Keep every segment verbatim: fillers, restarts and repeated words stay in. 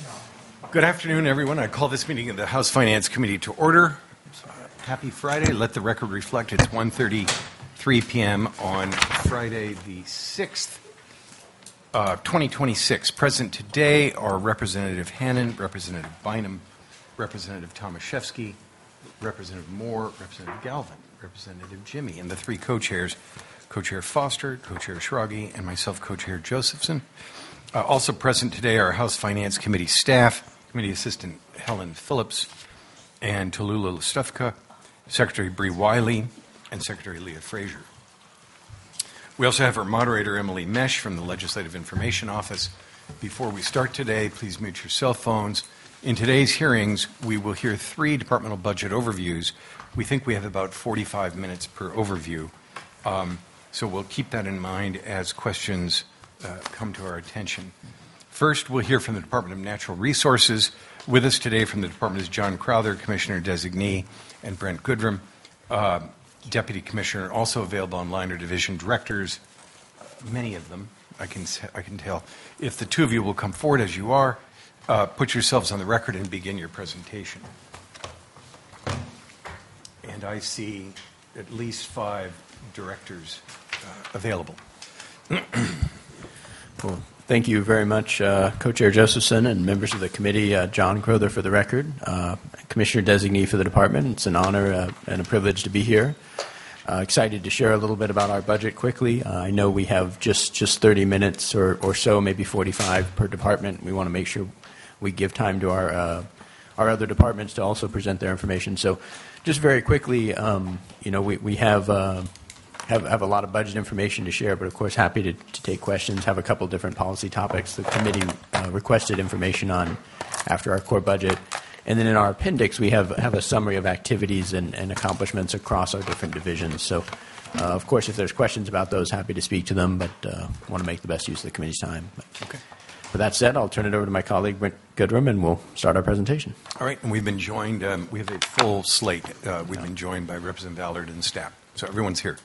Good afternoon, everyone. I call this meeting of the House Finance Committee to order. Happy Friday. Let the record reflect it's one thirty-three p.m. on Friday the sixth, uh, twenty twenty-six. Present today are Representative Hannan, Representative Bynum, Representative Tomaszewski, Representative Moore, Representative Galvin, Representative Jimmy, and the three co-chairs, Co-Chair Foster, Co-Chair Schrage, and myself, Co-Chair Josephson. Uh, also present today are House Finance Committee staff, Committee Assistant Helen Phillips, and Tallulah Listufka, Secretary Bree Wiley, and Secretary Leah Frazier. We also have our moderator, Emily Mesh, from the Legislative Information Office. Before we start today, please mute your cell phones. In today's hearings, we will hear three departmental budget overviews. We think we have about forty-five minutes per overview. Um, so we'll keep that in mind as questions uh, come to our attention. First, we'll hear from the Department of Natural Resources. With us today from the department is John Crowther, Commissioner Designee, and Brent Goodrum, uh, Deputy Commissioner. Also available online are division directors, many of them, I can, I can tell. If the two of you will come forward as you are, uh, put yourselves on the record and begin your presentation. And I see at least five directors uh, available. Cool. Thank you very much, uh, Co-Chair Josephson and members of the committee. Uh, John Crowther for the record, uh, Commissioner Designee for the department. It's an honor uh, and a privilege to be here. Uh, excited to share a little bit about our budget quickly. Uh, I know we have just, just thirty minutes or, or so, maybe forty-five per department. We want to make sure we give time to our uh, our other departments to also present their information. So just very quickly, um, you know, we, we have... Uh, Have, have a lot of budget information to share, but of course happy to, to take questions, have a couple different policy topics the committee uh, requested information on after our core budget. And then in our appendix, we have, have a summary of activities and, and accomplishments across our different divisions. So, uh, of course, if there's questions about those, happy to speak to them, but uh, want to make the best use of the committee's time. But, okay. With that said, I'll turn it over to my colleague, Brent Goodrum, and we'll start our presentation. All right, and we've been joined, um, we have a full slate. Uh, we've been joined by Representative Allard and staff. So everyone's here.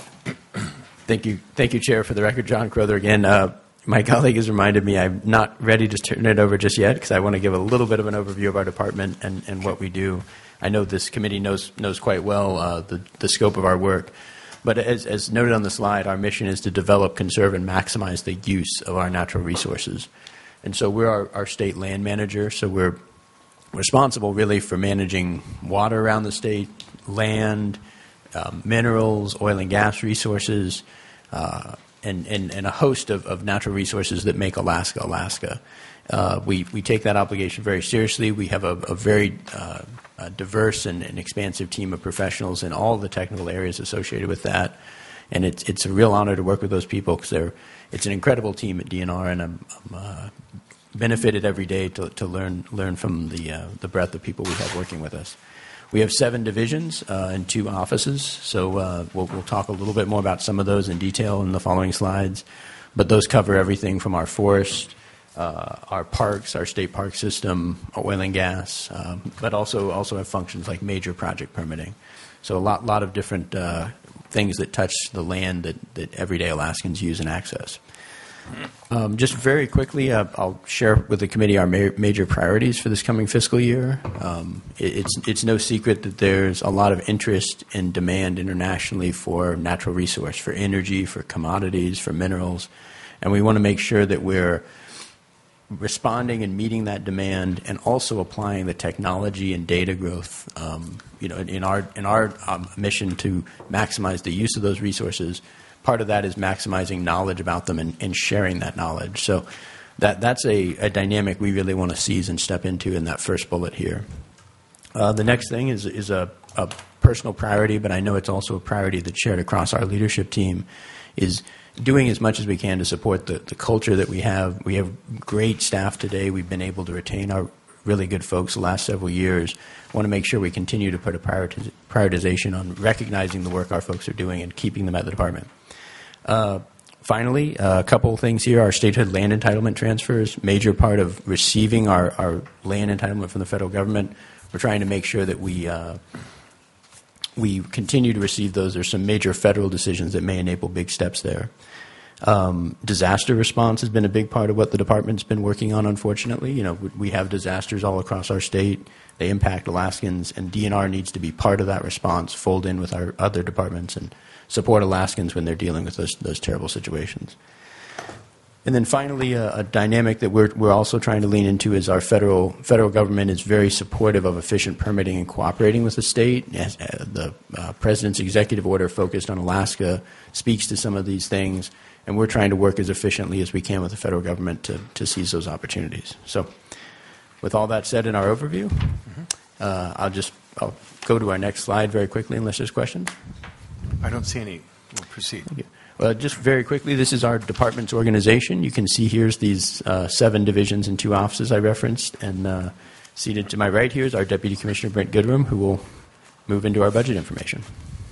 Thank you. Thank you, Chair. For the record, John Crowther again. Uh, my colleague has reminded me I'm not ready to turn it over just yet because I want to give a little bit of an overview of our department and, and what we do. I know this committee knows knows quite well uh, the, the scope of our work. But as, as noted on the slide, our mission is to develop, conserve, and maximize the use of our natural resources. And so we're our, our state land manager, so we're responsible really for managing water around the state, land, Um, minerals, oil and gas resources, uh, and, and, and a host of, of natural resources that make Alaska, Alaska. Uh, we, we take that obligation very seriously. We have a, a very uh, a diverse and, and expansive team of professionals in all the technical areas associated with that. And it's, it's a real honor to work with those people because they're, it's an incredible team at D N R, and I'm, I'm uh, benefited every day to, to learn, learn from the, uh, the breadth of people we have working with us. We have seven divisions uh, and two offices, so uh, we'll, we'll talk a little bit more about some of those in detail in the following slides. But those cover everything from our forest, uh, our parks, our state park system, oil and gas, um, but also also have functions like major project permitting. So a lot lot of different uh, things that touch the land that, that everyday Alaskans use and access. Um, just very quickly, uh, I'll share with the committee our ma- major priorities for this coming fiscal year. Um, it, it's it's no secret that there's a lot of interest and demand internationally for natural resource, for energy, for commodities, for minerals, and we want to make sure that we're responding and meeting that demand, and also applying the technology and data growth. Um, you know, in, in our in our um, mission to maximize the use of those resources. Part of that is maximizing knowledge about them and, and sharing that knowledge. So that that's a, a dynamic we really want to seize and step into in that first bullet here. Uh, the next thing is is a, a personal priority, but I know it's also a priority that's shared across our leadership team, is doing as much as we can to support the, the culture that we have. We have great staff today. We've been able to retain our really good folks the last several years. I want to make sure we continue to put a prioritiz- prioritization on recognizing the work our folks are doing and keeping them at the department. Uh, finally, uh, a couple of things here. Our statehood land entitlement transfers, major part of receiving our, our land entitlement from the federal government. We're trying to make sure that we uh, we continue to receive those. There's some major federal decisions that may enable big steps there. Um, disaster response has been a big part of what the department's been working on, unfortunately. You know, we, we have disasters all across our state. They impact Alaskans, and D N R needs to be part of that response, fold in with our other departments, and support Alaskans when they're dealing with those, those terrible situations. And then finally, a, a dynamic that we're, we're also trying to lean into is our federal federal government is very supportive of efficient permitting and cooperating with the state. As, uh, the uh, President's executive order focused on Alaska speaks to some of these things, and we're trying to work as efficiently as we can with the federal government to, to seize those opportunities. So with all that said in our overview, mm-hmm. uh, I'll just I'll go to our next slide very quickly unless there's questions. I don't see any. We'll proceed. Thank you. Uh, just very quickly, this is our department's organization. You can see here's these uh, seven divisions and two offices I referenced. And uh, seated to my right here is our Deputy Commissioner Brent Goodrum, who will move into our budget information.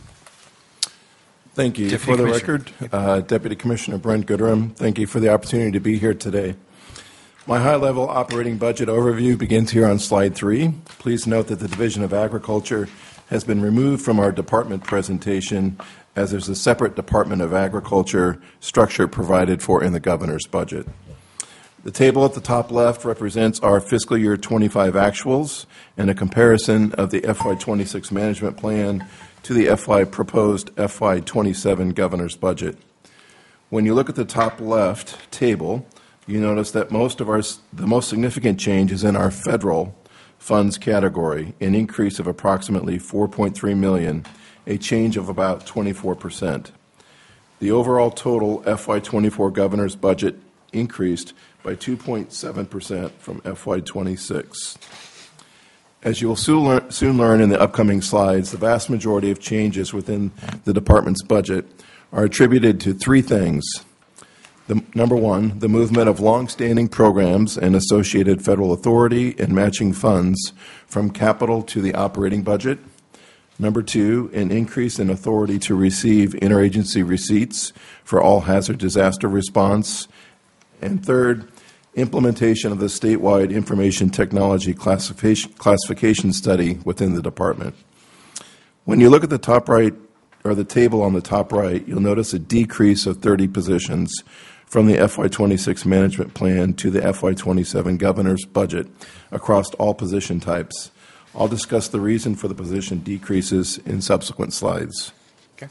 Thank you. Deputy for the Commissioner. record, uh, Deputy Commissioner Brent Goodrum, thank you for the opportunity to be here today. My high-level operating budget overview begins here on slide three. Please note that the Division of Agriculture has been removed from our department presentation as there's a separate Department of Agriculture structure provided for in the governor's budget. The table at the top left represents our fiscal year twenty-five actuals and a comparison of the F Y twenty-six management plan to the F Y proposed F Y twenty-seven governor's budget. When you look at the top left table, you notice that most of our the most significant change is in our federal funds category, an increase of approximately four point three million dollars, a change of about twenty-four percent. The overall total F Y twenty-four governor's budget increased by two point seven percent from F Y twenty-six. As you will soon learn, soon learn in the upcoming slides, the vast majority of changes within the department's budget are attributed to three things. The, number one, the movement of longstanding programs and associated federal authority and matching funds from capital to the operating budget. Number two, an increase in authority to receive interagency receipts for all hazard disaster response. And third, implementation of the statewide information technology classification, classification study within the department. When you look at the top right, or the table on the top right, you'll notice a decrease of thirty positions from the F Y twenty-six management plan to the F Y twenty-seven governor's budget across all position types. I'll discuss the reason for the position decreases in subsequent slides. Okay.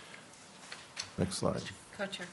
Next slide. Co-chair.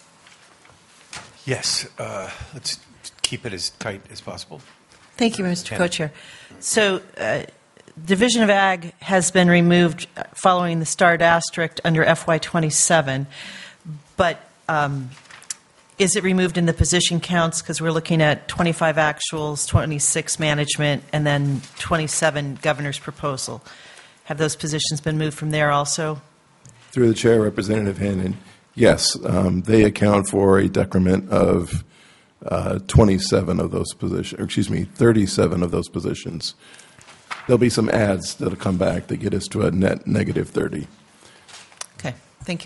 Yes, uh, let's keep it as tight as possible. Thank you, Mister Ken. Co-chair. So, uh, Division of Ag has been removed following the starred asterisk under F Y twenty-seven, but um, is it removed in the position counts? Because we're looking at twenty-five actuals, twenty-six management, and then twenty-seven governor's proposal. Have those positions been moved from there also? Through the chair, Representative Hannon, yes, um, they account for a decrement of uh, twenty-seven of those positions, or excuse me, thirty-seven of those positions. There'll be some adds that'll come back that get us to a net negative thirty. Okay, thank you.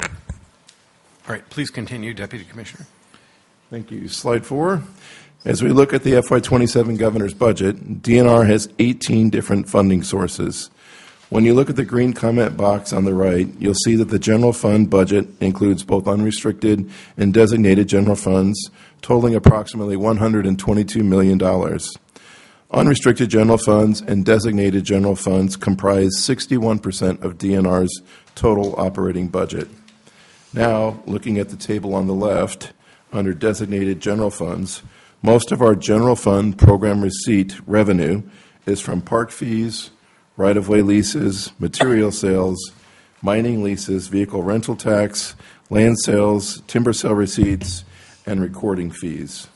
All right, please continue, Deputy Commissioner. Thank you. Slide four. As we look at the F Y twenty-seven governor's budget, D N R has eighteen different funding sources. When you look at the green comment box on the right, you'll see that the general fund budget includes both unrestricted and designated general funds, totaling approximately one hundred twenty-two million dollars. Unrestricted general funds and designated general funds comprise sixty-one percent of D N R's total operating budget. Now, looking at the table on the left, under designated general funds, most of our general fund program receipt revenue is from park fees, right-of-way leases, material sales, mining leases, vehicle rental tax, land sales, timber sale receipts, and recording fees.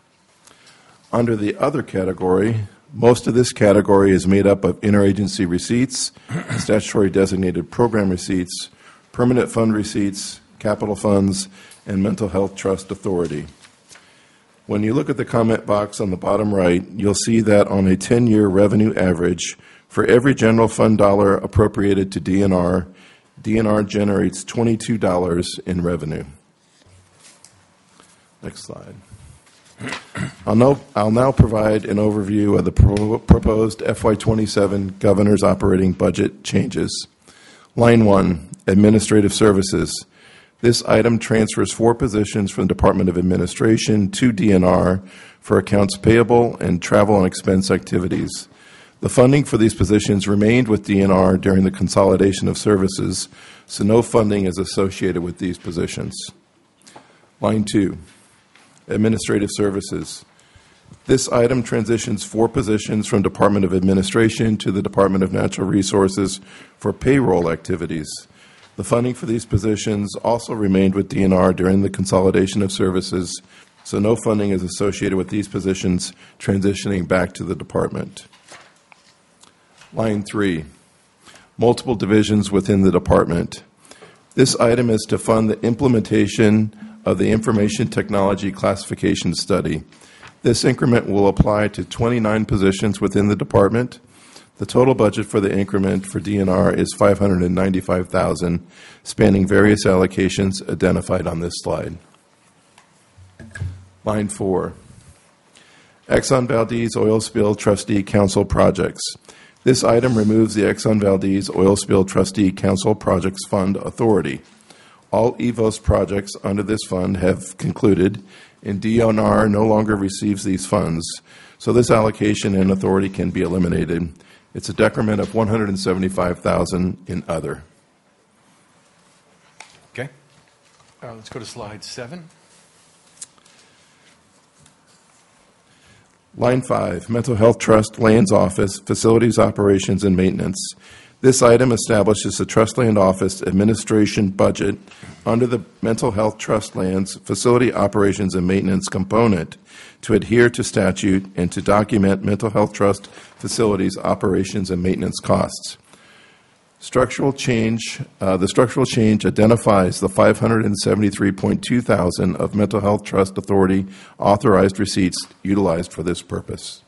Under the other category, most of this category is made up of interagency receipts, statutory designated program receipts, permanent fund receipts, capital funds, and mental health trust authority. When you look at the comment box on the bottom right, you'll see that on a ten-year revenue average, for every general fund dollar appropriated to D N R, D N R generates twenty-two dollars in revenue. Next slide. I'll now, I'll now provide an overview of the pro- proposed F Y twenty-seven governor's operating budget changes. Line one, administrative services. This item transfers four positions from the Department of Administration to D N R for accounts payable and travel and expense activities. The funding for these positions remained with D N R during the consolidation of services, so no funding is associated with these positions. Line two, Administrative Services. This item transitions four positions from Department of Administration to the Department of Natural Resources for payroll activities. The funding for these positions also remained with D N R during the consolidation of services, so no funding is associated with these positions transitioning back to the department. Line three, multiple divisions within the department. This item is to fund the implementation of the Information Technology Classification Study. This increment will apply to twenty-nine positions within the department. The total budget for the increment for D N R is five hundred ninety-five thousand dollars, spanning various allocations identified on this slide. Line four, Exxon Valdez Oil Spill Trustee Council Projects. This item removes the Exxon Valdez Oil Spill Trustee Council Projects Fund authority. All E V O S projects under this fund have concluded, and D N R no longer receives these funds, so this allocation and authority can be eliminated. It's a decrement of one hundred seventy-five thousand dollars in other. Okay. Uh, let's go to slide seven. Line five, Mental Health Trust Lands Office, Facilities Operations and Maintenance. This item establishes the Trust Land Office administration budget under the Mental Health Trust Lands Facility Operations and Maintenance component to adhere to statute and to document mental health trust facilities operations and maintenance costs. Structural change, uh, the structural change identifies the five hundred seventy-three point two thousand of Mental Health Trust Authority authorized receipts utilized for this purpose.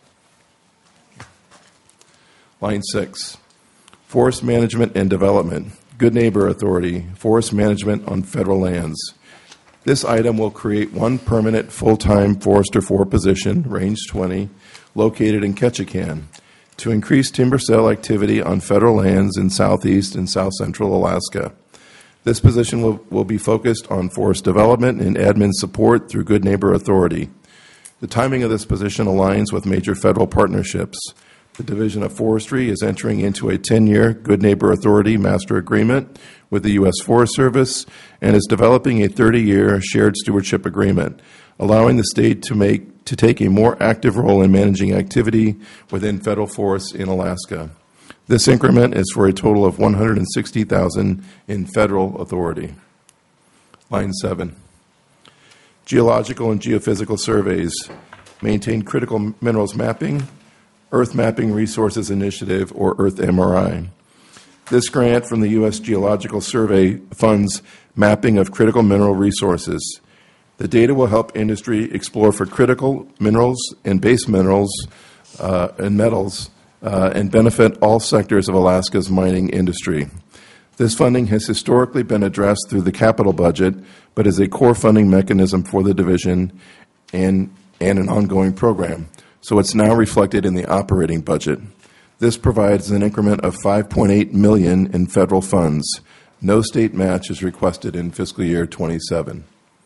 Line six, Forest Management and Development, Good Neighbor Authority, Forest Management on Federal Lands. This item will create one permanent full-time Forester four position, range twenty, located in Ketchikan, to increase timber sale activity on federal lands in southeast and south central Alaska. This position will, will be focused on forest development and admin support through Good Neighbor Authority. The timing of this position aligns with major federal partnerships. The Division of Forestry is entering into a ten-year Good Neighbor Authority master agreement with the U S Forest Service and is developing a thirty-year shared stewardship agreement, allowing the state to make to take a more active role in managing activity within federal forests in Alaska. This increment is for a total of one hundred sixty thousand dollars in federal authority. Line seven, Geological and Geophysical Surveys, maintain critical minerals mapping, Earth Mapping Resources Initiative, or Earth M R I. This grant from the U S Geological Survey funds mapping of critical mineral resources. The data will help industry explore for critical minerals and base minerals uh, and metals uh, and benefit all sectors of Alaska's mining industry. This funding has historically been addressed through the capital budget, but is a core funding mechanism for the division and, and an ongoing program, so it's now reflected in the operating budget. This provides an increment of five point eight million dollars in federal funds. No state match is requested in fiscal year twenty-seven.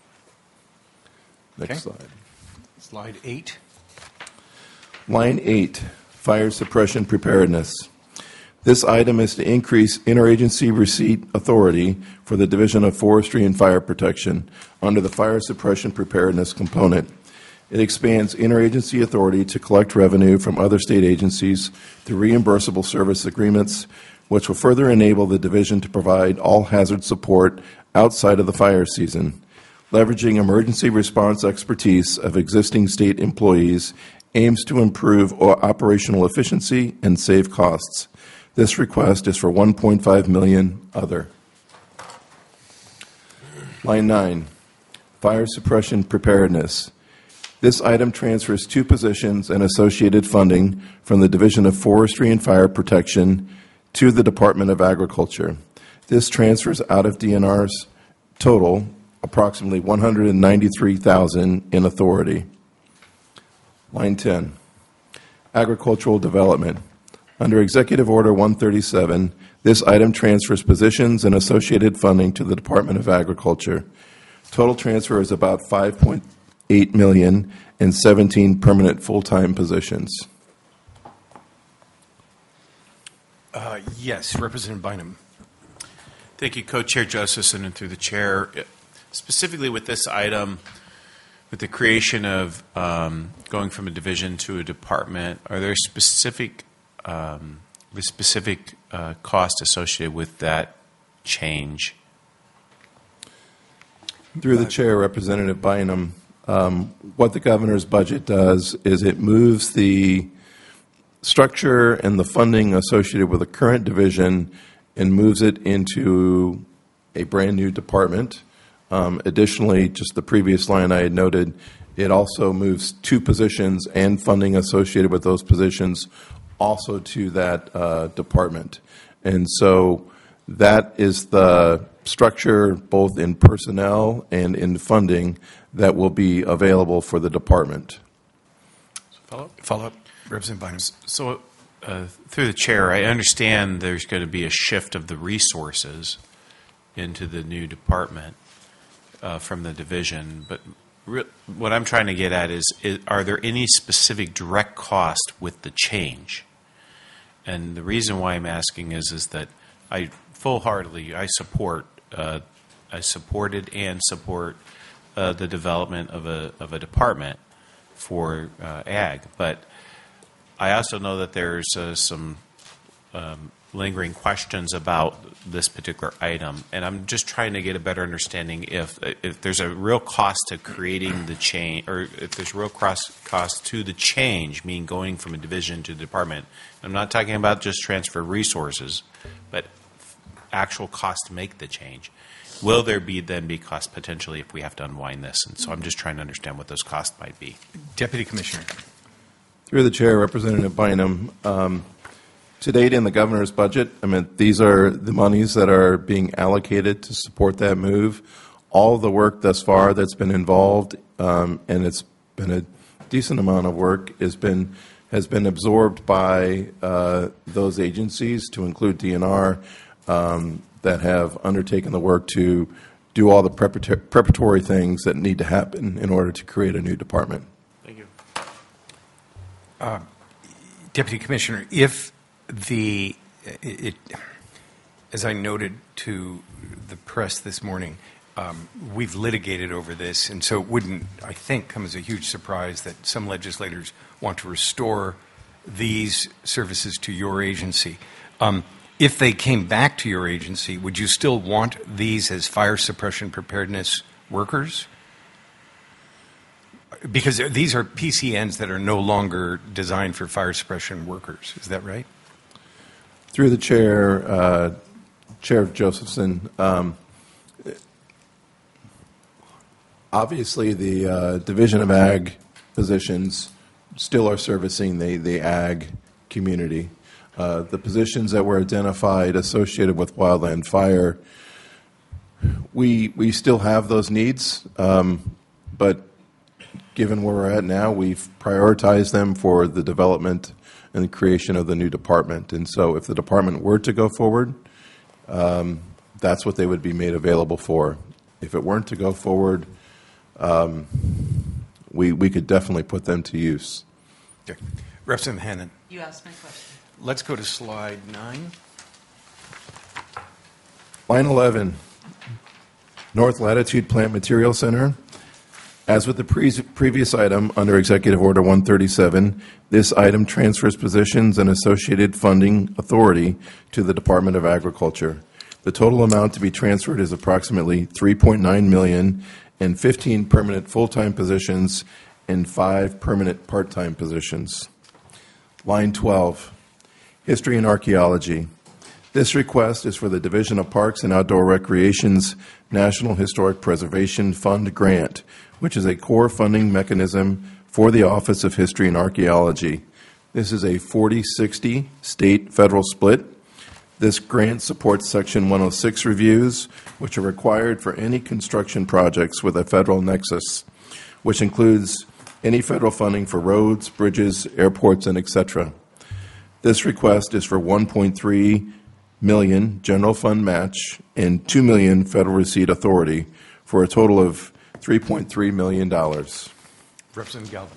Next Okay. slide. Slide eight. Line eight, Fire Suppression Preparedness. This item is to increase interagency receipt authority for the Division of Forestry and Fire Protection under the Fire Suppression Preparedness component. It expands interagency authority to collect revenue from other state agencies through reimbursable service agreements, which will further enable the division to provide all hazard support outside of the fire season. Leveraging emergency response expertise of existing state employees aims to improve operational efficiency and save costs. This request is for one point five million dollars other. Line nine, Fire Suppression Preparedness. This item transfers two positions and associated funding from the Division of Forestry and Fire Protection to the Department of Agriculture. This transfers out of D N R's total approximately one hundred ninety-three thousand dollars in authority. Line ten, Agricultural Development, Under Executive Order one thirty-seven, this item transfers positions and associated funding to the Department of Agriculture. Total transfer is about five point eight million dollars and seventeen permanent full-time positions. Uh, Yes, Representative Bynum. Thank you, Co-Chair Josephson, and through the chair. Specifically with this item, with the creation of um, going from a division to a department, are there specific um, the specific uh, cost associated with that change? Through the chair, Representative Bynum, um, what the governor's budget does is it moves the structure and the funding associated with the current division and moves it into a brand-new department. Um, additionally, just the previous line I had noted, it also moves two positions and funding associated with those positions also to that uh, department. And so that is the structure, both in personnel and in funding, that will be available for the department. Follow-up? Follow-up, Representative Bynum. So, uh, through the chair, I understand there's going to be a shift of the resources into the new department uh, from the division, but re- what I'm trying to get at is, is, are there any specific direct cost with the change? And the reason why I'm asking is, is that I full-heartedly, I support, uh, I supported and support uh, the development of a of a department for uh, ag, but I also know that there's uh, some um, lingering questions about this particular item, and I'm just trying to get a better understanding if if there's a real cost to creating the change, or if there's real cost cost to the change, meaning going from a division to the department. I'm not talking about just transfer resources, but actual cost to make the change. Will there be then be cost potentially if we have to unwind this? And so I'm just trying to understand what those costs might be. Deputy Commissioner. Through the chair, Representative Bynum, um, to date in the governor's budget, I mean, these are the monies that are being allocated to support that move. All of the work thus far that's been involved, um, and it's been a decent amount of work, has been has been absorbed by uh, those agencies, to include D N R, um, that have undertaken the work to do all the preparator- preparatory things that need to happen in order to create a new department. Thank you. Uh, Deputy Commissioner, if the, it, as I noted to the press this morning, um, we've litigated over this, and so it wouldn't, I think, come as a huge surprise that some legislators want to restore these services to your agency. Um, if they came back to your agency, would you still want these as fire suppression preparedness workers? Because these are P C Ns that are no longer designed for fire suppression workers. Is that right? Through the chair, uh, Chair Josephson, um, obviously the uh, Division of Ag positions still are servicing the, the ag community. Uh, the positions that were identified associated with wildland fire, we we still have those needs, um, but given where we're at now, we've prioritized them for the development and the creation of the new department. And so if the department were to go forward, um, that's what they would be made available for. If it weren't to go forward, um, we we could definitely put them to use. Okay. Representative Hannan. You asked my question. Let's go to slide nine. Line eleven, North Latitude Plant Material Center. As with the pre- previous item under Executive Order one thirty-seven, this item transfers positions and associated funding authority to the Department of Agriculture. The total amount to be transferred is approximately three point nine million dollars and fifteen permanent full-time positions and five permanent part-time positions. Line twelve, History and Archaeology. This request is for the Division of Parks and Outdoor Recreation's National Historic Preservation Fund grant, which is a core funding mechanism for the Office of History and Archaeology. This is a forty sixty state-federal split. This grant supports Section one oh six reviews, which are required for any construction projects with a federal nexus, which includes any federal funding for roads, bridges, airports, and et cetera. This request is for one point three million dollars general fund match and two million dollars federal receipt authority for a total of three point three million dollars. Representative Galvin.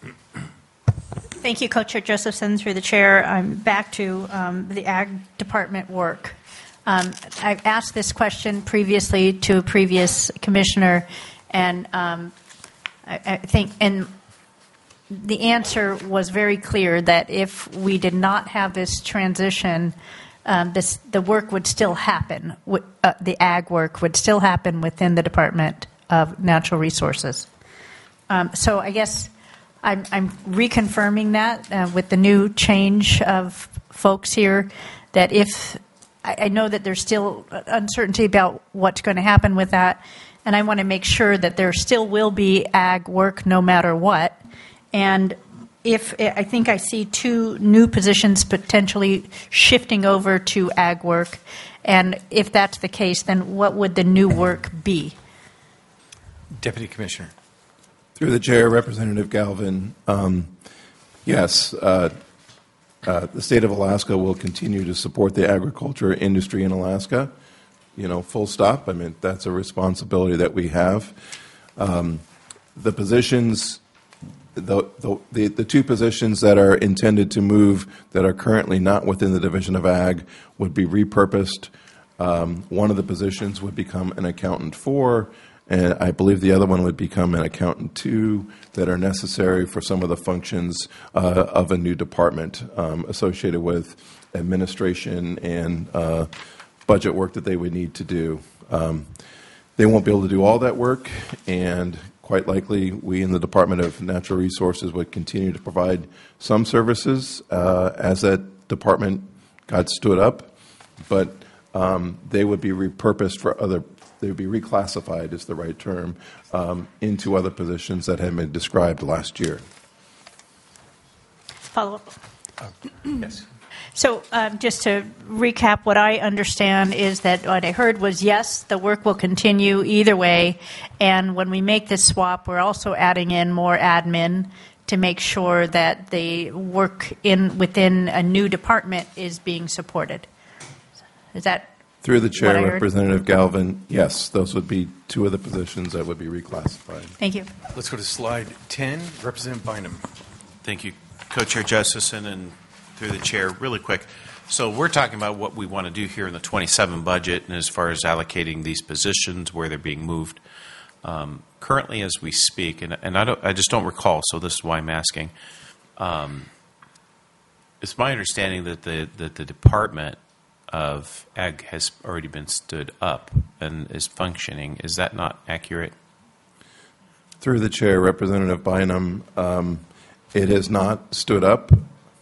Thank you, Co-Chair Josephson. Through the chair, I'm back to um, the Ag Department work. Um, I've asked this question previously to a previous commissioner, and um, I, I think, and the answer was very clear that if we did not have this transition, um, this the work would still happen. Uh, the ag work would still happen within the Department of Natural Resources. Um, so I guess I'm, I'm reconfirming that uh, with the new change of folks here, that if I, I know that there's still uncertainty about what's going to happen with that, and I want to make sure that there still will be ag work no matter what. And if I think I see two new positions potentially shifting over to ag work, and if that's the case, then what would the new work be? Deputy Commissioner. Through the chair, Representative Galvin, um, yes, uh, uh, the state of Alaska will continue to support the agriculture industry in Alaska. You know, full stop. I mean, that's a responsibility that we have. Um, the positions, the, the, the, the two positions that are intended to move that are currently not within the Division of Ag would be repurposed. Um, one of the positions would become an accountant four, and I believe the other one would become an accountant two that are necessary for some of the functions uh, of a new department um, associated with administration and uh, budget work that they would need to do. Um, they won't be able to do all that work, and quite likely we in the Department of Natural Resources would continue to provide some services uh, as that department got stood up, but um, they would be repurposed for other They would be reclassified, is the right term, um, into other positions that had been described last year. Follow up. Uh, yes. So um, just to recap, what I understand is that what I heard was, yes, the work will continue either way. And when we make this swap, we're also adding in more admin to make sure that the work in within a new department is being supported. Is that Through the chair, what I heard? Representative Galvin, yes, those would be two of the positions that would be reclassified. Thank you. Let's go to slide ten. Representative Bynum. Thank you, Co-Chair Josephson, and through the chair, really quick. So we're talking about what we want to do here in the twenty-seven budget, and as far as allocating these positions, where they're being moved. Um, currently, as we speak, and, and I, don't, I just don't recall, so this is why I'm asking. Um, it's my understanding that the that the Department of Ag has already been stood up and is functioning. Is that not accurate? Through the chair, Representative Bynum, um, it has not stood up.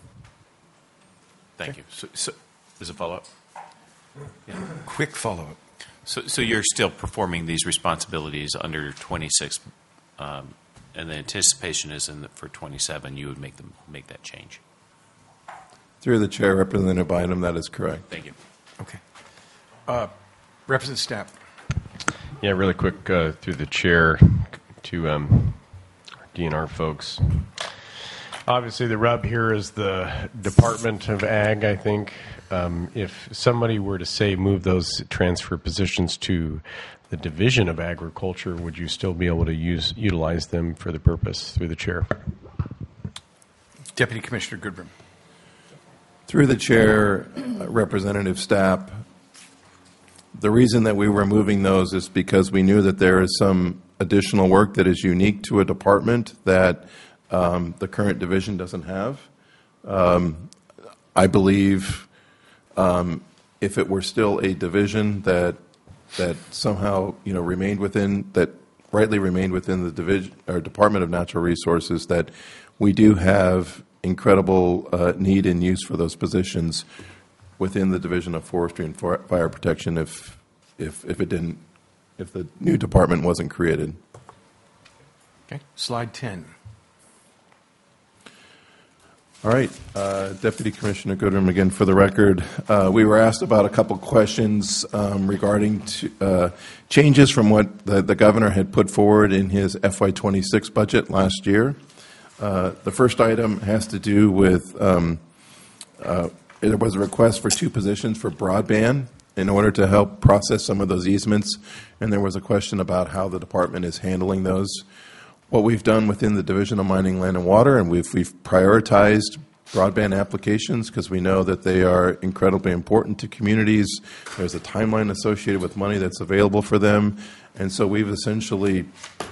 Thank you. So, so, is a follow-up? Yeah. Quick follow-up. So, so you're still performing these responsibilities under twenty-six, um, and the anticipation is in the, for twenty-seven you would make them make that change. Through the chair, Representative Bynum, that is correct. Thank you. Okay. Uh, Representative Stapp. Yeah, really quick uh, through the chair to um, D N R folks. Obviously, the rub here is the Department of Ag, I think. Um, if somebody were to say move those transfer positions to the Division of Agriculture, would you still be able to use utilize them for the purpose through the chair? Deputy Commissioner Goodrum. Through the chair, uh, Representative Stapp, the reason that we were moving those is because we knew that there is some additional work that is unique to a department that um, the current division doesn't have. Um, I believe um, if it were still a division that that somehow you know remained within that rightly remained within the division or Department of Natural Resources, that we do have incredible uh, need and use for those positions within the Division of Forestry and Fire Protection if if if it didn't if the new department wasn't created. Okay. Slide ten. All right, uh, Deputy Commissioner Goodrum, again for the record, uh, we were asked about a couple questions um, regarding to, uh, changes from what the, the governor had put forward in his F Y twenty-six budget last year. Uh, the first item has to do with um, uh, there was a request for two positions for broadband in order to help process some of those easements, and there was a question about how the department is handling those. What we've done within the Division of Mining, Land, and Water, and we've, we've prioritized broadband applications because we know that they are incredibly important to communities. There's a timeline associated with money that's available for them, and so we've essentially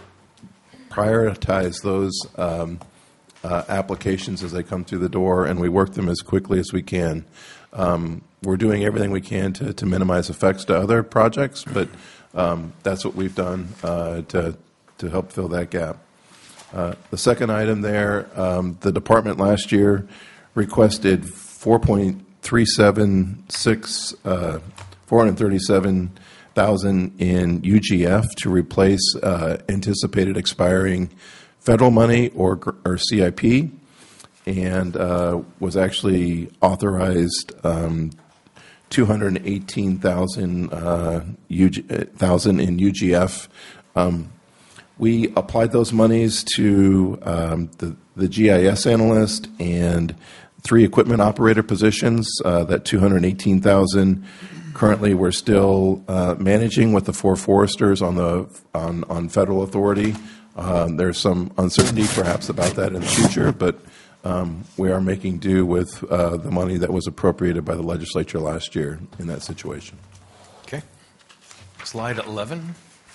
prioritized those um, uh, applications as they come through the door, and we work them as quickly as we can. Um, we're doing everything we can to, to minimize effects to other projects, but um, that's what we've done uh, to, to help fill that gap. Uh, the second item there, um, the department last year requested four point three seven six, uh, four hundred thirty-seven thousand in U G F to replace uh, anticipated expiring federal money or, or C I P, and uh, was actually authorized um, two hundred eighteen thousand uh, thousand in U G F. Um, We applied those monies to um, the, the G I S analyst and three equipment operator positions. Uh, that two hundred eighteen thousand currently we're still uh, managing with the four foresters on the on, on federal authority. Um, there's some uncertainty perhaps about that in the future, but um, we are making do with uh, the money that was appropriated by the legislature last year in that situation. Okay. Slide eleven.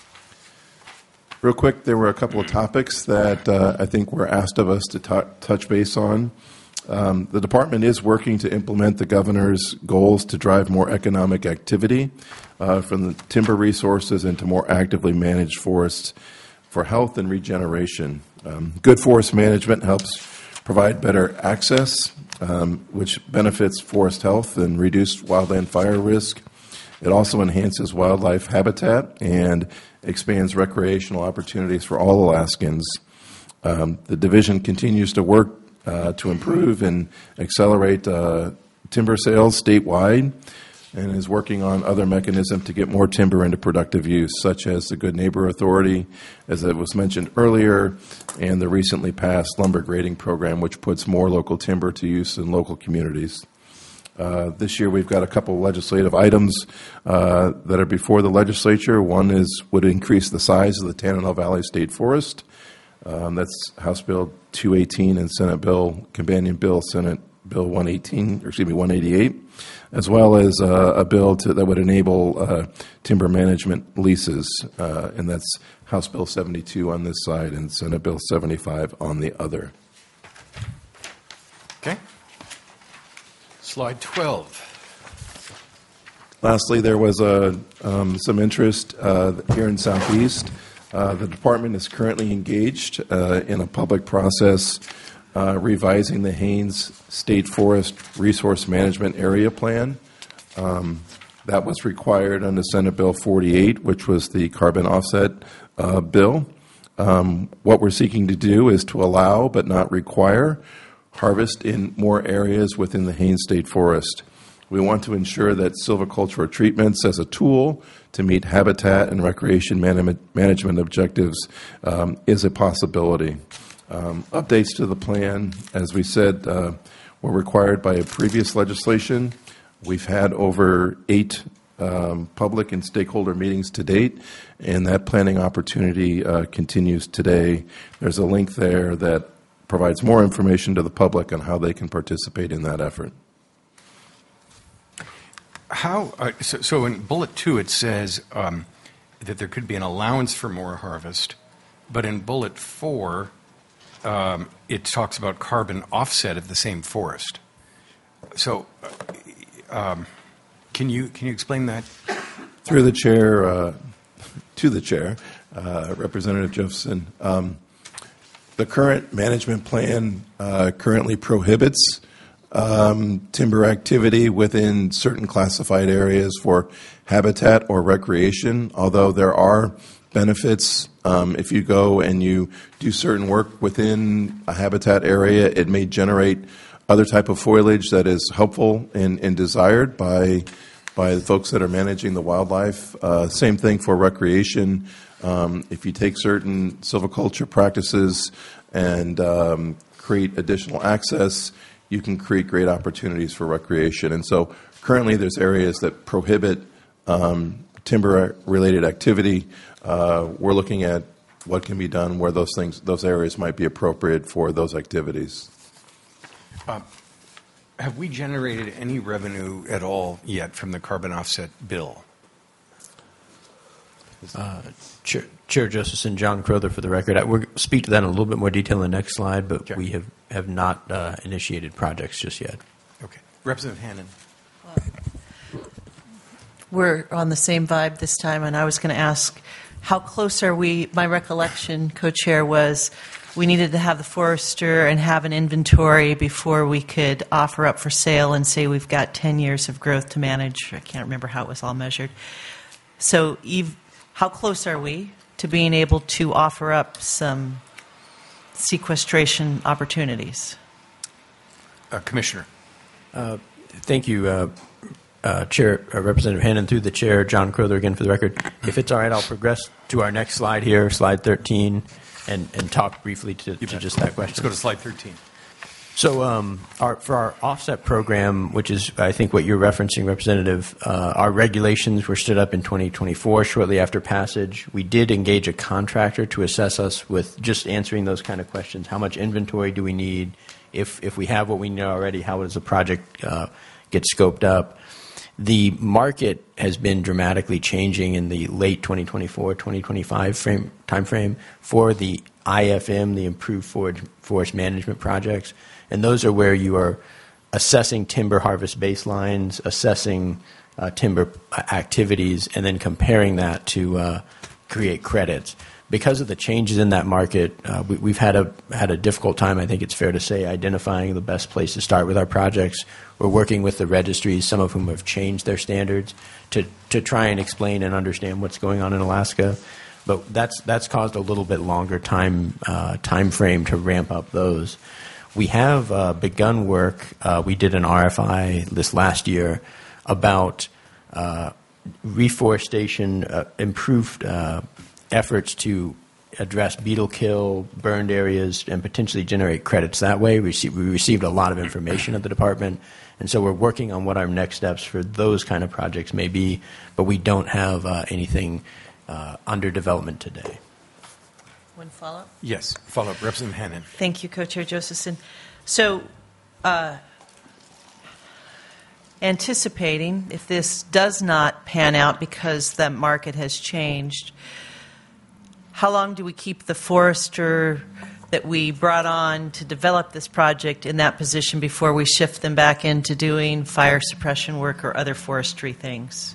Real quick, there were a couple of topics that uh, I think were asked of us to t- touch base on. Um, the department is working to implement the governor's goals to drive more economic activity uh, from the timber resources into more actively managed forests for health and regeneration. Um, good forest management helps provide better access, um, which benefits forest health and reduced wildland fire risk. It also enhances wildlife habitat and expands recreational opportunities for all Alaskans. Um, the division continues to work uh, to improve and accelerate uh, timber sales statewide and is working on other mechanisms to get more timber into productive use, such as the Good Neighbor Authority, as it was mentioned earlier, and the recently passed lumber grading program, which puts more local timber to use in local communities. Uh, this year we've got a couple of legislative items uh, that are before the legislature. One is would increase the size of the Tanana Valley State Forest. Um, that's House Bill two eighteen and Senate Bill, Companion Bill, Senate Bill one eighteen, or excuse me, one eighty-eight, as well as uh, a bill to, that would enable uh, timber management leases, uh, and that's House Bill seventy-two on this side and Senate Bill seventy-five on the other. Okay. Slide twelve. Lastly, there was a, um, some interest uh, here in Southeast. Uh, the department is currently engaged uh, in a public process uh, revising the Haines State Forest Resource Management Area Plan. Um, that was required under Senate Bill forty-eight, which was the carbon offset uh, bill. Um, what we're seeking to do is to allow but not require harvest in more areas within the Haines State Forest. We want to ensure that silvicultural treatments as a tool to meet habitat and recreation man- management objectives um, is a possibility. Um, updates to the plan, as we said, uh, were required by a previous legislation. We've had over eight um, public and stakeholder meetings to date, and that planning opportunity uh, continues today. There's a link there that provides more information to the public on how they can participate in that effort. How, uh, so, so in bullet two, it says um, that there could be an allowance for more harvest, but in bullet four, um, it talks about carbon offset of the same forest. So, uh, um, can you can you explain that? Through the chair, uh, to the chair, uh, Representative Jefferson, um, the current management plan uh, currently prohibits Um, timber activity within certain classified areas for habitat or recreation, although there are benefits. Um, if you go and you do certain work within a habitat area, it may generate other type of foliage that is helpful and, and desired by by the folks that are managing the wildlife. Uh, same thing for recreation. Um, if you take certain silviculture practices and um, create additional access, you can create great opportunities for recreation. And so currently there's areas that prohibit um, timber-related activity. Uh, we're looking at what can be done where those things, those areas might be appropriate for those activities. Have we generated any revenue at all yet from the carbon offset bill? Chair, Chair Josephson, John Crowther for the record. I, we'll speak to that in a little bit more detail in the next slide, but Okay. we have, have not uh, initiated projects just yet. Okay. Representative Hannon. We're on the same vibe this time, and I was going to ask, how close are we? My recollection, co-chair, was we needed to have the forester and have an inventory before we could offer up for sale and say we've got ten years of growth to manage. I can't remember how it was all measured. So, Eve, how close are we to being able to offer up some sequestration opportunities? Uh, Commissioner. Thank you, uh, uh, Chair, uh, Representative Hannon, through the chair, John Crowther again for the record. If it's all right, I'll progress to our next slide here, slide thirteen, and, and talk briefly to, to just that question. Let's go to slide thirteen. So um, our, for our offset program, which is, I think, what you're referencing, Representative, uh, our regulations were stood up in twenty twenty-four, shortly after passage. We did engage a contractor to assess us with just answering those kind of questions. How much inventory do we need? If, if we have what we know already, how does the project uh, get scoped up? The market has been dramatically changing in the late twenty twenty-four, twenty twenty-five frame, timeframe for the I F M, the Improved Forest, Forest Management Projects. And those are where you are assessing timber harvest baselines, assessing uh, timber activities, and then comparing that to uh, create credits. Because of the changes in that market, uh, we, we've had a had a difficult time, I think it's fair to say, identifying the best place to start with our projects. We're working with the registries, some of whom have changed their standards, to, to try and explain and understand what's going on in Alaska. But that's that's caused a little bit longer time uh, time frame to ramp up those. We have uh, begun work. Uh, we did an R F I this last year about uh, reforestation, uh, improved uh, efforts to address beetle kill, burned areas, and potentially generate credits that way. We, received, we received a lot of information at the department, and so we're working on what our next steps for those kind of projects may be, but we don't have uh, anything uh, under development today. One follow-up? Yes. Follow-up. Representative Hannon. Thank you, Co-Chair Josephson. So, uh, anticipating if this does not pan out because the market has changed, how long do we keep the forester that we brought on to develop this project in that position before we shift them back into doing fire suppression work or other forestry things?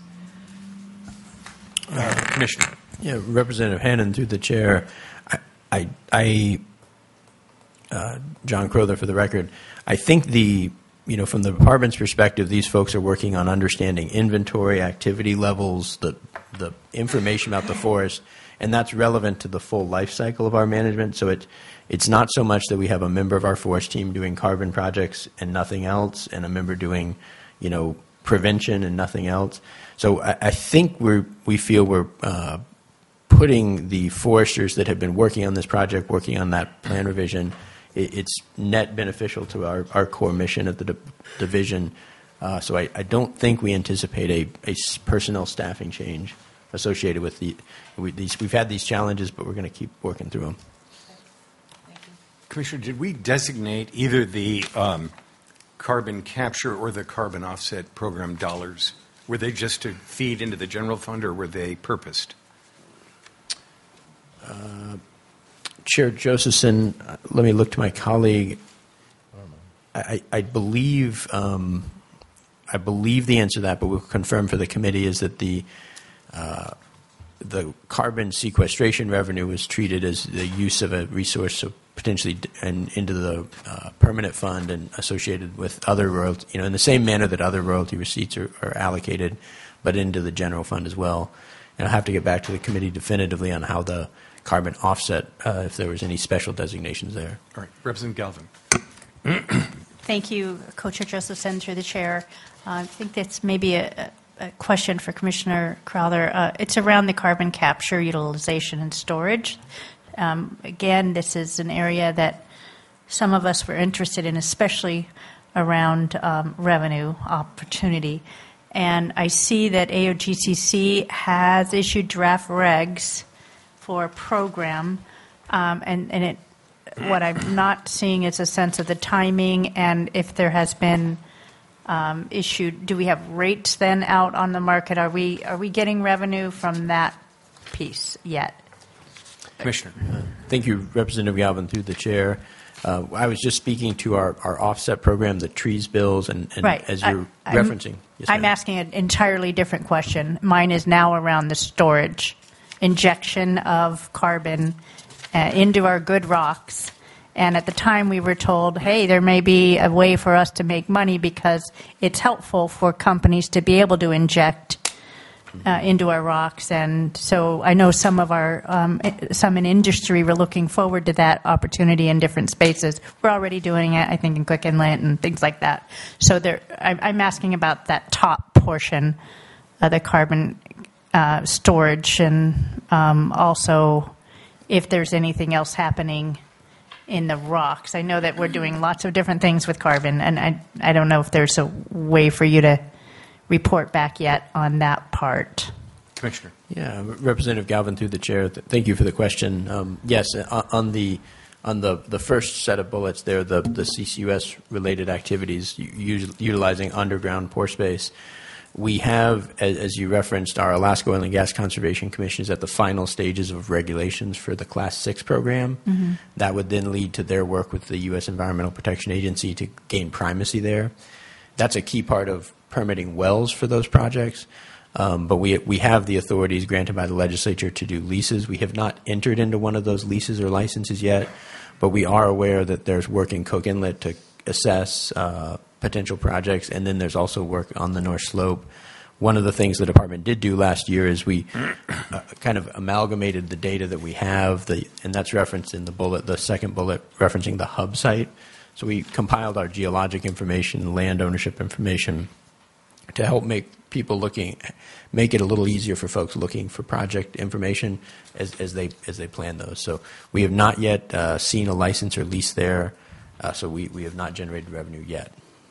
Uh, Commissioner. Yeah, Representative Hannon, through the chair, I, I, I uh, John Crowther for the record, I think the, you know, from the department's perspective, these folks are working on understanding inventory, activity levels, the, the information about the forest, and that's relevant to the full life cycle of our management. So it, it's not so much that we have a member of our forest team doing carbon projects and nothing else, and a member doing, you know, prevention and nothing else. So I, I think we're, we feel we're uh, putting the foresters that have been working on this project, working on that plan revision, it, it's net beneficial to our, our core mission of the di- division. Uh, so I, I don't think we anticipate a, a s- personnel staffing change associated with the, we, these. We've had these challenges, but we're going to keep working through them. Commissioner, did we designate either the um, carbon capture or the carbon offset program dollars? Were they just to feed into the general fund, or were they purposed? Uh, Chair Josephson, uh, let me look to my colleague. I, I believe um, I believe the answer to that, but we'll confirm for the committee, is that the uh, the carbon sequestration revenue was treated as the use of a resource, so potentially d- and into the uh, permanent fund and associated with other royalty, you know, in the same manner that other royalty receipts are, are allocated, but into the general fund as well. And I'll have to get back to the committee definitively on how the carbon offset, uh, if there was any special designations there. All right. Representative Galvin. Thank you, Co-Chair Josephson, through the chair. Uh, I think that's maybe a, a question for Commissioner Crowther. Uh, it's around the carbon capture, utilization, and storage. Um, again, this is an area that some of us were interested in, especially around um, revenue opportunity. And I see that A O G C C has issued draft regs for a program, um, and, and it, what I'm not seeing is a sense of the timing and if there has been um, issued, do we have rates then out on the market? Are we, are we getting revenue from that piece yet? Commissioner. Thank you, Representative Galvin, through the chair. Uh, I was just speaking to our, our offset program, the trees bills, and, and Right. as you're I- I'm- referencing. Yes, I'm ma'am. asking an entirely different question. Mine is now around the storage, injection of carbon uh, into our good rocks. And at the time, we were told, hey, there may be a way for us to make money because it's helpful for companies to be able to inject uh, into our rocks. And so I know some of our, um, some in industry were looking forward to that opportunity in different spaces. We're already doing it, I think, in Quick Inlet and things like that. So there, I, I'm asking about that top portion of the carbon uh, storage, and um, also if there's anything else happening in the rocks. I know that we're doing lots of different things with carbon, and I, I don't know if there's a way for you to report back yet on that part. Commissioner. Yeah, Representative Galvin, through the chair. th- Thank you for the question. Um, yes, uh, on the on the, the first set of bullets there, the the C C U S related activities u- utilizing underground pore space. We have, as, as you referenced, our Alaska Oil and Gas Conservation Commission is at the final stages of regulations for the Class six program. Mm-hmm. That would then lead to their work with the U S Environmental Protection Agency to gain primacy there. That's a key part of permitting wells for those projects. Um, but we we have the authorities granted by the legislature to do leases. We have not entered into one of those leases or licenses yet, but we are aware that there's work in Cook Inlet to assess uh, potential projects, and then there's also work on the North Slope. One of the things the department did do last year is we uh, kind of amalgamated the data that we have, the, and that's referenced in the bullet, the second bullet referencing the hub site. So we compiled our geologic information, land ownership information, to help make people looking, make it a little easier for folks looking for project information as, as they as they plan those. So we have not yet uh, seen a license or lease there, uh, so we, we have not generated revenue yet.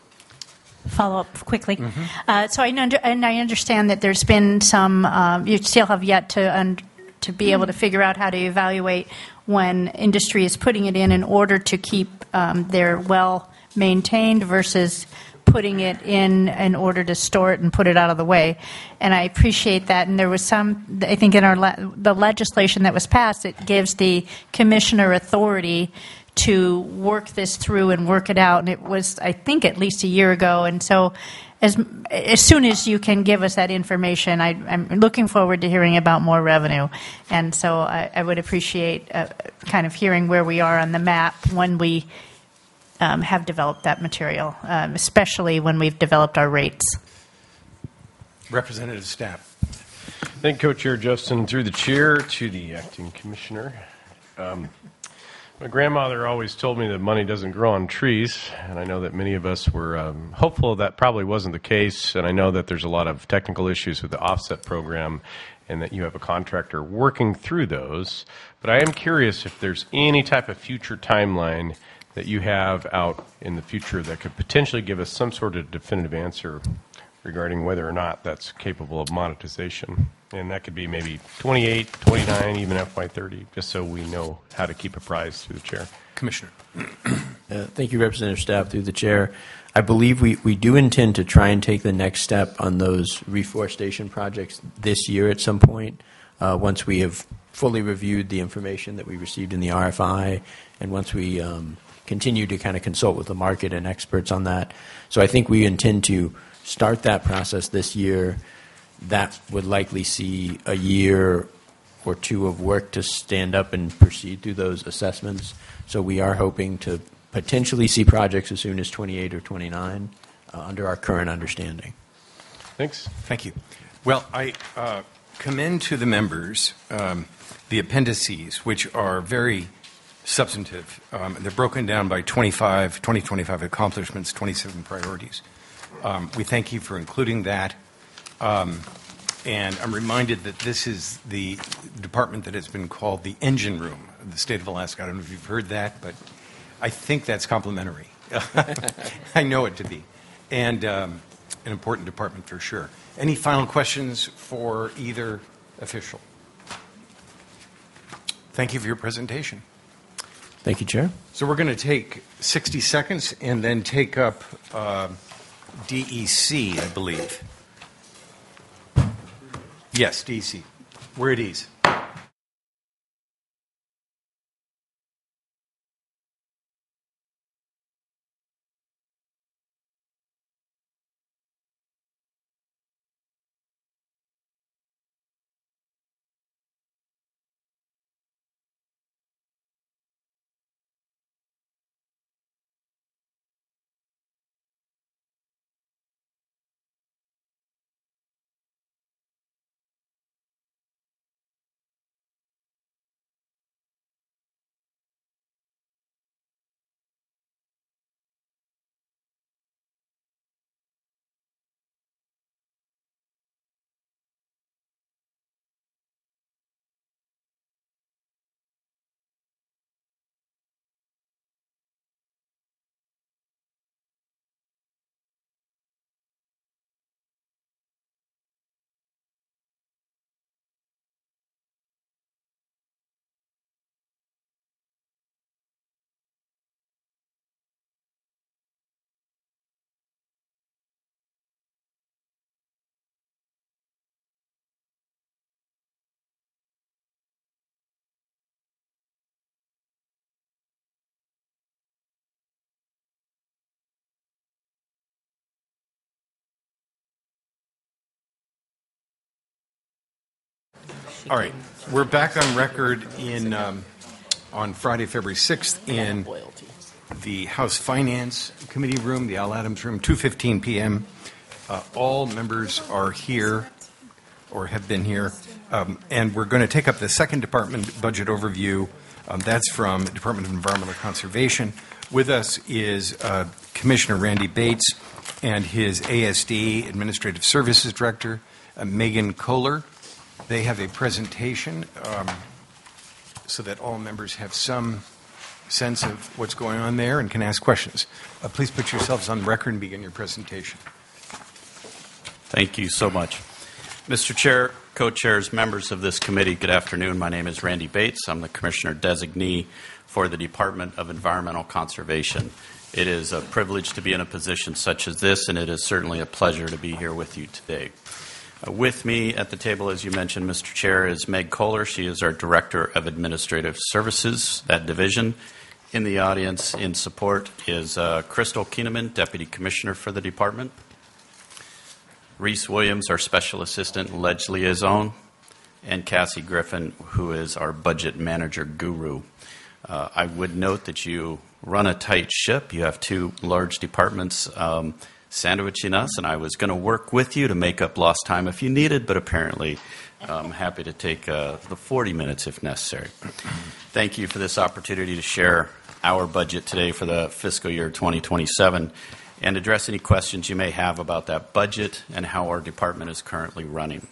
Follow up quickly. Mm-hmm. Uh, so I under, and I understand that there's been some. Um, you still have yet to un, to be able to figure out how to evaluate when industry is putting it in in order to keep um, their well maintained versus putting it in in order to store it and put it out of the way. And I appreciate that. And there was some, I think in our le- the legislation that was passed, it gives the commissioner authority to work this through and work it out. And it was, I think, at least a year ago. And so as as soon as you can give us that information, I, I'm looking forward to hearing about more revenue. And so I, I would appreciate uh, kind of hearing where we are on the map when we Um, have developed that material, um, especially when we've developed our rates. Representative Stapp. Thank you, Co-Chair Justin. Through the chair to the acting commissioner. Um, my grandmother always told me that money doesn't grow on trees, and I know that many of us were um, hopeful that probably wasn't the case, and I know that there's a lot of technical issues with the offset program and that you have a contractor working through those. But I am curious if there's any type of future timeline that you have out in the future that could potentially give us some sort of definitive answer regarding whether or not that's capable of monetization. And that could be maybe twenty-eight, twenty-nine, even F Y thirty, just so we know how to keep apprised through the chair. Commissioner. Uh, thank you, Representative Stapp, through the chair. I believe we, we do intend to try and take the next step on those reforestation projects this year at some point, uh, once we have fully reviewed the information that we received in the R F I, and once we um, continue to kind of consult with the market and experts on that. So I think we intend to start that process this year. That would likely see a year or two of work to stand up and proceed through those assessments. So we are hoping to potentially see projects as soon as twenty-eight or twenty-nine uh, under our current understanding. Thanks. Thank you. Well, I uh, commend to the members um, the appendices, which are very substantive. Um, they're broken down by twenty-five, twenty, twenty-five accomplishments, twenty-seven priorities. Um, we thank you for including that. Um, and I'm reminded that this is the department that has been called the engine room of the state of Alaska. I don't know if you've heard that, but I think that's complimentary. I know it to be. And um, an important department for sure. Any final questions for either official? Thank you for your presentation. Thank you, Chair. So we're going to take sixty seconds and then take up uh, D E C, I believe. Yes, D E C. We're at ease. All right, we're back on record in um, on Friday, February sixth, in the House Finance Committee room, the Al Adams room, two fifteen p.m. Uh, all members are here or have been here, um, and we're going to take up the second department budget overview. Um, that's from the Department of Environmental Conservation. With us is uh, Commissioner Randy Bates and his A S D, Administrative Services Director, uh, Megan Kohler. They have a presentation um, so that all members have some sense of what's going on there and can ask questions. Uh, please put yourselves on the record and begin your presentation. Thank you so much. Mister Chair, co-chairs, members of this committee, good afternoon. My name is Randy Bates. I'm the Commissioner Designee for the Department of Environmental Conservation. It is a privilege to be in a position such as this, and it is certainly a pleasure to be here with you today. Uh, with me at the table, as you mentioned, Mister Chair, is Meg Kohler. She is our Director of Administrative Services, that division. In the audience in support is uh, Crystal Keeneman, Deputy Commissioner for the Department. Reese Williams, our Special Assistant and Ledge Liaison. And Cassie Griffin, who is our Budget Manager guru. Uh, I would note that you run a tight ship. You have two large departments um, sandwiching us, and I was going to work with you to make up lost time if you needed, but apparently I'm happy to take uh, the forty minutes if necessary. Thank you for this opportunity to share our budget today for the fiscal year twenty twenty-seven and address any questions you may have about that budget and how our department is currently running.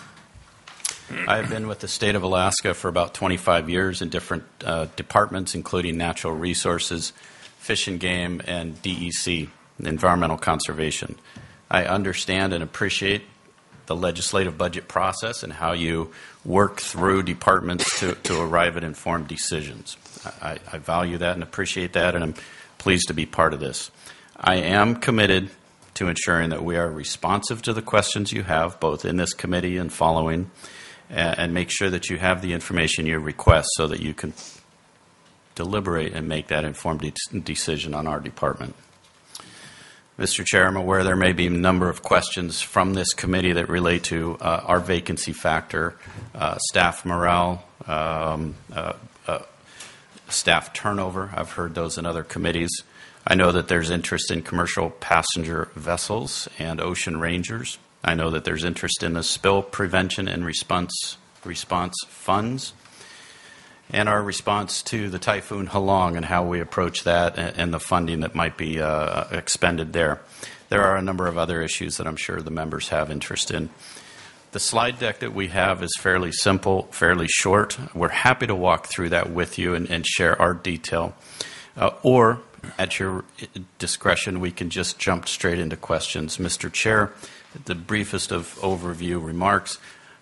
I have been with the state of Alaska for about twenty-five years in different uh, departments, including natural resources, fish and game, and D E C, environmental conservation. I understand and appreciate the legislative budget process and how you work through departments to, to arrive at informed decisions. I, I value that and appreciate that, and I'm pleased to be part of this. I am committed to ensuring that we are responsive to the questions you have, both in this committee and following, and, and make sure that you have the information you request so that you can deliberate and make that informed de- decision on our department. Mister Chair, I'm aware there may be a number of questions from this committee that relate to uh, our vacancy factor, uh, staff morale, um, uh, uh, staff turnover. I've heard those in other committees. I know that there's interest in commercial passenger vessels and ocean rangers. I know that there's interest in the spill prevention and response response funds, and our response to the Typhoon Halong and how we approach that and the funding that might be uh, expended there. There are a number of other issues that I'm sure the members have interest in. The slide deck that we have is fairly simple, fairly short. We're happy to walk through that with you and, and share our detail. Uh, or, at your discretion, we can just jump straight into questions. Mister Chair, the briefest of overview remarks.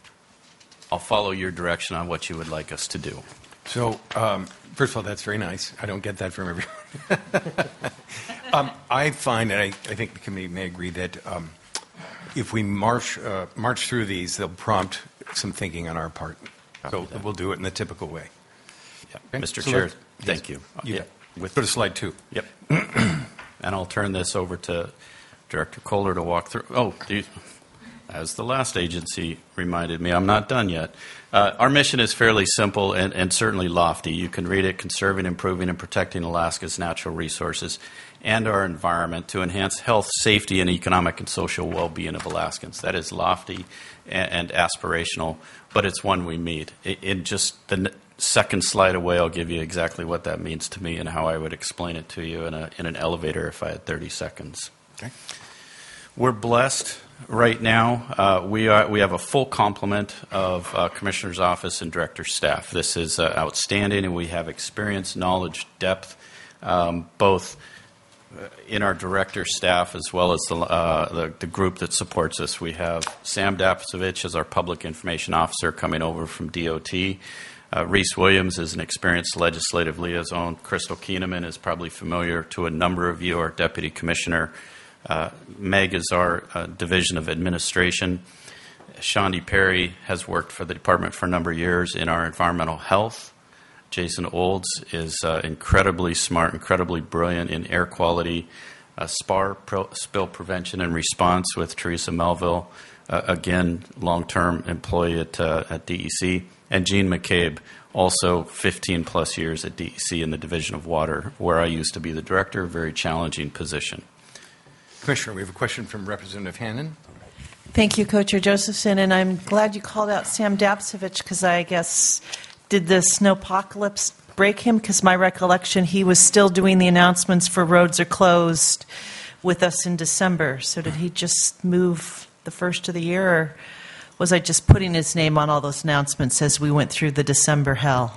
I'll follow your direction on what you would like us to do. So, um, first of all, that's very nice. I don't get that from everyone. um, I find, and I, I think the committee may agree, that um, if we march uh, march through these, they'll prompt some thinking on our part. So we'll do it in the typical way. Yeah. Okay? Mister So Chair, let's- thank yes. you. You Yeah. With, go to slide two. Yep. And I'll turn this over to Director Kohler to walk through. Oh, do- as the last agency reminded me, I'm not done yet. Uh, our mission is fairly simple and, and certainly lofty. You can read it: conserving, improving, and protecting Alaska's natural resources and our environment to enhance health, safety, and economic and social well-being of Alaskans. That is lofty and, and aspirational, but it's one we meet. In, in just the n- second slide away, I'll give you exactly what that means to me and how I would explain it to you in, a, in an elevator if I had thirty seconds. Okay. We're blessed right now. Uh, we are we have a full complement of uh, Commissioner's Office and Director staff. This is uh, outstanding, and we have experience, knowledge, depth, um, both in our Director staff as well as the, uh, the the group that supports us. We have Sam Dapsovich as our Public Information Officer coming over from D O T. Uh, Reese Williams is an experienced legislative liaison. Crystal Keeneman is probably familiar to a number of you, our Deputy Commissioner. Uh, Meg is our uh, Division of Administration. Shondi Perry has worked for the department for a number of years in our environmental health. Jason Olds is uh, incredibly smart, incredibly brilliant in air quality, uh, SPAR, pro- spill prevention and response with Teresa Melville, uh, again, long-term employee at, uh, at D E C. And Gene McCabe, also fifteen plus years at D E C in the Division of Water, where I used to be the director, very challenging position. Commissioner, we have a question from Representative Hannon. Thank you, Co-Chair Josephson, and I'm glad you called out Sam Dapsovich because I guess, did the snowpocalypse break him? Because my recollection, he was still doing the announcements for roads are closed with us in December. So did he just move the first of the year, or was I just putting his name on all those announcements as we went through the December hell?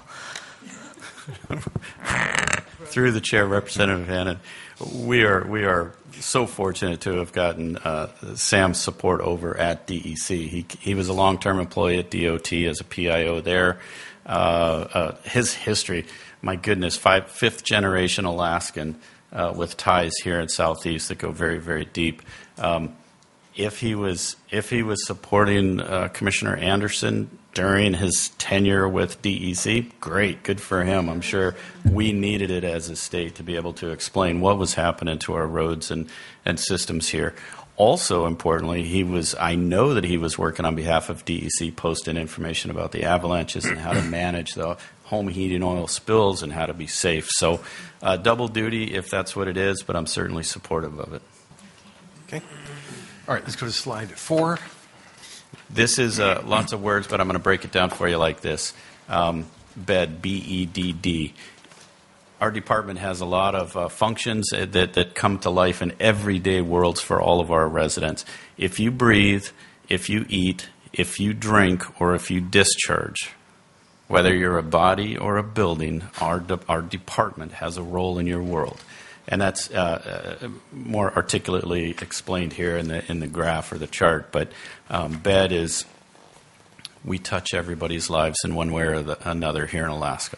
Through the chair, Representative Hannon, we are we are so fortunate to have gotten uh, Sam's support over at D E C. He he was a long-term employee at D O T as a P I O there. Uh, uh, his history, my goodness, five, fifth generation Alaskan uh, with ties here in Southeast that go very, very deep. Um, if he was if he was supporting uh, Commissioner Anderson during his tenure with D E C, great, good for him. I'm sure we needed it as a state to be able to explain what was happening to our roads and, and systems here. Also, importantly, he was, I know that he was working on behalf of D E C, posting information about the avalanches and how to manage the home heating oil spills and how to be safe. So uh, double duty if that's what it is, but I'm certainly supportive of it. Okay. All right, let's go to slide four. This is uh, lots of words, but I'm going to break it down for you like this. Um, B E D, B E D D. Our department has a lot of uh, functions that, that come to life in everyday worlds for all of our residents. If you breathe, if you eat, if you drink, or if you discharge, whether you're a body or a building, our, de- our department has a role in your world. And that's uh, uh, more articulately explained here in the in the graph or the chart. But um, B E D is, we touch everybody's lives in one way or the, another here in Alaska.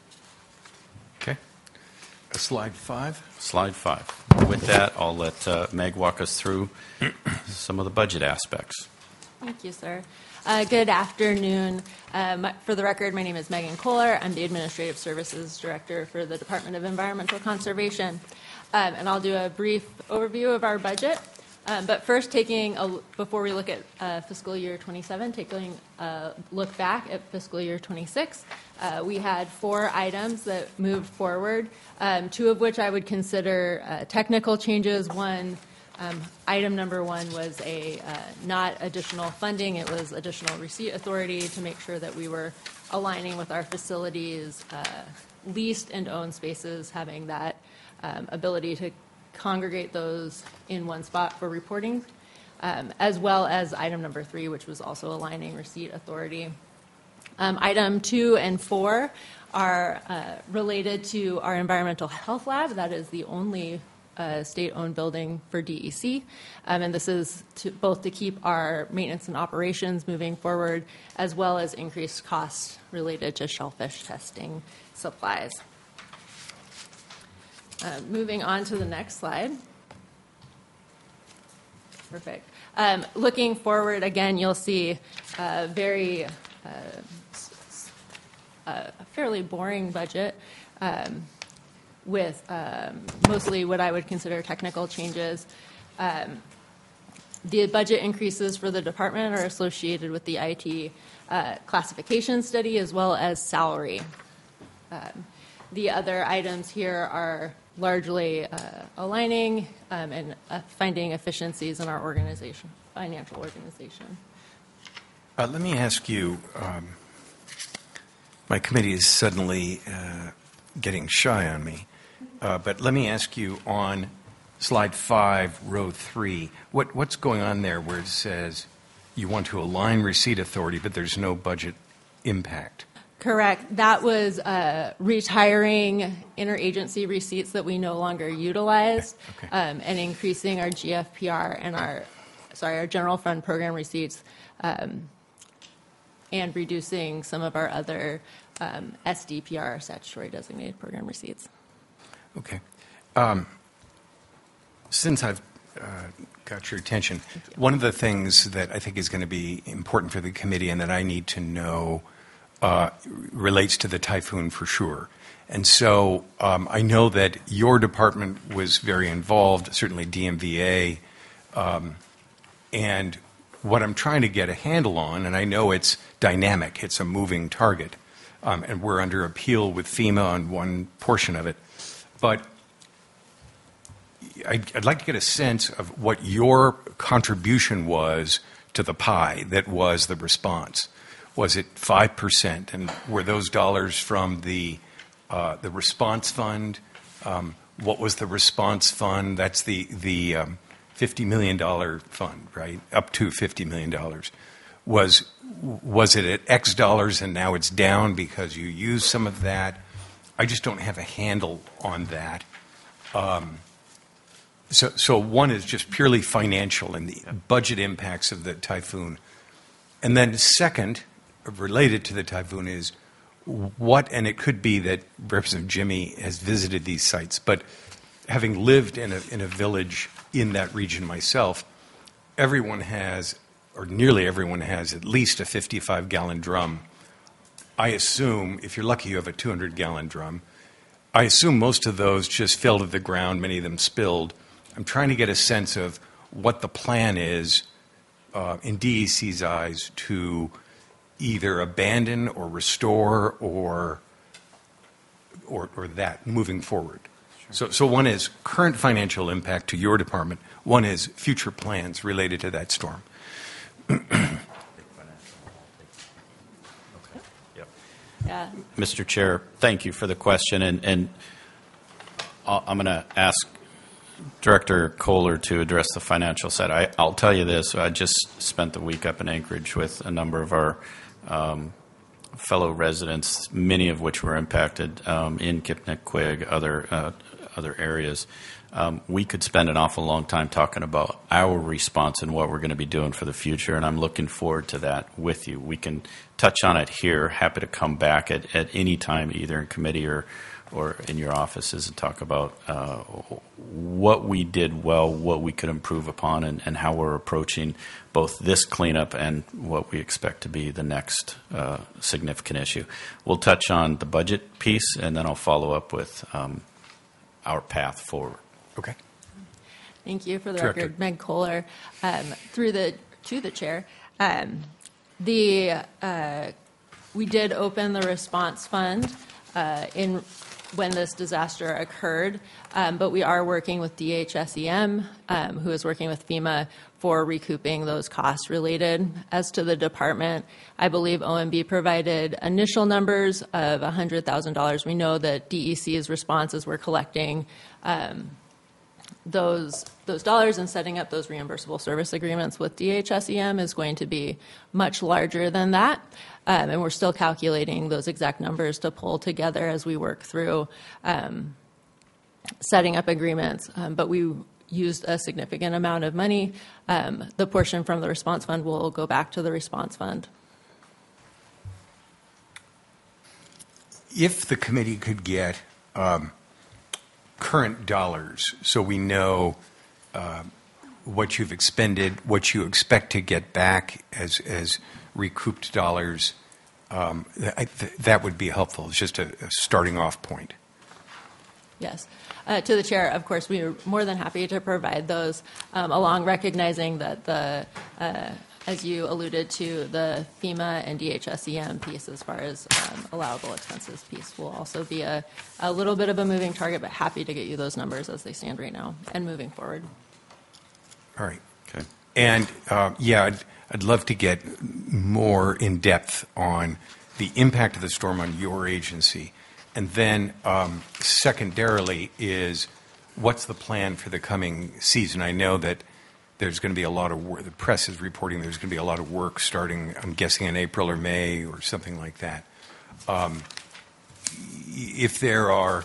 Okay. Uh, slide five. Slide five. With that, I'll let uh, Meg walk us through some of the budget aspects. Thank you, sir. Uh, good afternoon. Um, for the record, my name is Megan Kohler. I'm the Administrative Services Director for the Department of Environmental Conservation. Um, and I'll do a brief overview of our budget. Um, but first, taking a, before we look at uh, fiscal year twenty-seven, taking a look back at fiscal year twenty-six, uh, we had four items that moved forward, um, two of which I would consider uh, technical changes. One Um, item number one was a uh, not additional funding. It was additional receipt authority to make sure that we were aligning with our facilities, uh, leased and owned spaces, having that um, ability to congregate those in one spot for reporting, um, as well as item number three, which was also aligning receipt authority. Um, item two and four are uh, related to our environmental health lab. That is the only uh, state-owned building for D E C. Um, and this is to, both to keep our maintenance and operations moving forward, as well as increased costs related to shellfish testing supplies. Uh, moving on to the next slide. Perfect. Um, looking forward, again, you'll see a very uh, a fairly boring budget um, with um, mostly what I would consider technical changes. Um, the budget increases for the department are associated with the I T uh, classification study as well as salary. Um, the other items here are largely uh, aligning um, and uh, finding efficiencies in our organization, financial organization. Uh, let me ask you, um, my committee is suddenly uh, getting shy on me, uh, but let me ask you on slide five, row three, what, what's going on there where it says you want to align receipt authority, but there's no budget impact? Correct. That was uh, retiring interagency receipts that we no longer utilize, okay. um, and increasing our G F P R and our, sorry, our general fund program receipts, um, and reducing some of our other um, S D P R, statutory designated program receipts. Okay. Um, since I've uh, got your attention, one of the things that I think is going to be important for the committee and that I need to know Uh, relates to the typhoon for sure. And so um, I know that your department was very involved, certainly D M V A. Um, and what I'm trying to get a handle on, and I know it's dynamic, it's a moving target, um, and we're under appeal with FEMA on one portion of it. But I'd, I'd like to get a sense of what your contribution was to the pie that was the response. Was it five percent? And were those dollars from the uh, the response fund? Um, what was the response fund? That's the, the um, fifty million dollars fund, right? Up to fifty million dollars. Was, was it at X dollars and now it's down because you used some of that? I just don't have a handle on that. Um, so, so one is just purely financial and the budget impacts of the typhoon. And then second, related to the typhoon is what, and it could be that Representative Jimmy has visited these sites, but having lived in a, in a village in that region myself, everyone has, or nearly everyone has, at least a fifty-five gallon drum. I assume, if you're lucky, you have a two hundred gallon drum. I assume most of those just fell to the ground, many of them spilled. I'm trying to get a sense of what the plan is uh, in D E C's eyes to either abandon or restore or or, or that moving forward. Sure. So, so one is current financial impact to your department. One is future plans related to that storm. Yeah. Mister Chair, thank you for the question, and, and I'll, I'm going to ask Director Kohler to address the financial side. I, I'll tell you this, I just spent the week up in Anchorage with a number of our um, fellow residents, many of which were impacted um, in Kipnick-Quigg, other, uh, other areas. Um, we could spend an awful long time talking about our response and what we're going to be doing for the future, and I'm looking forward to that with you. We can touch on it here. Happy to come back at, at any time, either in committee or or in your offices, and talk about uh, what we did well, what we could improve upon, and, and how we're approaching both this cleanup and what we expect to be the next uh, significant issue. We'll touch on the budget piece, and then I'll follow up with um, our path forward. Okay. Thank you. For the Director. record, Meg Kohler, um, through the to the chair. Um, the uh, we did open the response fund uh, in when this disaster occurred, um, but we are working with D H S E M, um, who is working with FEMA for recouping those costs related. As to the department, I believe O M B provided initial numbers of one hundred thousand dollars. We know that D E C's responses were collecting um, those those dollars and setting up those reimbursable service agreements with D H S E M is going to be much larger than that. Um, and we're still calculating those exact numbers to pull together as we work through um, setting up agreements. Um, but we used a significant amount of money. Um, the portion from the response fund will go back to the response fund. If the committee could get um, current dollars, so we know uh, what you've expended, what you expect to get back as as recouped dollars, um, I, th- that would be helpful. It's just a, a starting off point. Yes. Uh, to the chair, of course, we are more than happy to provide those, um, along recognizing that the, uh, as you alluded to, the FEMA and D H S E M piece as far as um, allowable expenses piece will also be a, a little bit of a moving target, but happy to get you those numbers as they stand right now and moving forward. All right. Okay. And, uh, yeah, I'd, I'd love to get more in depth on the impact of the storm on your agency. And then um, secondarily is what's the plan for the coming season? I know that there's going to be a lot of work. The press is reporting there's going to be a lot of work starting, I'm guessing, in April or May or something like that. Um, if there are,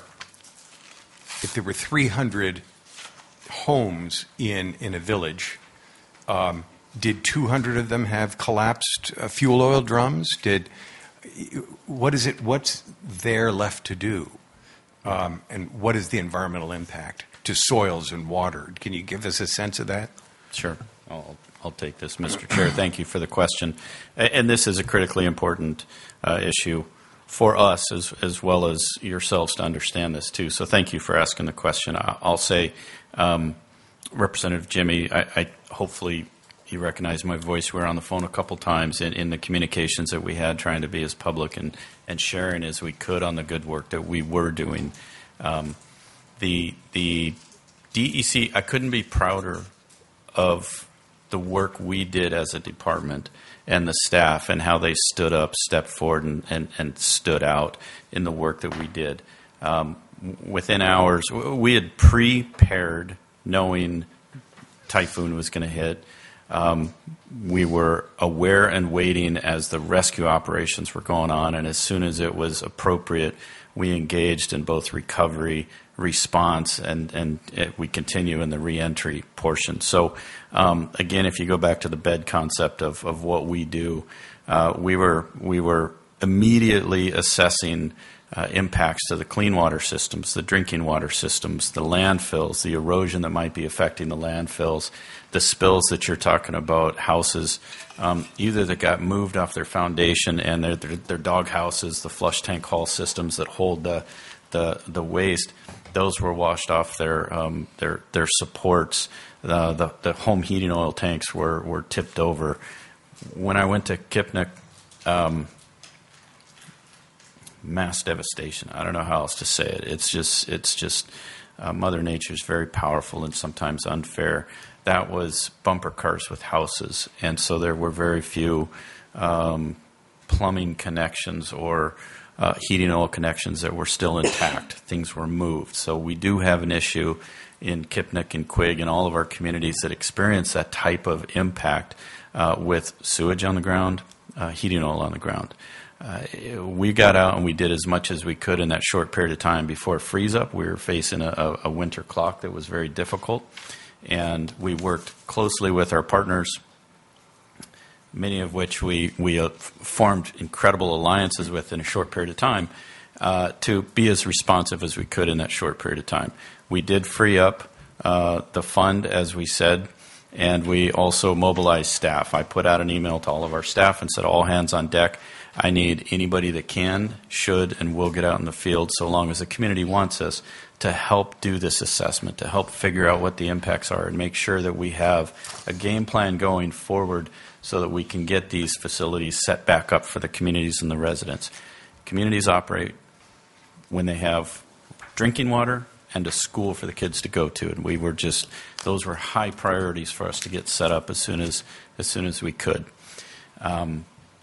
if there were three hundred homes in, in a village, um, did two hundred of them have collapsed uh, fuel oil drums? Did what is it? What's there left to do, um, and what is the environmental impact to soils and water? Can you give us a sense of that? Sure. I'll, I'll take this, Mister Chair. Thank you for the question. And this is a critically important uh, issue for us as, as well as yourselves to understand this, too. So thank you for asking the question. I'll say, um, Representative Jimmy, I, I hopefully you recognize my voice. We were on the phone a couple times in, in the communications that we had, trying to be as public and, and sharing as we could on the good work that we were doing. Um, the the D E C, I couldn't be prouder of the work we did as a department and the staff and how they stood up, stepped forward, and, and, and stood out in the work that we did. Um, within hours, we had prepared knowing typhoon was going to hit. Um, we were aware and waiting as the rescue operations were going on, and as soon as it was appropriate, we engaged in both recovery, response, and, and it, we continue in the reentry portion. So, um, again, if you go back to the bed concept of, of what we do, uh, we were we were immediately assessing Uh, impacts to the clean water systems, the drinking water systems, the landfills, the erosion that might be affecting the landfills, the spills that you're talking about, houses, um, either that got moved off their foundation and their, their, their dog houses, the flush tank haul systems that hold the the, the waste, those were washed off their um, their their supports. Uh, the the home heating oil tanks were were tipped over. When I went to Kipnik, um, mass devastation. I don't know how else to say it. It's just, it's just, uh, Mother Nature is very powerful and sometimes unfair. That was bumper cars with houses, and so there were very few um, plumbing connections or uh, heating oil connections that were still intact. Things were moved. So we do have an issue in Kipnik and Quig and all of our communities that experience that type of impact uh, with sewage on the ground, uh, heating oil on the ground. Uh, we got out and we did as much as we could in that short period of time before freeze up. We were facing a, a winter clock that was very difficult, and we worked closely with our partners, many of which we, we uh, formed incredible alliances with in a short period of time uh, to be as responsive as we could in that short period of time. We did free up uh, the fund, as we said, and we also mobilized staff. I put out an email to all of our staff and said, all hands on deck. I need anybody that can, should, and will get out in the field so long as the community wants us to help do this assessment, to help figure out what the impacts are and make sure that we have a game plan going forward so that we can get these facilities set back up for the communities and the residents. Communities operate when they have drinking water and a school for the kids to go to, and we were just, those were high priorities for us to get set up as soon as, as soon as we could. Um,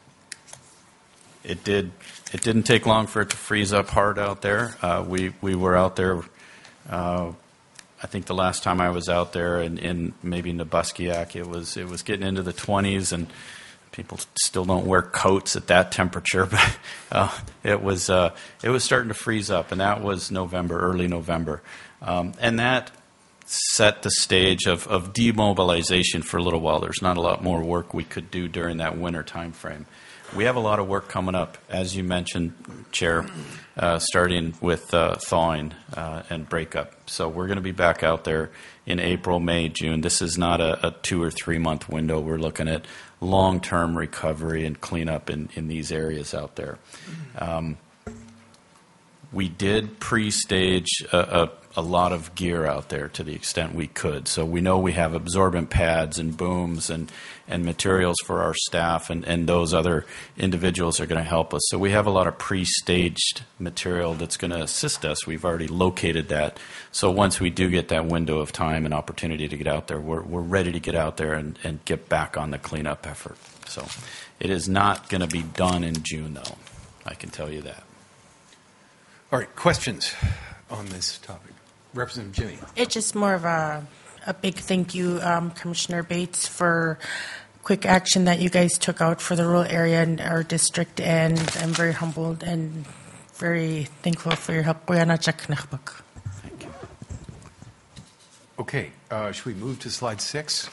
It did. It didn't take long for it to freeze up hard out there. Uh, we we were out there. Uh, I think the last time I was out there in, in maybe Nebuskiak, it was it was getting into the twenties, and people still don't wear coats at that temperature, but uh, it was uh, it was starting to freeze up, and that was November, early November, um, and that set the stage of, of demobilization for a little while. There's not a lot more work we could do during that winter time frame. We have a lot of work coming up, as you mentioned, Chair, uh, starting with uh, thawing uh, and breakup. So we're going to be back out there in April, May, June. This is not a, a two or three month window. We're looking at long-term recovery and cleanup in, in these areas out there. Um, we did pre-stage a, a, a lot of gear out there to the extent we could. So we know we have absorbent pads and booms and, and materials for our staff, and, and those other individuals are going to help us. So we have a lot of pre-staged material that's going to assist us. We've already located that. So once we do get that window of time and opportunity to get out there, we're, we're ready to get out there and, and get back on the cleanup effort. So it is not going to be done in June, though. I can tell you that. All right, questions on this topic? Representative Jimmy. It's just more of a, a big thank you, um, Commissioner Bates, for quick action that you guys took out for the rural area and our district, and I'm very humbled and very thankful for your help. Thank you. Okay, uh, should we move to slide six?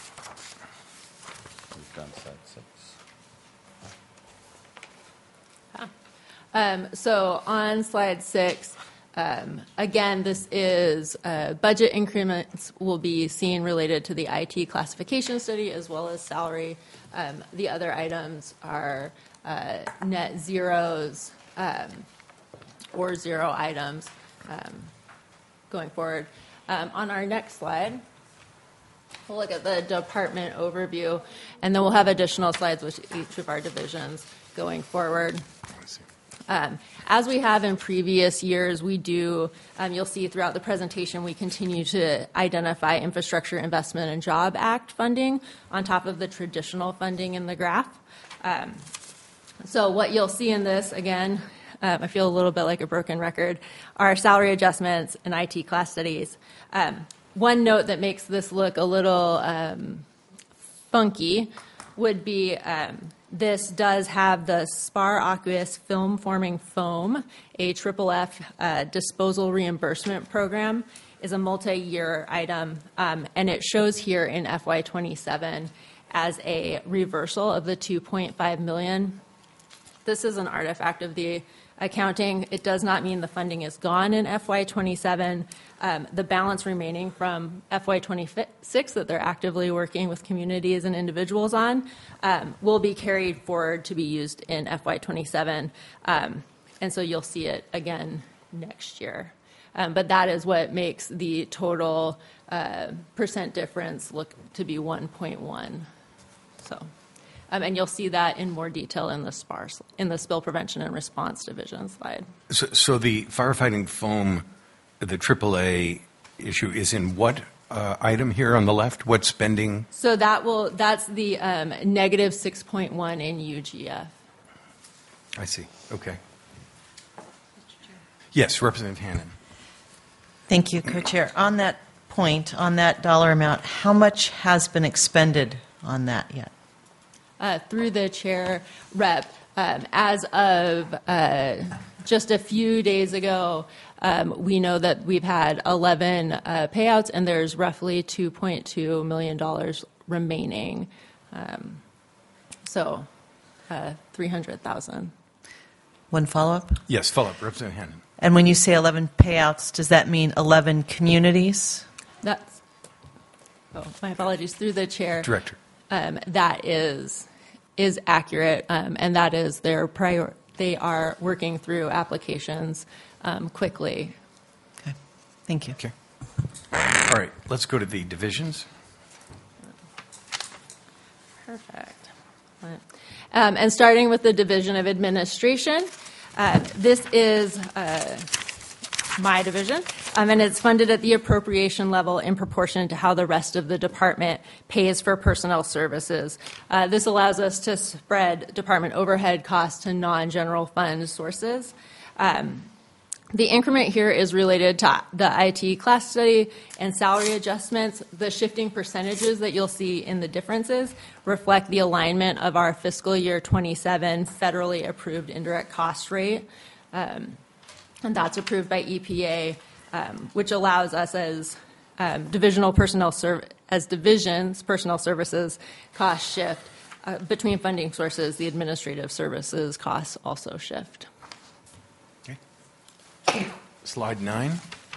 We've done slide six. Um, so on slide six, um, again, this is uh, budget increments will be seen related to the I T classification study as well as salary. Um, the other items are uh, net zeros um, or zero items um, going forward. Um, on our next slide, we'll look at the department overview, and then we'll have additional slides with each of our divisions going forward. Um, as we have in previous years, we do, um, you'll see throughout the presentation, we continue to identify Infrastructure Investment and Job Act funding on top of the traditional funding in the graph. Um, so what you'll see in this, again, um, I feel a little bit like a broken record, are salary adjustments and I T class studies. Um, one note that makes this look a little um, funky would be um, this does have the spar aqueous film forming foam, a triple F uh, disposal reimbursement program, is a multi-year item, um, and it shows here in F Y twenty-seven as a reversal of the two point five million dollars. This is an artifact of the accounting. It does not mean the funding is gone in F Y twenty-seven. Um, the balance remaining from F Y twenty-six that they're actively working with communities and individuals on um, will be carried forward to be used in F Y twenty-seven. Um, and so you'll see it again next year. Um, but that is what makes the total uh, percent difference look to be one point one. So. Um, and you'll see that in more detail in the SPARS, in the Spill Prevention and Response Division slide. So, so the firefighting foam, the triple A issue is in what uh, item here on the left? What spending? So that will, that's the um, negative six point one in U G F. I see. Okay. Yes, Representative Hannan. Thank you, Co-Chair. On that point, on that dollar amount, how much has been expended on that yet? Uh, through the chair rep, um, as of uh, just a few days ago, um, we know that we've had eleven uh, payouts, and there's roughly two point two million dollars remaining. Um, so, uh, three hundred thousand dollars. One follow-up? Yes, follow-up. Representative Hannan. And when you say eleven payouts, does that mean eleven communities? That's, oh, my apologies, through the chair. Director. Um, that is is accurate, um, and that is their prior. They are working through applications um, quickly. Okay, thank you. Okay. All right, let's go to the divisions. Perfect. Right. Um, and starting with the Division of Administration, uh, this is uh, my division, um, and it's funded at the appropriation level in proportion to how the rest of the department pays for personnel services. Uh, this allows us to spread department overhead costs to non-general fund sources. Um, The increment here is related to the I T class study and salary adjustments. The shifting percentages that you'll see in the differences reflect the alignment of our fiscal year twenty-seven federally approved indirect cost rate. Um, and that's approved by E P A, um, which allows us as um, divisional personnel serv- as divisions, personnel services costs shift uh, between funding sources. The administrative services costs also shift. Slide nine.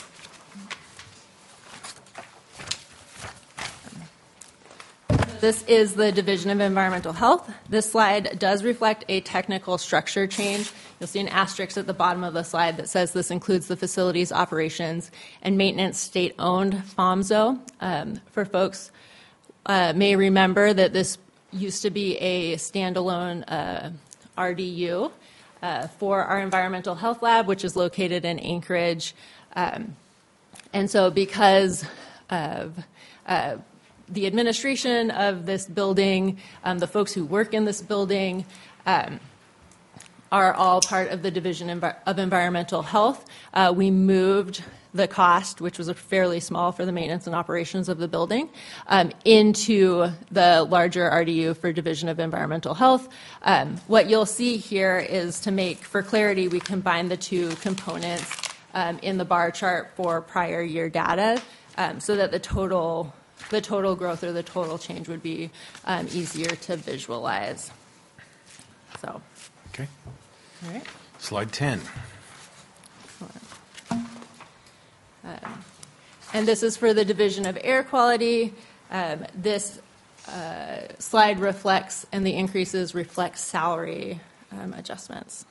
This is the Division of Environmental Health. This slide does reflect a technical structure change. You'll see an asterisk at the bottom of the slide that says this includes the facilities, operations, and maintenance state-owned FOMSO. Um, for folks uh, may remember that this used to be a standalone uh, R D U. Uh, for our environmental health lab, which is located in Anchorage. Um, and so because of uh, the administration of this building, um, the folks who work in this building um, are all part of the Division of Environmental Health. Uh, we moved the cost, which was fairly small for the maintenance and operations of the building, um, into the larger R D U for Division of Environmental Health. Um, what you'll see here is, to make, for clarity, we combine the two components um, in the bar chart for prior year data um, so that the total, the total growth or the total change would be um, easier to visualize. So, Okay. all right. Slide ten. Um, and this is for the Division of Air Quality. Um, this uh, slide reflects, and the increases reflect salary um, adjustments.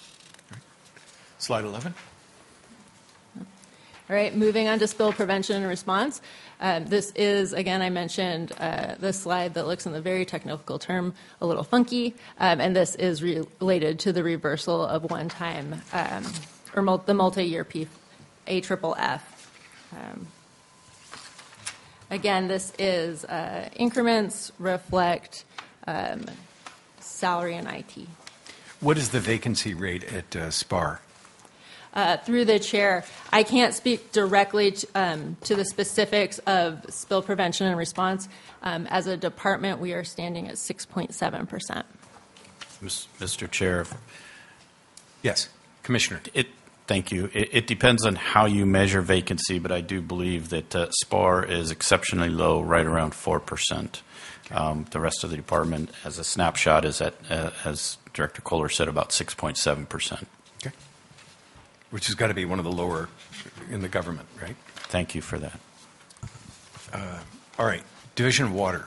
Slide eleven. All right, moving on to spill prevention and response. Um, this is, again, I mentioned uh, this slide that looks in the very technical term a little funky, um, and this is re- related to the reversal of one-time um, or mul- the multi-year P. A triple F. Um, again, this is uh, increments reflect um, salary and I T. What is the vacancy rate at uh, SPAR? Uh, through the chair, I can't speak directly to, um, to the specifics of spill prevention and response. Um, as a department, we are standing at six point seven percent. Mister Chair. Yes, Commissioner. It, thank you. It, it depends on how you measure vacancy, but I do believe that uh, SPAR is exceptionally low, right around four percent. Um, the rest of the department, as a snapshot, is at, uh, as Director Kohler said, about six point seven percent. Okay. Which has got to be one of the lower in the government, right? Thank you for that. Uh, all right. Division of Water.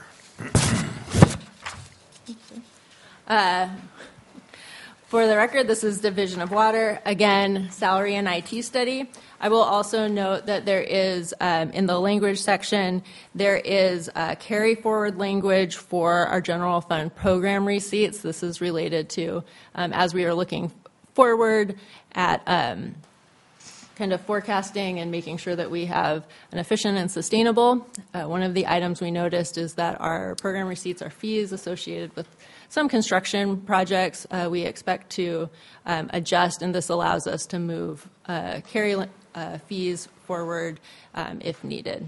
Uh, for the record, this is Division of Water. Again, salary and I T study. I will also note that there is, um, in the language section, there is uh, carry forward language for our general fund program receipts. This is related to, um, as we are looking forward at um, kind of forecasting and making sure that we have an efficient and sustainable. Uh, one of the items we noticed is that our program receipts are fees associated with some construction projects. Uh, we expect to um, adjust, and this allows us to move uh, carry uh, fees forward um, if needed.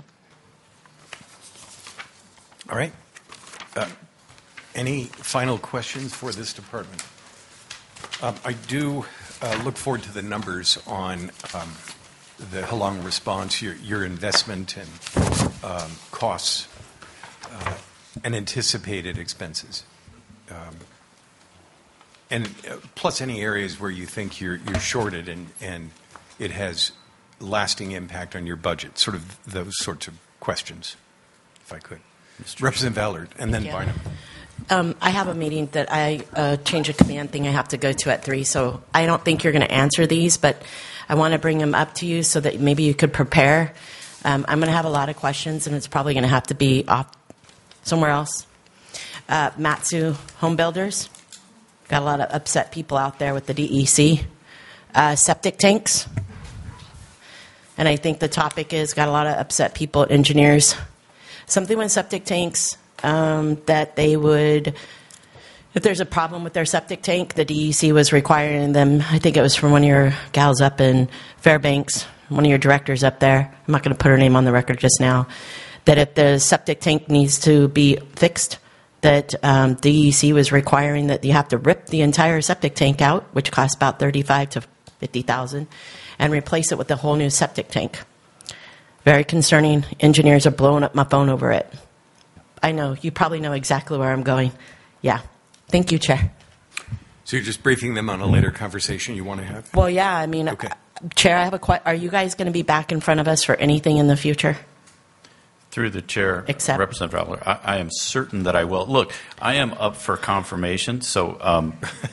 All right. Uh, any final questions for this department? Um, I do uh, look forward to the numbers on um, the Halong response, your, your investment and um, costs uh, and anticipated expenses. Um, and uh, plus any areas where you think you're, you're shorted and, and it has lasting impact on your budget, sort of those sorts of questions, if I could. Mister Representative Ballard, and then Thank you. Bynum. Um, I have a meeting that I uh, change a command thing I have to go to at three, so I don't think you're going to answer these, but I want to bring them up to you so that maybe you could prepare. Um, I'm going to have a lot of questions, and it's probably going to have to be off somewhere else. Uh, Matsu Home Builders, got a lot of upset people out there with the D E C. Uh, septic tanks, and I think the topic is got a lot of upset people, engineers. Something with septic tanks. Um, that they would, if there's a problem with their septic tank, the D E C was requiring them, I think it was from one of your gals up in Fairbanks, one of your directors up there, I'm not going to put her name on the record just now, that if the septic tank needs to be fixed, that um, D E C was requiring that you have to rip the entire septic tank out, which costs about thirty-five to fifty thousand, and replace it with a whole new septic tank. Very concerning. Engineers are blowing up my phone over it. I know. You probably know exactly where I'm going. Yeah. Thank you, Chair. So you're just briefing them on a later conversation you want to have? Well, yeah. I mean, Okay. uh, Chair, I have a question. Are you guys going to be back in front of us for anything in the future? Through the chair, Accept. Representative Fowler, I, I am certain that I will. Look, I am up for confirmation, so um,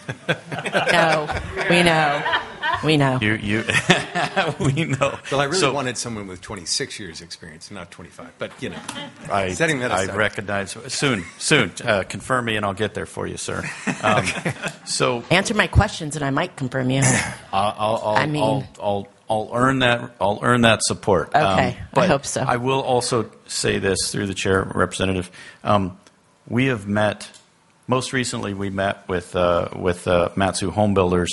No. We know. We know. you, you we know. Well, I really So wanted someone with twenty-six years experience, not twenty-five. But, you know, I, setting that I aside. recognize soon. Soon, uh, confirm me, and I'll get there for you, sir. Um, so Answer my questions, and I might confirm you. I'll, I'll, I'll, I mean- I'll, I'll, I'll earn that. I'll earn that support. Okay, I but hope so. I will also say this through the chair, Representative. Um, we have met. Most recently, we met with uh, with uh, Matsu Home Builders,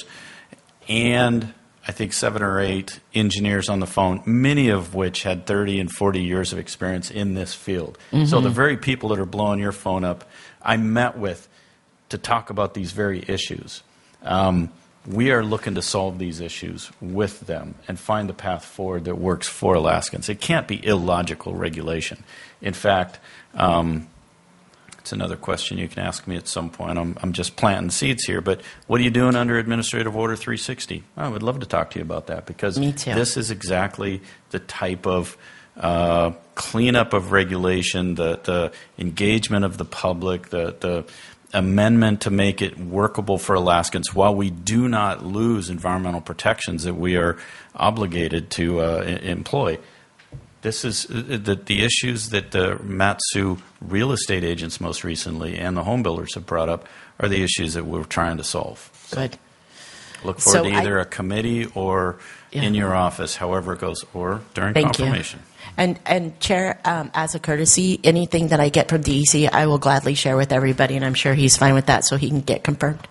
and I think seven or eight engineers on the phone, many of which had thirty and forty years of experience in this field. Mm-hmm. So the very people that are blowing your phone up, I met with to talk about these very issues. Um, we are looking to solve these issues with them and find the path forward that works for Alaskans. It can't be illogical regulation. In fact, um, it's another question you can ask me at some point. I'm, I'm just planting seeds here, but what are you doing under Administrative Order three sixty? I would love to talk to you about that because Me too. this is exactly the type of uh, cleanup of regulation, the, the engagement of the public, the, the amendment to make it workable for Alaskans while we do not lose environmental protections that we are obligated to uh, e- employ. This is uh, the, the issues that the Matsu real estate agents most recently and the home builders have brought up are the issues that we're trying to solve. Good. Look forward So to either I- a committee or Yeah. in your office, however it goes, or during Thank confirmation. you. And, and Chair, um, as a courtesy, anything that I get from D E C, I will gladly share with everybody, and I'm sure he's fine with that, so he can get confirmed.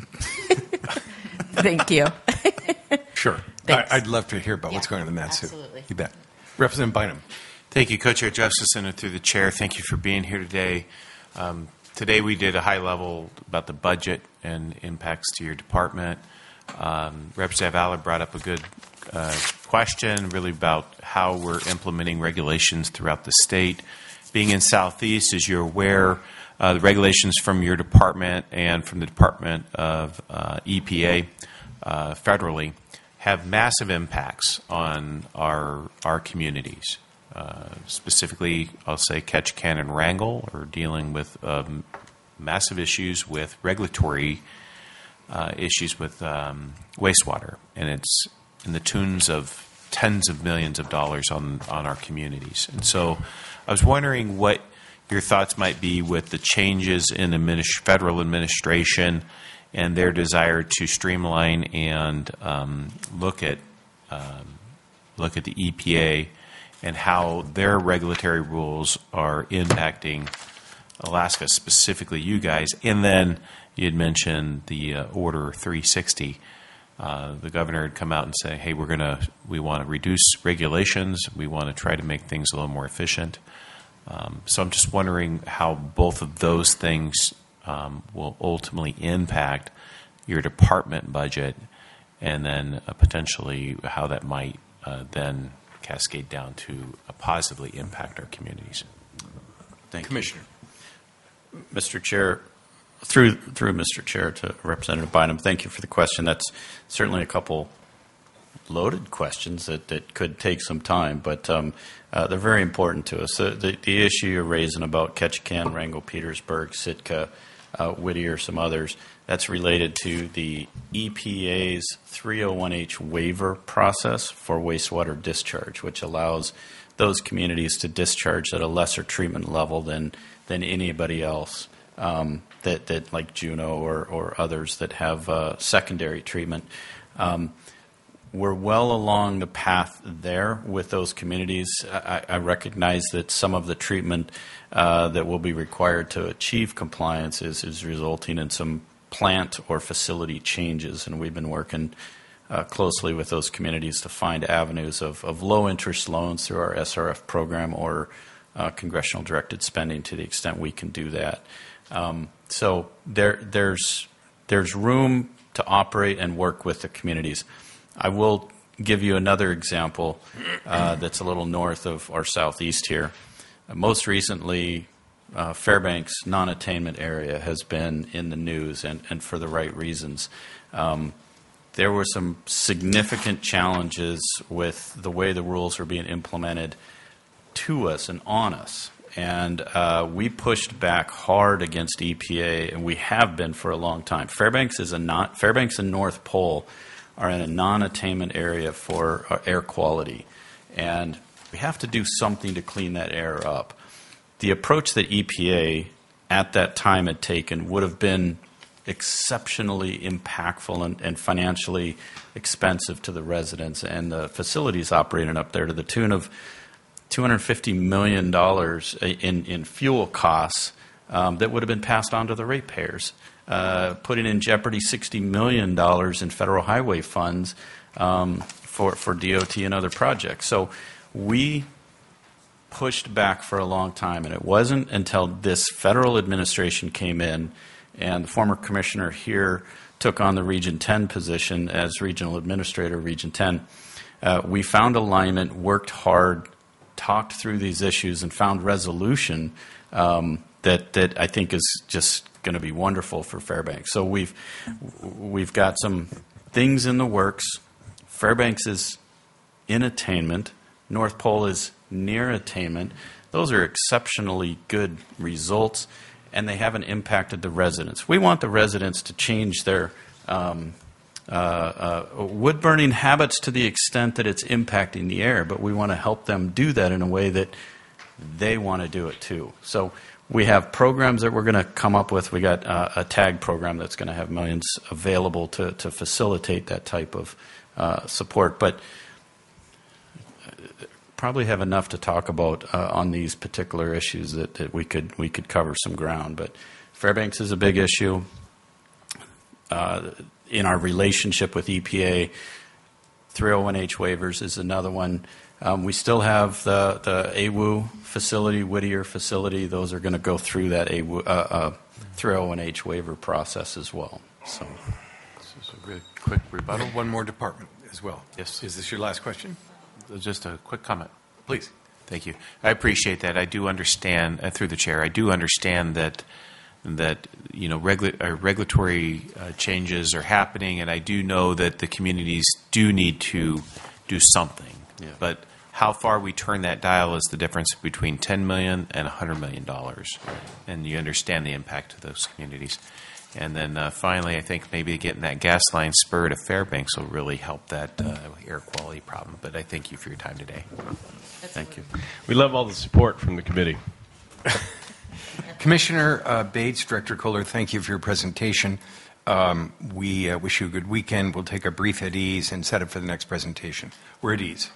Thank you. Sure. I, Thanks. I'd love to hear about what's Yeah, going on in the Matsu. absolutely. You bet. Representative Bynum. Thank you, Co-Chair Jefferson, and through the chair, thank you for being here today. Um, today we did a high level about the budget and impacts to your department. Um, Representative Allard brought up a good uh, question, really about how we're implementing regulations throughout the state. Being in Southeast, as you're aware, uh, the regulations from your department and from the Department of uh, E P A uh, federally have massive impacts on our our communities. Uh, specifically, I'll say Ketchikan and Wrangell are dealing with um, massive issues with regulatory uh, issues with um, wastewater, and it's in the tunes of tens of millions of dollars on, on our communities. And so I was wondering what your thoughts might be with the changes in administ- federal administration and their desire to streamline and um, look at um, look at the E P A and how their regulatory rules are impacting Alaska, specifically you guys. And then you had mentioned the uh, Order three sixty. Uh, the governor had come out and say, hey, we're going to, we want to reduce regulations. We want to try to make things a little more efficient. Um, so I'm just wondering how both of those things um, will ultimately impact your department budget, and then uh, potentially how that might uh, then cascade down to uh, positively impact our communities. Thank you. Commissioner. Mister Chair, through through Mister Chair to Representative Bynum, thank you for the question. That's certainly a couple loaded questions that, that could take some time, but um, uh, they're very important to us. The, the, the issue you're raising about Ketchikan, Wrangell, Petersburg, Sitka, uh, Whittier, some others, that's related to the E P A's three oh one H waiver process for wastewater discharge, which allows those communities to discharge at a lesser treatment level than than anybody else. Um, that, that like Juneau or, or others that have uh, secondary treatment. Um, we're well along the path there with those communities. I, I recognize that some of the treatment uh, that will be required to achieve compliance is, is resulting in some plant or facility changes, and we've been working uh, closely with those communities to find avenues of, of low-interest loans through our S R F program or uh, congressional directed spending to the extent we can do that. Um, so there, there's, there's room to operate and work with the communities. I will give you another example uh, that's a little north of our southeast here. Uh, most recently, uh, Fairbanks non-attainment area has been in the news, and, and for the right reasons. Um, there were some significant challenges with the way the rules were being implemented to us and on us. And uh, we pushed back hard against E P A, and we have been for a long time. Fairbanks is a not, Fairbanks and North Pole are in a non-attainment area for uh, air quality, and we have to do something to clean that air up. The approach that E P A at that time had taken would have been exceptionally impactful and, and financially expensive to the residents and the facilities operating up there, to the tune of two hundred fifty million dollars in, in fuel costs um, that would have been passed on to the ratepayers, uh, putting in jeopardy sixty million dollars in federal highway funds um, for, for D O T and other projects. So we pushed back for a long time, and it wasn't until this federal administration came in and the former commissioner here took on the Region ten position as regional administrator of Region ten. Uh, we found alignment, worked hard, talked through these issues, and found resolution um, that that I think is just going to be wonderful for Fairbanks. So we've we've got some things in the works. Fairbanks is in attainment. North Pole is near attainment. Those are exceptionally good results, and they haven't impacted the residents. We want the residents to change their um, Uh, uh, wood burning habits to the extent that it's impacting the air, but we want to help them do that in a way that they want to do it too. So we have programs that we're going to come up with. We got uh, a TAG program that's going to have millions available to, to facilitate that type of uh, support, but probably have enough to talk about uh, on these particular issues that, that we could we could cover some ground. But Fairbanks is a big issue. Uh, in our relationship with E P A, three oh one H waivers is another one. Um, we still have the, the A W U facility, Whittier facility. Those are going to go through that A W U, uh, uh, three oh one H waiver process as well. So, This is a really quick rebuttal. One more department as well. Yes. Is this your last question? Just a quick comment. Please. Thank you. I appreciate that. I do understand, uh, through the chair, I do understand that that you know regula- uh, regulatory uh, changes are happening, and I do know that the communities do need to do something. Yeah. But how far we turn that dial is the difference between ten million dollars and one hundred million dollars, and you understand the impact of those communities. And then uh, finally, I think maybe getting that gas line spur to Fairbanks will really help that uh, air quality problem. But I thank you for your time today. thank you. We love all the support from the committee. Commissioner uh, Bates, Director Kohler, thank you for your presentation. Um, we uh, wish you a good weekend. We'll take a brief at ease and set up for the next presentation. We're at ease.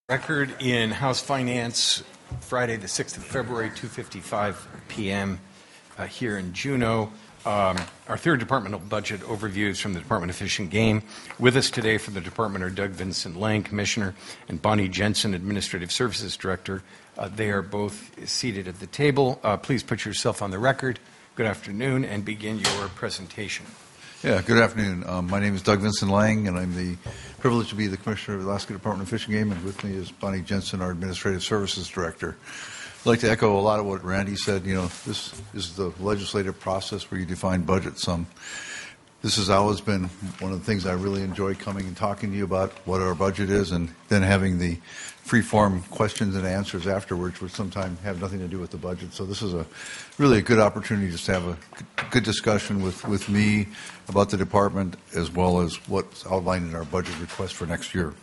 Record in House Finance, Friday, the sixth of February, two fifty-five p.m. Uh, here in Juneau. Um, our third departmental budget overviews from the Department of Fish and Game. With us today from the department are Doug Vincent Lang, Commissioner, and Bonnie Jensen, Administrative Services Director. Uh, they are both seated at the table. Uh, please put yourself on the record. Good afternoon, and begin your presentation. Yeah, good afternoon. Um, my name is Doug Vincent Lang, and I'm the privileged to be the Commissioner of the Alaska Department of Fish and Game, and with me is Bonnie Jensen, our Administrative Services Director. I'd like to echo a lot of what Randy said. You know, this is the legislative process where you define budgets. Um, this has always been one of the things I really enjoy coming and talking to you about what our budget is, and then having the free-form questions and answers afterwards, which sometimes have nothing to do with the budget. So this is a really a good opportunity just to have a good discussion with, with me about the department, as well as what's outlined in our budget request for next year.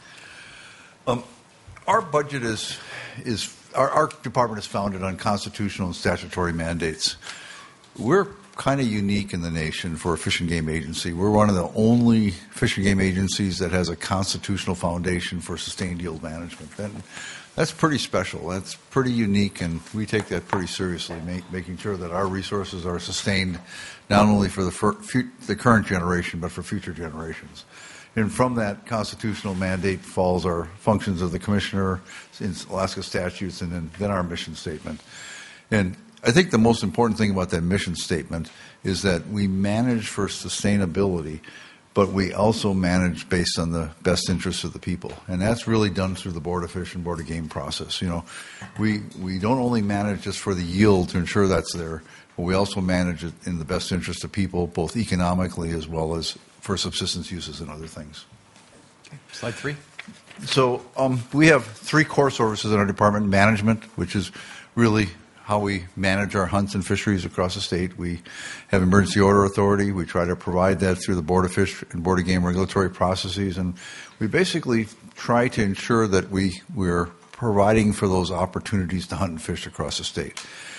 Um, our budget is is our, our department is founded on constitutional and statutory mandates. We're kind of unique in the nation for a fish and game agency. We're one of the only fish and game agencies that has a constitutional foundation for sustained yield management. And that's pretty special. That's pretty unique, and we take that pretty seriously, make, making sure that our resources are sustained not only for the, for, fu- the current generation, but for future generations. And from that constitutional mandate falls our functions of the Commissioner in Alaska statutes, and then, then our mission statement. And I think the most important thing about that mission statement is that we manage for sustainability, but we also manage based on the best interests of the people. And that's really done through the Board of Fish and Board of Game process. You know, we, we don't only manage just for the yield to ensure that's there, but we also manage it in the best interest of people, both economically as well as for subsistence uses and other things. Okay. Slide three. So um, we have three core services in our department: management, which is really how we manage our hunts and fisheries across the state. We have emergency order authority. We try to provide that through the Board of Fish and Board of Game regulatory processes, and we basically try to ensure that we, we're providing for those opportunities to hunt and fish across the state.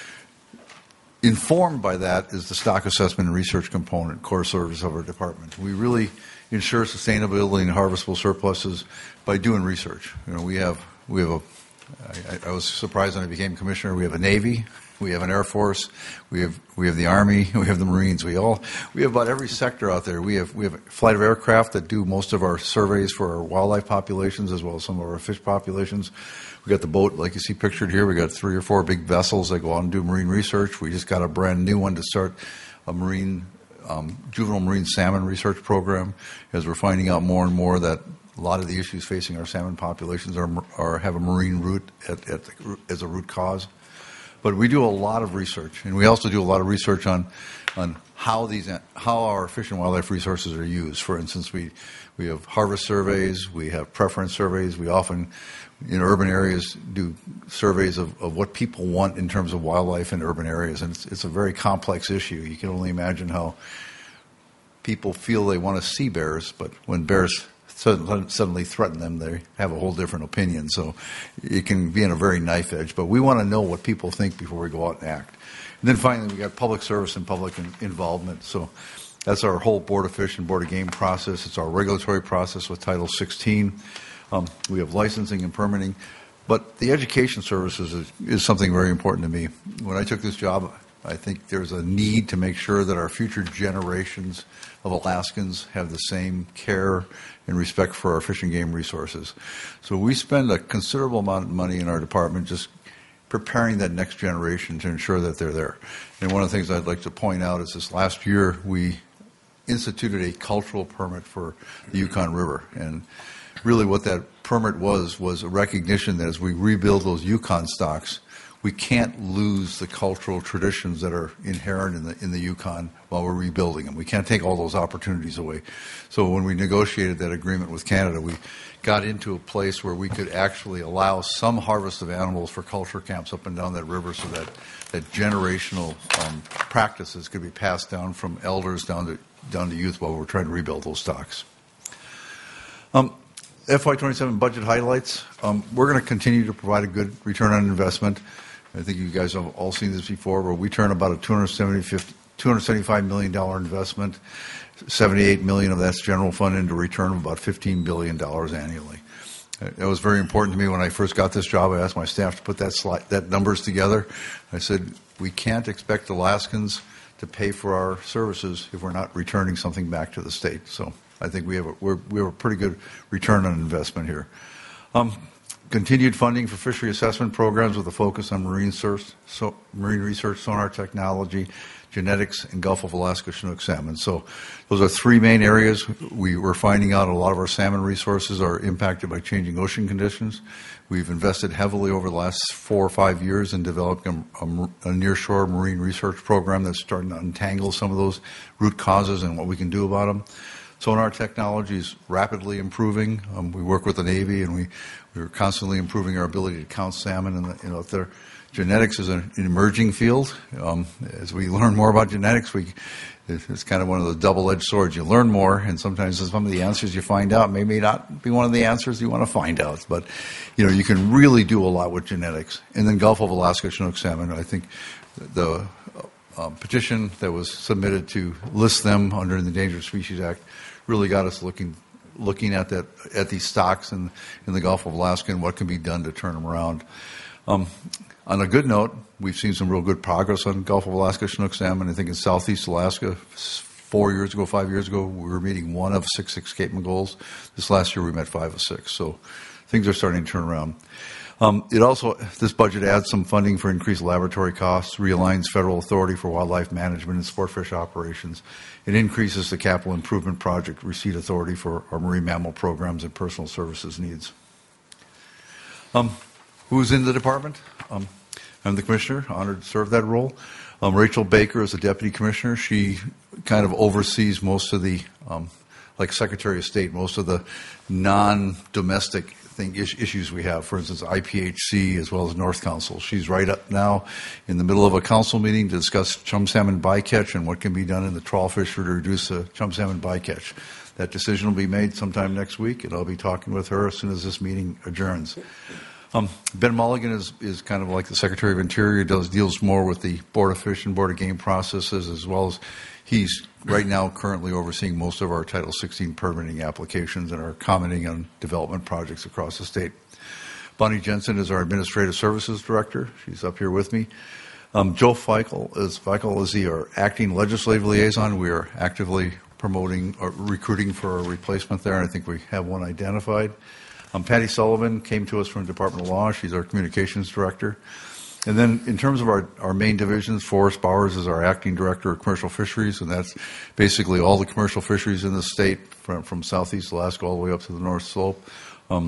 Informed by that is the stock assessment and research component, core service of our department. We really ensure sustainability and harvestable surpluses by doing research. You know, we have we have a I, I was surprised when I became commissioner. We have a Navy, we have an Air Force, we have we have the Army, we have the Marines. We all we have about every sector out there. We have we have a flight of aircraft that do most of our surveys for our wildlife populations as well as some of our fish populations. We got the boat, like you see pictured here. We got three or four big vessels that go out and do marine research. We just got a brand new one to start a marine um, juvenile marine salmon research program, as we're finding out more and more that a lot of the issues facing our salmon populations are, are have a marine root at, at the, as a root cause. But we do a lot of research, and we also do a lot of research on on how these how our fish and wildlife resources are used. For instance, we we have harvest surveys, we have preference surveys. We often, in urban areas, do surveys of, of what people want in terms of wildlife in urban areas, and it's, it's a very complex issue. You can only imagine how people feel they want to see bears, but when bears suddenly threaten them, they have a whole different opinion. So it can be in a very knife edge, but we want to know what people think before we go out and act. And then finally, we got public service and public in- involvement. So that's our whole Board of Fish and Board of Game process. It's our regulatory process with Title sixteen. Um, we have licensing and permitting. But the education services is, is something very important to me. When I took this job, I think there's a need to make sure that our future generations of Alaskans have the same care and respect for our fish and game resources. So we spend a considerable amount of money in our department just preparing that next generation to ensure that they're there. And one of the things I'd like to point out is this last year we instituted a cultural permit for the Yukon River. And really what that permit was was a recognition that as we rebuild those Yukon stocks, we can't lose the cultural traditions that are inherent in the in the Yukon while we're rebuilding them. We can't take all those opportunities away. So when we negotiated that agreement with Canada, we got into a place where we could actually allow some harvest of animals for culture camps up and down that river, so that that generational um, practices could be passed down from elders down to down to youth while we're trying to rebuild those stocks. Um, F Y twenty-seven budget highlights. Um, we're going to continue to provide a good return on investment. I think you guys have all seen this before, where we turn about a two hundred seventy-five million dollars investment. seventy-eight million dollars of that's general fund into return of about fifteen billion dollars annually. That was very important to me when I first got this job. I asked my staff to put that slide, that numbers together. I said, we can't expect Alaskans to pay for our services if we're not returning something back to the state. So I think we have a, we're, we have a pretty good return on investment here. Um, continued funding for fishery assessment programs with a focus on marine, source, so, marine research, sonar technology, genetics, and Gulf of Alaska Chinook salmon. So those are three main areas. We were finding out a lot of our salmon resources are impacted by changing ocean conditions. We've invested heavily over the last four or five years in developing a, a, a nearshore marine research program that's starting to untangle some of those root causes and what we can do about them. Sonar technology is rapidly improving. Um, we work with the Navy, and we, we're constantly improving our ability to count salmon in the, you know, if they're genetics is an emerging field. Um, as we learn more about genetics, we, it's kind of one of the double-edged swords. You learn more, and sometimes some of the answers you find out may, may not be one of the answers you want to find out. But, you know, you can really do a lot with genetics. And then Gulf of Alaska Chinook salmon, I think the uh, petition that was submitted to list them under the Endangered Species Act really got us looking looking at that at these stocks in, in the Gulf of Alaska and what can be done to turn them around. Um, On a good note, we've seen some real good progress on Gulf of Alaska Chinook salmon. I think in Southeast Alaska, four years ago, five years ago, we were meeting one of six escapement goals. This last year, we met five of six. So things are starting to turn around. Um, it also, this budget adds some funding for increased laboratory costs, realigns federal authority for wildlife management and sportfish operations. It increases the capital improvement project receipt authority for our marine mammal programs and personal services needs. Um, who's in the department? Um, I'm the commissioner, honored to serve that role. Um, Rachel Baker is the deputy commissioner. She kind of oversees most of the, um, like Secretary of State, most of the non-domestic thing is, issues we have. For instance, I P H C as well as North Council. She's right up now in the middle of a council meeting to discuss chum salmon bycatch and what can be done in the trawl fishery to reduce the chum salmon bycatch. That decision will be made sometime next week, and I'll be talking with her as soon as this meeting adjourns. Um, Ben Mulligan is, is kind of like the Secretary of Interior, does deals more with the Board of Fish and Board of Game processes, as well as he's right now currently overseeing most of our Title sixteen permitting applications and are commenting on development projects across the state. Bonnie Jensen is our Administrative Services Director. She's up here with me. Um, Joe Feichel is, Feichel is the our acting legislative liaison. We are actively promoting or recruiting for a replacement there, and I think we have one identified. Um, Patty Sullivan came to us from the Department of Law. She's our communications director. And then in terms of our, our main divisions, Forrest Bowers is our acting director of commercial fisheries, and that's basically all the commercial fisheries in the state from, from southeast Alaska all the way up to the North Slope. Um,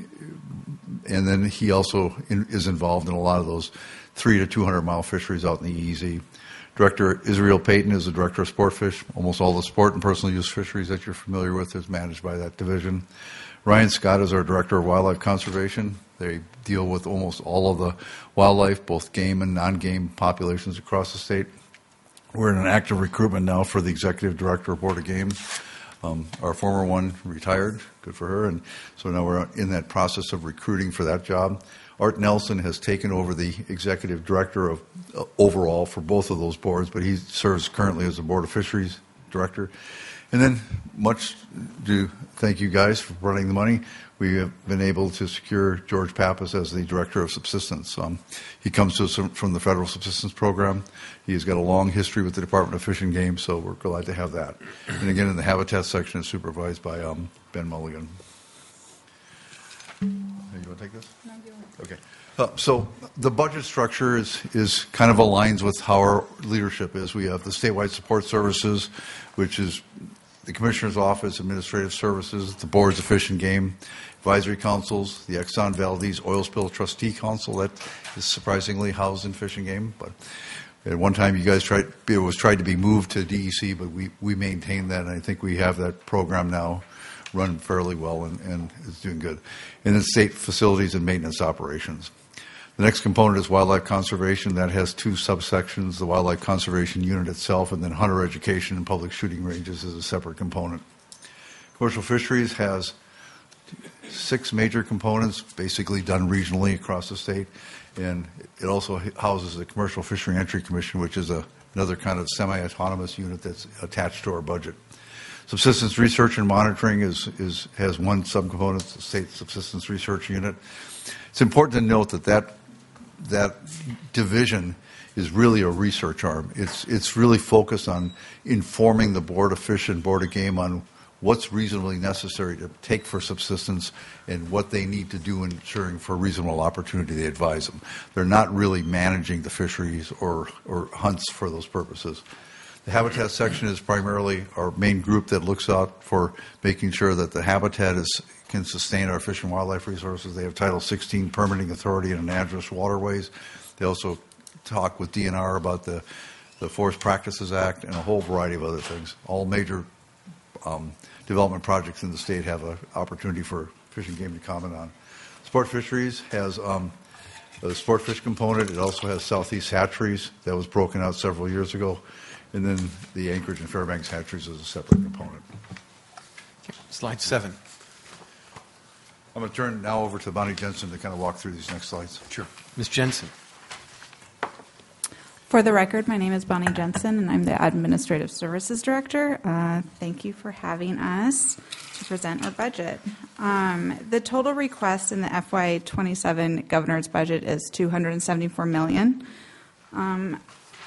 and then he also in, is involved in a lot of those three to two hundred mile fisheries out in the E E Z. Director Israel Payton is the director of sport fish. Almost all the sport and personal use fisheries that you're familiar with is managed by that division. Ryan Scott is our Director of Wildlife Conservation. They deal with almost all of the wildlife, both game and non-game populations across the state. We're in an active recruitment now for the Executive Director of Board of Game. Um, our former one retired, good for her, and so now we're in that process of recruiting for that job. Art Nelson has taken over the Executive Director of uh, overall for both of those boards, but he serves currently as the Board of Fisheries Director. And then much to thank you guys for running the money. We have been able to secure George Pappas as the Director of Subsistence. Um, he comes to us from the Federal Subsistence Program. He's got a long history with the Department of Fish and Game, so we're glad to have that. And again, in the Habitat section is supervised by um, Ben Mulligan. Hey, you want to take this? No, you want to. Okay. Uh, so the budget structure is, is kind of aligns with how our leadership is. We have the statewide support services, which is the Commissioner's Office, Administrative Services, the Boards of Fish and Game, Advisory Councils, the Exxon Valdez Oil Spill Trustee Council that is surprisingly housed in Fish and Game. But at one time you guys tried, it was tried to be moved to D E C, but we, we maintained that, and I think we have that program now run fairly well and, and it's doing good. And then state facilities and maintenance operations. The next component is wildlife conservation. That has two subsections, the wildlife conservation unit itself, and then hunter education and public shooting ranges is a separate component. Commercial fisheries has six major components, basically done regionally across the state, and it also houses the Commercial Fishery Entry Commission, which is a, another kind of semi-autonomous unit that's attached to our budget. Subsistence research and monitoring is, is, has one subcomponent, the State Subsistence Research Unit. It's important to note that that, that division is really a research arm. It's, it's really focused on informing the Board of Fish and Board of Game on what's reasonably necessary to take for subsistence and what they need to do in ensuring for reasonable opportunity. They advise them. They're not really managing the fisheries or, or hunts for those purposes. The habitat section is primarily our main group that looks out for making sure that the habitat is, can sustain our fish and wildlife resources. They have Title sixteen permitting authority in Anadromous waterways. They also talk with D N R about the, the Forest Practices Act and a whole variety of other things. All major um, development projects in the state have an opportunity for Fish and Game to comment on. Sport Fisheries has um, a sport fish component. It also has Southeast Hatcheries that was broken out several years ago. And then the Anchorage and Fairbanks hatcheries is a separate component. Slide seven. I'm going to turn now over to Bonnie Jensen to kind of walk through these next slides. Sure. Miz Jensen. For the record, my name is Bonnie Jensen, and I'm the Administrative Services Director. Uh, thank you for having us to present our budget. Um, the total request in the F Y twenty-seven governor's budget is two hundred seventy-four million dollars. Um,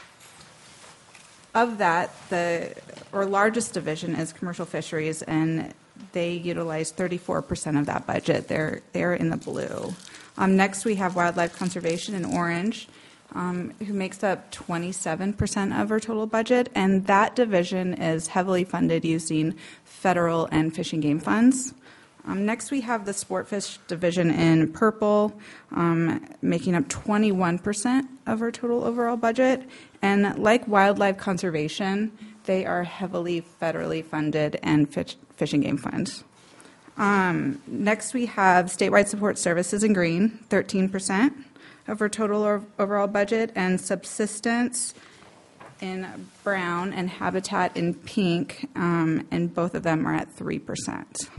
Of that, the or largest division is commercial fisheries, and they utilize thirty-four percent of that budget. They're they're in the blue. Um, next, we have wildlife conservation in orange, um, who makes up twenty-seven percent of our total budget, and that division is heavily funded using federal and fish and game funds. Um, next, we have the Sportfish division in purple, um, making up twenty-one percent of our total overall budget. And like wildlife conservation, they are heavily federally funded and fish, fish and game funds. Um, next, we have statewide support services in green, thirteen percent of our total or, overall budget, and subsistence in brown and habitat in pink, um, and both of them are at three percent.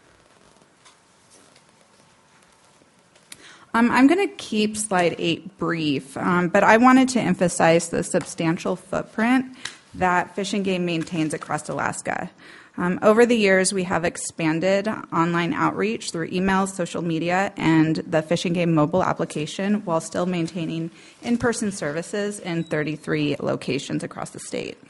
Um, I'm going to keep slide eight brief, um, but I wanted to emphasize the substantial footprint that Fish and Game maintains across Alaska. Um, over the years, we have expanded online outreach through emails, social media, and the Fish and Game mobile application while still maintaining in-person services in thirty-three locations across the state.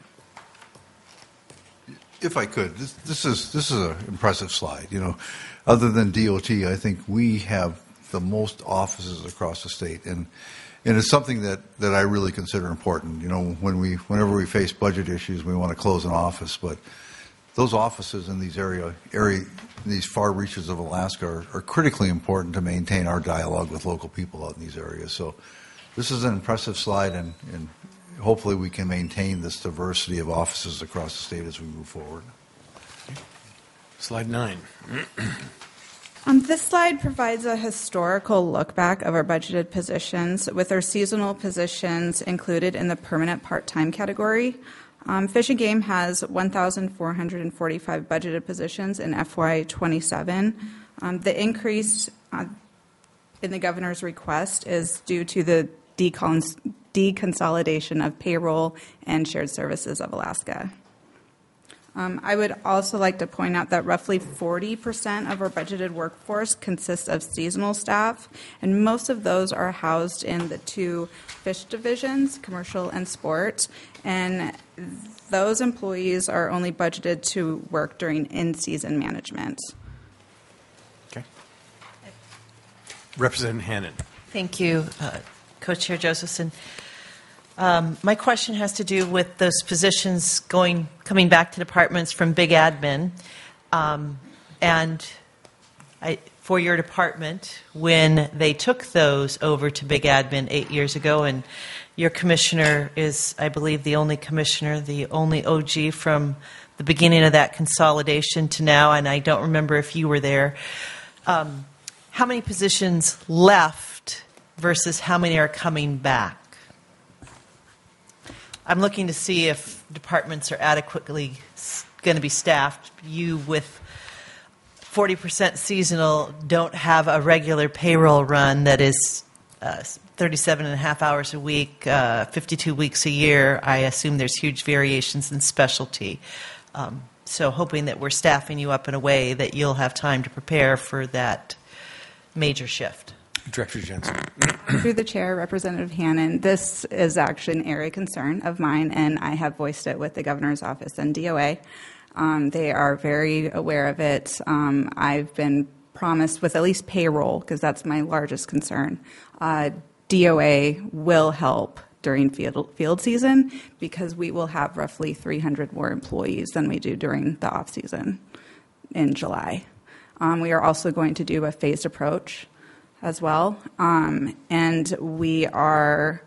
If I could, this, this is this is an impressive slide. You know, other than D O T, I think we have the most offices across the state, and and it's something that, that I really consider important. You know, when we whenever we face budget issues, we want to close an office, but those offices in these area area these far reaches of Alaska are, are critically important to maintain our dialogue with local people out in these areas. So this is an impressive slide, and, and hopefully we can maintain this diversity of offices across the state as we move forward. Slide nine. Um, this slide provides a historical look back of our budgeted positions, with our seasonal positions included in the permanent part-time category. Um, Fish and Game has one thousand four hundred forty-five budgeted positions in F Y twenty-seven. Um, the increase uh, in the governor's request is due to the decons- deconsolidation of payroll and shared services of Alaska. Um, I would also like to point out that roughly forty percent of our budgeted workforce consists of seasonal staff, and most of those are housed in the two fish divisions, commercial and sport, and those employees are only budgeted to work during in-season management. Okay. Representative Hannan. Thank you, uh, Co-Chair Josephson. Um, my question has to do with those positions going, coming back to departments from big admin. Um, and I, for your department, when they took those over to big admin eight years ago, and your commissioner is, I believe, the only commissioner, the only O G from the beginning of that consolidation to now, and I don't remember if you were there. Um, how many positions left versus how many are coming back? I'm looking to see if departments are adequately going to be staffed. You, with forty percent seasonal, don't have a regular payroll run that is uh, thirty-seven and a half hours a week, uh, fifty-two weeks a year. I assume there's huge variations in specialty. Um, So hoping that we're staffing you up in a way that you'll have time to prepare for that major shift. Director Jensen. Through the chair, Representative Hannon, this is actually an area of concern of mine, and I have voiced it with the governor's office and D O A. Um, they are very aware of it. Um, I've been promised with at least payroll, because that's my largest concern. Uh, D O A will help during field, field season, because we will have roughly three hundred more employees than we do during the off season in July. Um, we are also going to do a phased approach as well, um, and we are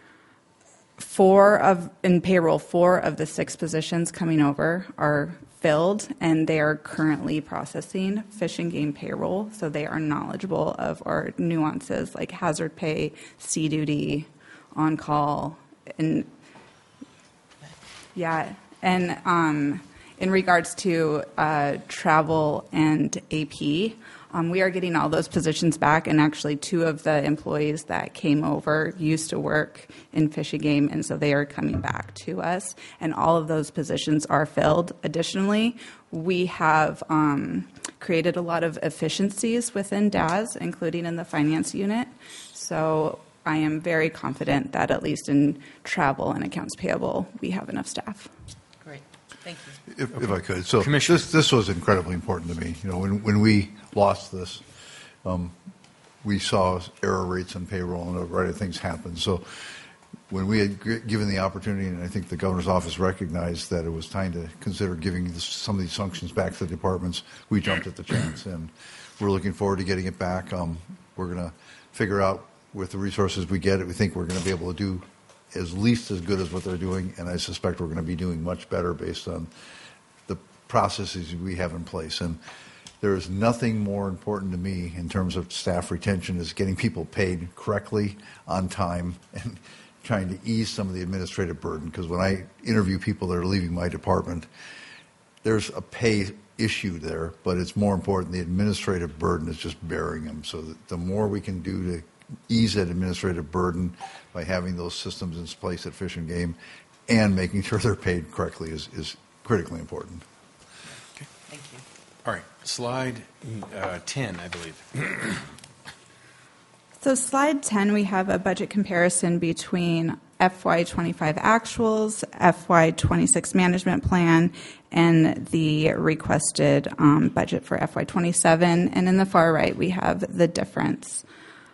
four of in payroll. Four of the six positions coming over are filled, and they are currently processing Fish and Game payroll, so they are knowledgeable of our nuances like hazard pay, sea duty, on call, and yeah, and um, in regards to uh, travel and A P, um, we are getting all those positions back, and actually two of the employees that came over used to work in Fish and Game, and so they are coming back to us, and all of those positions are filled. Additionally, we have um, created a lot of efficiencies within D A S, including in the finance unit, so I am very confident that at least in travel and accounts payable, we have enough staff. Great. Thank you. If, if I could. So this, this was incredibly important to me. You know, when, when we lost this, um, we saw error rates in payroll and a variety of things happen. So when we had g- given the opportunity, and I think the governor's office recognized that it was time to consider giving this, some of these functions back to the departments, we jumped at the chance. And we're looking forward to getting it back. Um, we're going to figure out with the resources we get, we think we're going to be able to do at least as good as what they're doing, and I suspect we're going to be doing much better based on the processes we have in place. And there is nothing more important to me in terms of staff retention is getting people paid correctly, on time, and trying to ease some of the administrative burden. Because when I interview people that are leaving my department, there's a pay issue there, but it's more important the administrative burden is just bearing them. So that the more we can do to ease that administrative burden by having those systems in place at Fish and Game and making sure they're paid correctly is, is critically important. Okay. Thank you. All right. Slide uh, ten, I believe. So slide ten, we have a budget comparison between F Y twenty-five actuals, F Y twenty-six management plan, and the requested um, budget for F Y twenty-seven. And in the far right, we have the difference.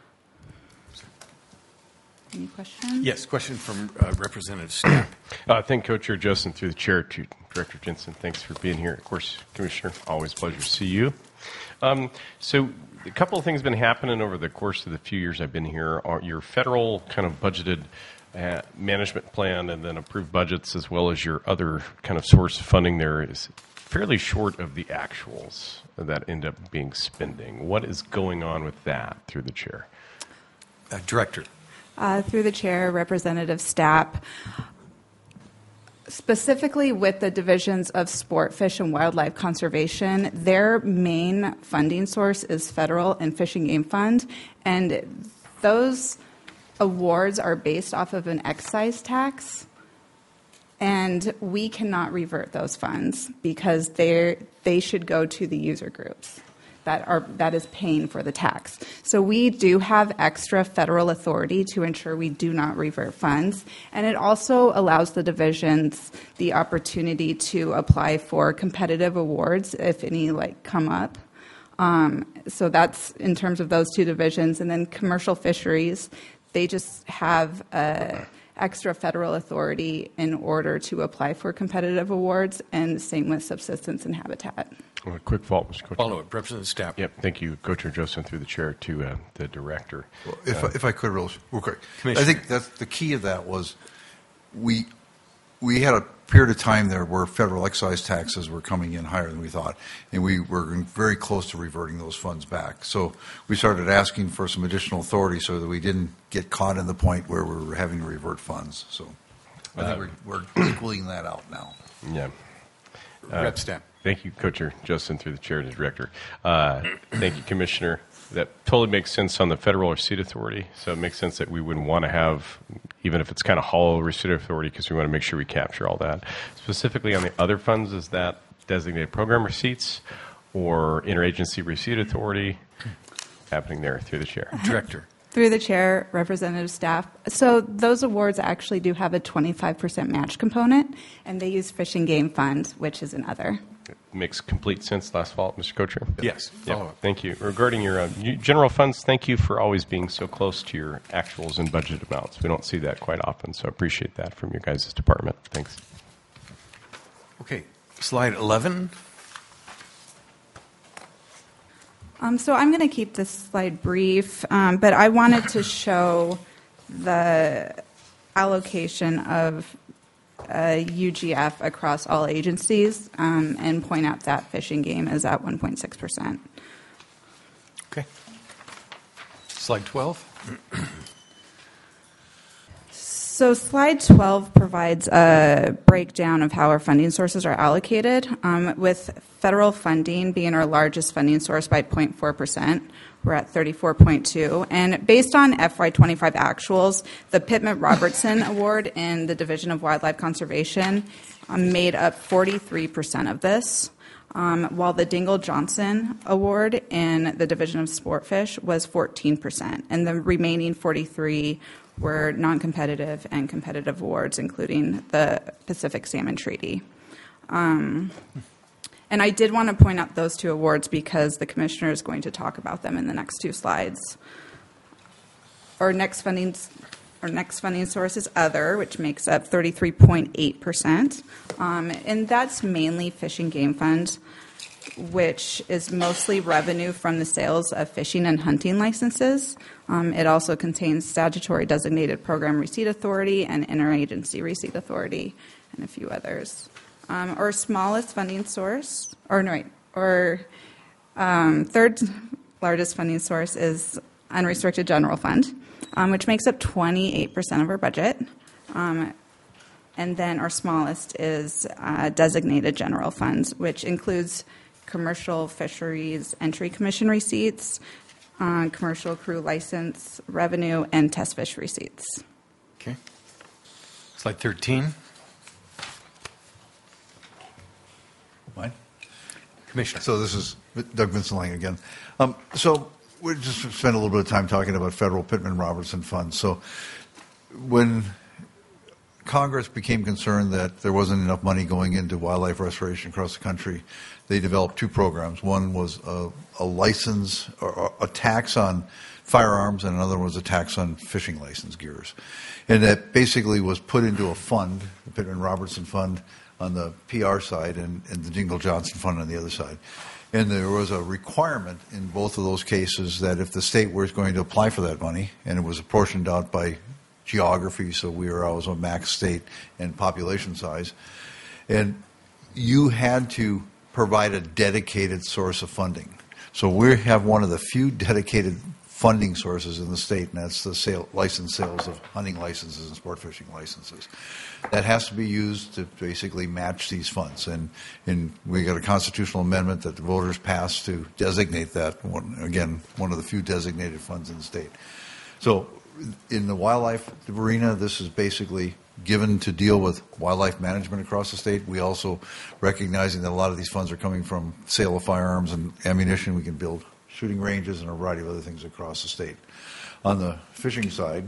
Any questions? Yes, question from uh, Representative Stapp. Uh, thank Co-Chair Justin, through the chair, to Director Jensen. Thanks for being here. Of course, Commissioner, always a pleasure to see you. Um, so a couple of things have been happening over the course of the few years I've been here. Are your federal kind of budgeted uh, management plan and then approved budgets, as well as your other kind of source of funding there, is fairly short of the actuals that end up being spending. What is going on with that, through the chair? Uh, Director. Uh, through the chair, Representative Stapp, specifically with the divisions of sport, fish, and wildlife conservation, their main funding source is federal and Fish and Game Fund, and those awards are based off of an excise tax, and we cannot revert those funds because they they should go to the user groups that are that is paying for the tax. So we do have extra federal authority to ensure we do not revert funds, and it also allows the divisions the opportunity to apply for competitive awards if any like come up. Um, so that's in terms of those two divisions, and then commercial fisheries, they just have uh, extra federal authority in order to apply for competitive awards, and same with subsistence and habitat. Well, a quick follow-up, Mister Co-Chair. Follow-up, Representative Stapp. Yep, thank you, Co-Chair Joseph, through the chair, to uh, the director. Well, if, uh, if I could, real, real quick. I think that's the key of that was we we had a period of time there where federal excise taxes were coming in higher than we thought, and we were very close to reverting those funds back. So we started asking for some additional authority so that we didn't get caught in the point where we were having to revert funds. So I think Uh, we're, we're equaling that out now. Yeah. Rep Stapp. Thank you, Co-Chair Justin, through the chair and the director. Uh, thank you, Commissioner. that totally makes sense on the federal receipt authority. So it makes sense that we wouldn't want to have, even if it's kind of hollow receipt authority, because we want to make sure we capture all that. Specifically on the other funds, is that designated program receipts or interagency receipt authority happening there through the chair? Director. Through the chair, representative staff. So those awards actually do have a twenty-five percent match component, and they use Fish and Game Fund, which is another. It makes complete sense last fall, Mister Co-Chair. Yes. Yeah, Follow up. thank you. Regarding your uh, you- general funds, thank you for always being so close to your actuals and budget amounts. We don't see that quite often, so I appreciate that from your guys' department. Thanks. Okay. Slide eleven. Um, so I'm going to keep this slide brief, um, but I wanted to show the allocation of uh, U G F across all agencies um, and point out that Fish and Game is at one point six percent. Okay. Slide twelve. So slide twelve provides a breakdown of how our funding sources are allocated, um, with federal funding being our largest funding source by zero point four percent. We're at thirty-four point two. And based on F Y twenty-five actuals, the Pittman-Robertson Award in the Division of Wildlife Conservation um, made up forty-three percent of this, um, while the Dingle-Johnson Award in the Division of Sportfish was fourteen percent. And the remaining forty-three were non-competitive and competitive awards, including the Pacific Salmon Treaty. Um, and I did want to point out those two awards because the commissioner is going to talk about them in the next two slides. Our next funding, our next funding source is other, which makes up thirty-three point eight percent, um, and that's mainly Fish and Game Fund, which is mostly revenue from the sales of fishing and hunting licenses. Um, it also contains statutory designated program receipt authority and interagency receipt authority, and a few others. Um, our smallest funding source, or no, wait, or um, third largest funding source is unrestricted general fund, um, which makes up twenty-eight percent of our budget. Um, and then our smallest is uh, designated general funds, which includes commercial fisheries entry commission receipts, uh, commercial crew license revenue, and test fish receipts. Okay. Slide thirteen. Mine? Commissioner. So this is Doug Vincent Lang again. Um, so we just spent a little bit of time talking about federal Pittman-Robertson funds. So when Congress became concerned that there wasn't enough money going into wildlife restoration across the country, they developed two programs. One was a, a license or a tax on firearms, and another was a tax on fishing license gears. And that basically was put into a fund, the Pittman-Robertson Fund on the P R side and, and the Dingle-Johnson Fund on the other side. And there was a requirement in both of those cases that if the state was going to apply for that money, and it was apportioned out by geography, so we were always a max state and population size, and you had to provide a dedicated source of funding. So we have one of the few dedicated funding sources in the state, and that's the sale, license sales of hunting licenses and sport fishing licenses. That has to be used to basically match these funds. And, and we got a constitutional amendment that the voters passed to designate that, one, again, one of the few designated funds in the state. So in the wildlife arena, this is basically given to deal with wildlife management across the state. We also, recognizing that a lot of these funds are coming from sale of firearms and ammunition, we can build shooting ranges and a variety of other things across the state. On the fishing side,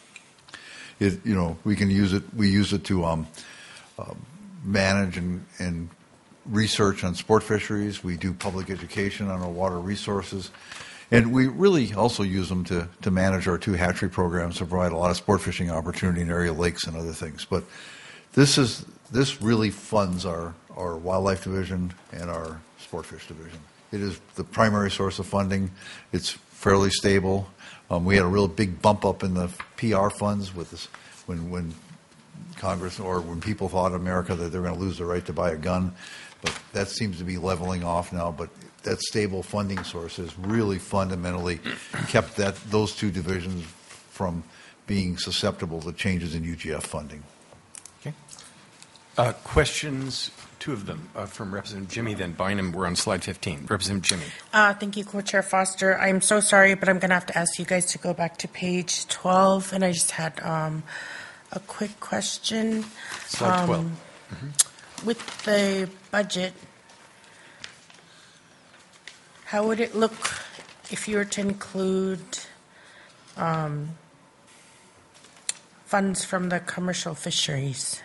it, you know, we can use it, we use it to um, uh, manage and, and research on sport fisheries. We do public education on our water resources. And we really also use them to, to manage our two hatchery programs to provide a lot of sport fishing opportunity in area lakes and other things. But this is this really funds our, our wildlife division and our sport fish division. It is the primary source of funding. It's fairly stable. Um, we had a real big bump up in the P R funds with this when when Congress or when people thought in America that they were going to lose the right to buy a gun. But that seems to be leveling off now. But that stable funding source has really fundamentally kept that those two divisions from being susceptible to changes in U G F funding. Okay. Uh, questions two of them uh, from Representative Jimmy, then Bynum. We're on slide fifteen. Representative Jimmy. Uh, thank you, Co-Chair Foster. I'm so sorry, but I'm going to have to ask you guys to go back to page twelve. And I just had um, a quick question. Slide twelve. Um, With the budget, how would it look if you were to include um, funds from the commercial fisheries?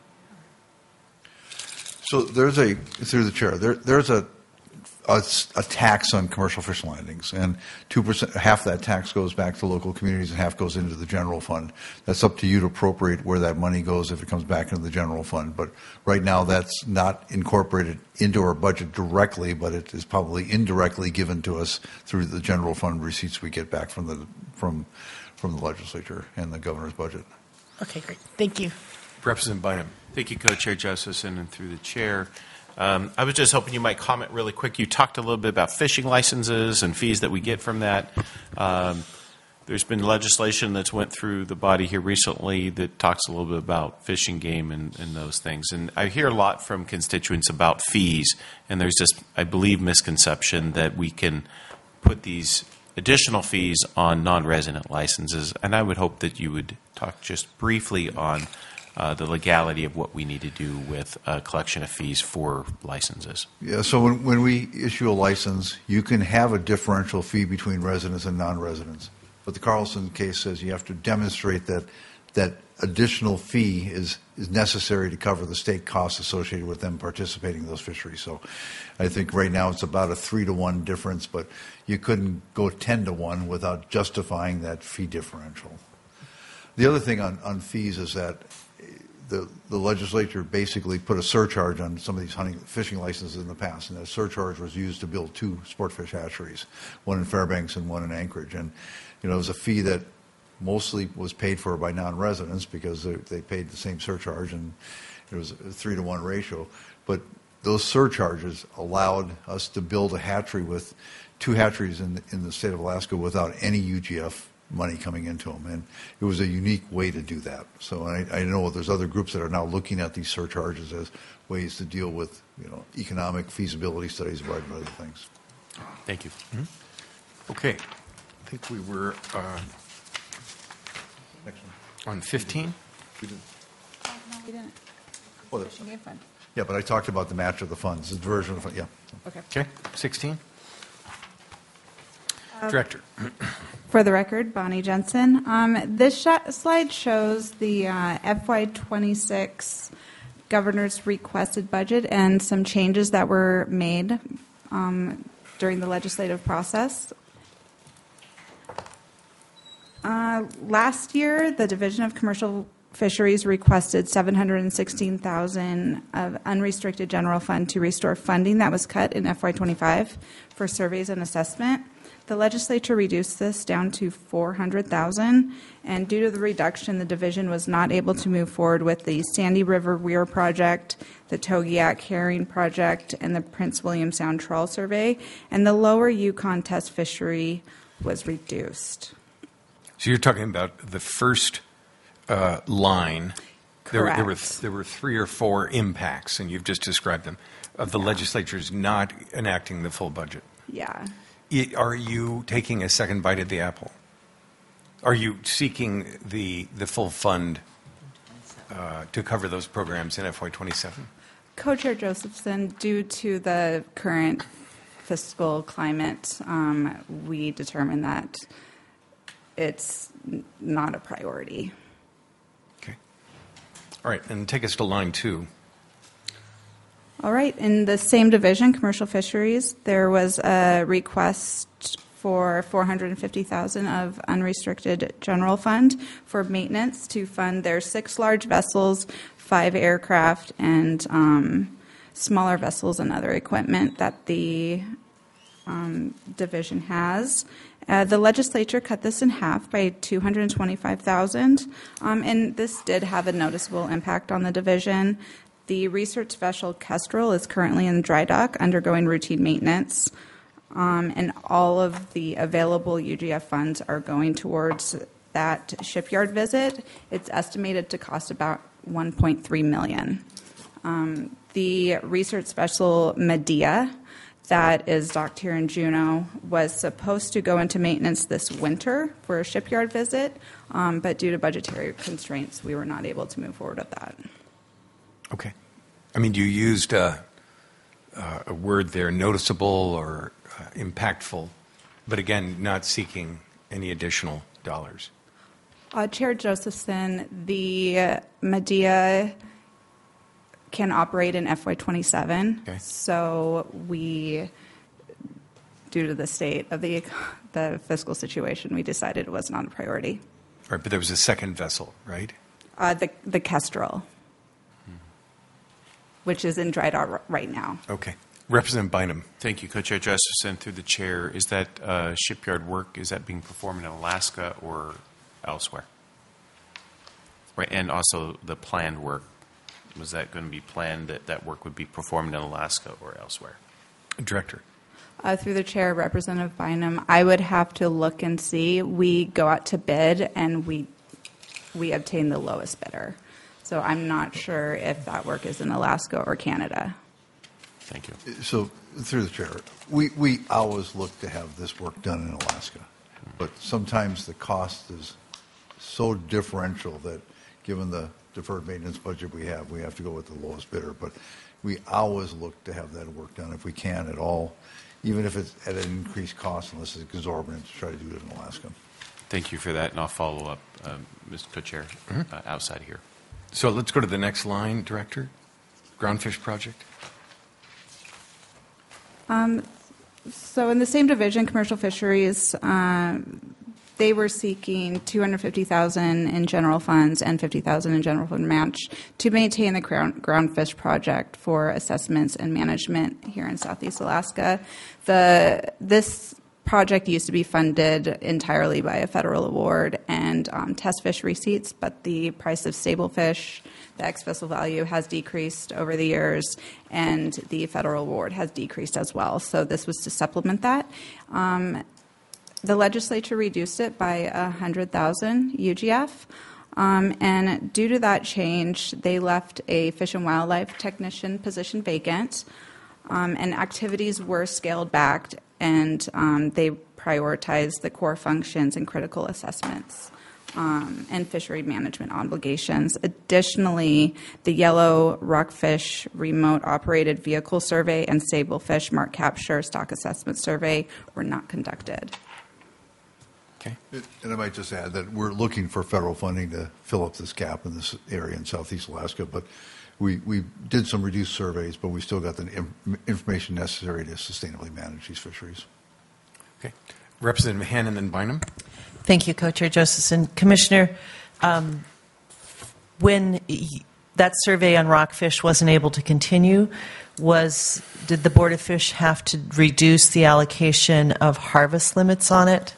So there's a, through the chair, there, there's a, a, a tax on commercial fish landings, and two percent, half that tax goes back to local communities and half goes into the general fund. That's up to you to appropriate where that money goes if it comes back into the general fund. But right now, that's not incorporated into our budget directly, but it is probably indirectly given to us through the general fund receipts we get back from the, from, from the legislature and the governor's budget. Okay, great. Thank you. Representative Bynum. Thank you, Co-Chair Josephson, and through the chair. Um, I was just hoping you might comment really quick. You talked a little bit about fishing licenses and fees that we get from that. Um, there's been legislation that's went through the body here recently that talks a little bit about fishing game and, and those things. And I hear a lot from constituents about fees, and there's this, I believe, misconception that we can put these additional fees on non-resident licenses. And I would hope that you would talk just briefly on Uh, the legality of what we need to do with uh, collection of fees for licenses. Yeah, so when, when we issue a license, you can have a differential fee between residents and non-residents. But the Carlson case says you have to demonstrate that that additional fee is, is necessary to cover the state costs associated with them participating in those fisheries. So I think right now it's about a three to one difference, but you couldn't go ten to one without justifying that fee differential. The other thing on, on fees is that The, the legislature basically put a surcharge on some of these hunting, fishing licenses in the past, and that surcharge was used to build two sport fish hatcheries, one in Fairbanks and one in Anchorage. And you know, it was a fee that mostly was paid for by non-residents because they, they paid the same surcharge, and it was a three to one ratio. But those surcharges allowed us to build a hatchery with two hatcheries in in the state of Alaska without any U G F money coming into them, and it was a unique way to do that. So I, I know there's other groups that are now looking at these surcharges as ways to deal with, you know, economic feasibility studies of other things. Thank you. Mm-hmm. Okay, I think we were uh, Next one. on fifteen. We did. Oh, no, we didn't. Well, Fishing game fund. Yeah, but I talked about the match of the funds, the diversion of the fund. Yeah. Okay. Okay, sixteen. Director. For the record, Bonnie Jensen. Um, this sh- slide shows the uh, F Y twenty-six governor's requested budget and some changes that were made um, during the legislative process. Uh, last year, the Division of Commercial Fisheries requested seven hundred sixteen thousand dollars of unrestricted general fund to restore funding that was cut in F Y twenty-five for surveys and assessment. The legislature reduced this down to four hundred thousand dollars, and due to the reduction, the division was not able to move forward with the Sandy River Weir project, the Togiak Herring project, and the Prince William Sound Trawl Survey, and the lower Yukon test fishery was reduced. So you're talking about the first uh, line. There were, there, were, Correct. there were three or four impacts, and you've just described them, of the legislature's not enacting the full budget. Yeah. I- Are you taking a second bite at the apple? Are you seeking the, the full fund uh, to cover those programs in F Y twenty-seven? Co-Chair Josephson, due to the current fiscal climate, um, we determined that it's n- not a priority. Okay. All right, and take us to line two. All right, in the same division, commercial fisheries, there was a request for four hundred fifty thousand dollars of unrestricted general fund for maintenance to fund their six large vessels, five aircraft, and um, smaller vessels and other equipment that the um, division has. Uh, the legislature cut this in half by two hundred twenty-five thousand dollars, um, and this did have a noticeable impact on the division. The research vessel Kestrel is currently in dry dock, undergoing routine maintenance, um, and all of the available U G F funds are going towards that shipyard visit. It's estimated to cost about one point three million dollars. Um, the research vessel Medea, that is docked here in Juneau, was supposed to go into maintenance this winter for a shipyard visit, um, but due to budgetary constraints, we were not able to move forward with that. Okay. I mean, you used uh, uh, a word there, noticeable or uh, impactful, but again, not seeking any additional dollars. Uh, Chair Josephson, the uh, Medea can operate in F Y twenty-seven, Okay. so we, due to the state of the the fiscal situation, we decided it was not a priority. All right, but there was a second vessel, right? Uh, the the Kestrel, which is in dry dock right now. Okay. Representative Bynum. Thank you, Co-Chair Justice, and through the chair, is that uh, shipyard work, is that being performed in Alaska or elsewhere? Right, and also the planned work, was that going to be planned that that work would be performed in Alaska or elsewhere? Director. Uh, through the chair, Representative Bynum, I would have to look and see. We go out to bid and we we obtain the lowest bidder. So I'm not sure if that work is in Alaska or Canada. Thank you. So, through the chair, we, we always look to have this work done in Alaska, but sometimes the cost is so differential that, given the deferred maintenance budget we have, we have to go with the lowest bidder. But we always look to have that work done if we can at all, even if it's at an increased cost, unless it's exorbitant, to try to do it in Alaska. Thank you for that, and I'll follow up, um, Mister Co-Chair, Mm-hmm. uh, outside here. So let's go to the next line, Director. Groundfish project. Um, so in the same division, commercial fisheries, um, they were seeking two hundred fifty thousand dollars in general funds and fifty thousand dollars in general fund match to maintain the ground, groundfish project for assessments and management here in Southeast Alaska. The this project used to be funded entirely by a federal award and um, test fish receipts, but the price of stable fish, the ex-vessel value, has decreased over the years, and the federal award has decreased as well. So this was to supplement that. Um, the legislature reduced it by one hundred thousand U G F, um, and due to that change, they left a fish and wildlife technician position vacant, um, and activities were scaled back, and um, they prioritized the core functions and critical assessments um, and fishery management obligations. Additionally, the yellow rockfish remote operated vehicle survey and stable fish mark capture stock assessment survey were not conducted. Okay. And I might just add that we're looking for federal funding to fill up this gap in this area in Southeast Alaska, but we, we did some reduced surveys, but we still got the im- information necessary to sustainably manage these fisheries. Okay. Representative Hann and then Bynum. Thank you, Co-Chair Josephson. Commissioner, um, when y- that survey on rockfish wasn't able to continue, was did the Board of Fish have to reduce the allocation of harvest limits on it?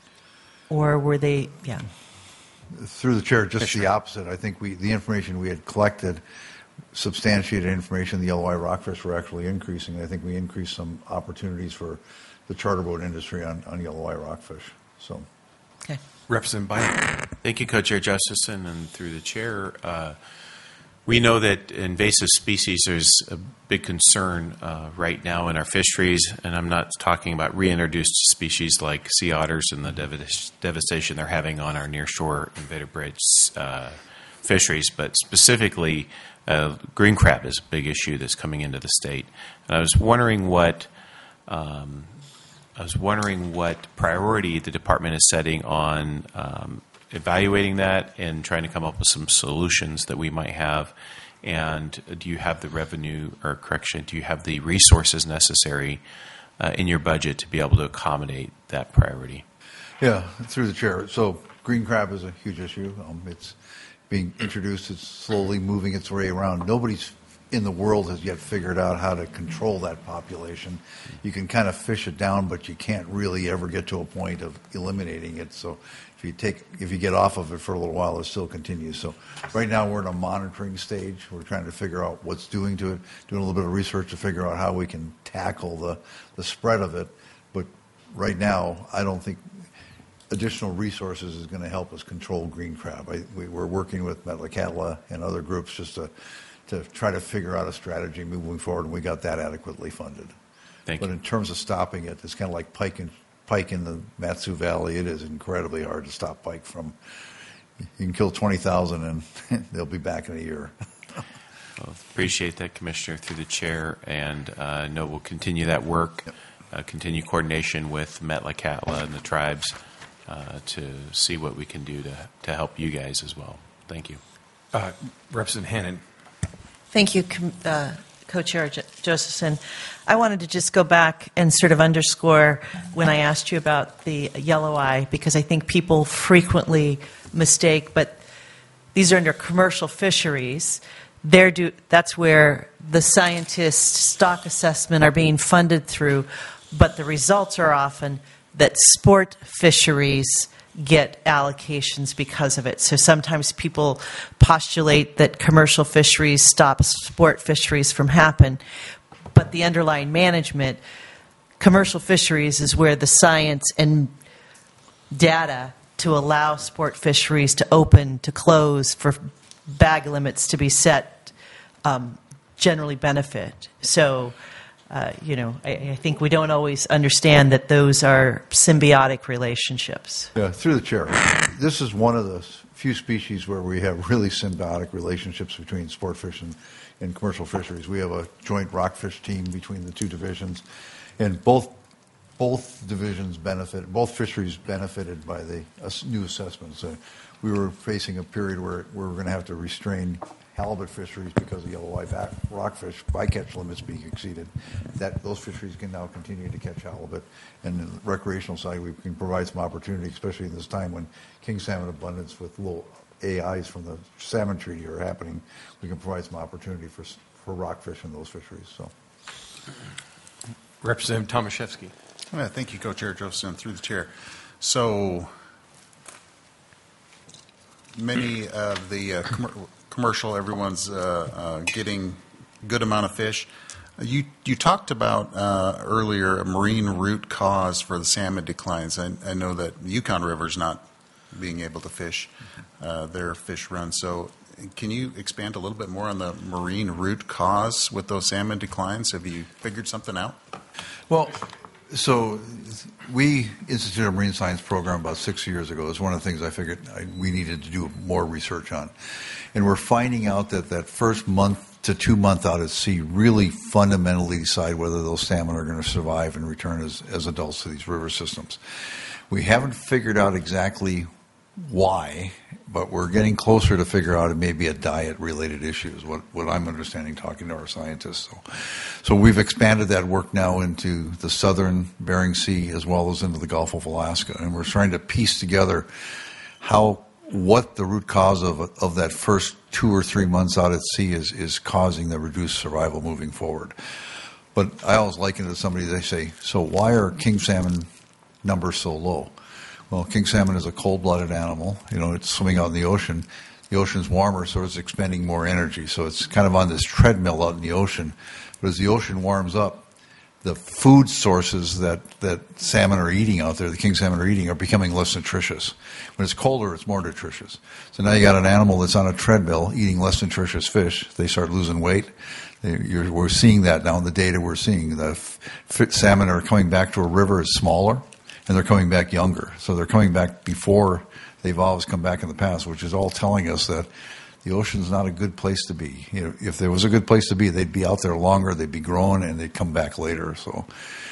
Or were they, yeah. Through the chair, just the opposite. I think we the information we had collected, substantiated information, the yellow eye rockfish were actually increasing. I think we increased some opportunities for the charter boat industry on, on yellow eye rockfish. So, Okay. Representative Bynum. Thank you, Co-Chair Justice, and through the chair, uh, we know that invasive species is a big concern uh, right now in our fisheries, and I'm not talking about reintroduced species like sea otters and the dev- devastation they're having on our nearshore invertebrate uh, fisheries, but specifically uh, green crab is a big issue that's coming into the state. And I was wondering what um, I was wondering what priority the department is setting on um, evaluating that and trying to come up with some solutions that we might have. And do you have the revenue, or correction, do you have the resources necessary uh, in your budget to be able to accommodate that priority? yeah, through the chair. So, green crab is a huge issue. Um, it's being introduced. It's slowly moving its way around. Nobody's in the world has yet figured out how to control that population. You can kind of fish it down, but you can't really ever get to a point of eliminating it. So if you take, if you get off of it for a little while, it still continues. So right now we're in a monitoring stage. We're trying to figure out what's doing to it, doing a little bit of research to figure out how we can tackle the, the spread of it. But right now, I don't think additional resources is going to help us control green crab. I, we, we're working with Metlakatla and other groups just to to try to figure out a strategy moving forward, and we got that adequately funded. Thank but you. in terms of stopping it, it's kind of like pike in, pike in the Matsu Valley. It is incredibly hard to stop pike from. You can kill twenty thousand, and they'll be back in a year. Well, appreciate that, Commissioner, through the chair, and uh, I know we'll continue that work, Yep. uh, continue coordination with Metlakatla and the tribes uh, to see what we can do to, to help you guys as well. Thank you. Uh, Representative Hannan. Thank you, Com- uh, Co-Chair Jo- Josephson. I wanted to just go back and sort of underscore when I asked you about the yellow eye, because I think people frequently mistake, but these are under commercial fisheries. They're do, that's where the scientists' stock assessment are being funded through, but the results are often that sport fisheries get allocations because of it. So sometimes people postulate that commercial fisheries stop sport fisheries from happen, but the underlying management, commercial fisheries is where the science and data to allow sport fisheries to open, to close, for bag limits to be set, um, generally benefit. So, uh, you know, I, I think we don't always understand that those are symbiotic relationships. Yeah, through the chair. This is one of the few species where we have really symbiotic relationships between sport fishing and commercial fisheries. We have a joint rockfish team between the two divisions, and both both divisions benefit, both fisheries benefited by the uh, new assessments. Uh, we were facing a period where, where we're going to have to restrain halibut fisheries because of yellow eye back, rockfish bycatch limits being exceeded. That those fisheries can now continue to catch halibut, and in the recreational side, we can provide some opportunity, especially in this time when king salmon abundance with low A Is from the salmon treaty are happening. We can provide some opportunity for for rockfish in those fisheries. So, Representative Tomaszewski. Yeah, thank you, Co-Chair Josephson, through the chair. So many of the uh, com- commercial, everyone's uh, uh, getting good amount of fish. You you talked about uh, earlier a marine root cause for the salmon declines. I, I know that Yukon River is not being able to fish uh, their fish run. So can you expand a little bit more on the marine root cause with those salmon declines? Have you figured something out? well, so we instituted a marine science program about six years ago. It's one of the things I figured I, we needed to do more research on. And we're finding out that that first month to two month out at sea really fundamentally decide whether those salmon are going to survive and return as, as adults to these river systems. We haven't figured out exactly why, but we're getting closer to figure out it may be a diet-related issue is what, what I'm understanding talking to our scientists. So, so we've expanded that work now into the southern Bering Sea as well as into the Gulf of Alaska, and we're trying to piece together how what the root cause of of that first two or three months out at sea is, is causing the reduced survival moving forward. But I always liken it to somebody, they say, so why are king salmon numbers so low? Well, king salmon is a cold-blooded animal. You know, it's swimming out in the ocean. The ocean's warmer, so it's expending more energy. So it's kind of on this treadmill out in the ocean. But as the ocean warms up, the food sources that, that salmon are eating out there, the king salmon are eating, are becoming less nutritious. When it's colder, it's more nutritious. So now you got an animal that's on a treadmill eating less nutritious fish. They start losing weight. They, you're, we're seeing that now in the data we're seeing. The f- salmon are coming back to a river is smaller, and they're coming back younger. So they're coming back before they've always come back in the past, which is all telling us that the ocean's not a good place to be. You know, if there was a good place to be, they'd be out there longer, they'd be growing, and they'd come back later. So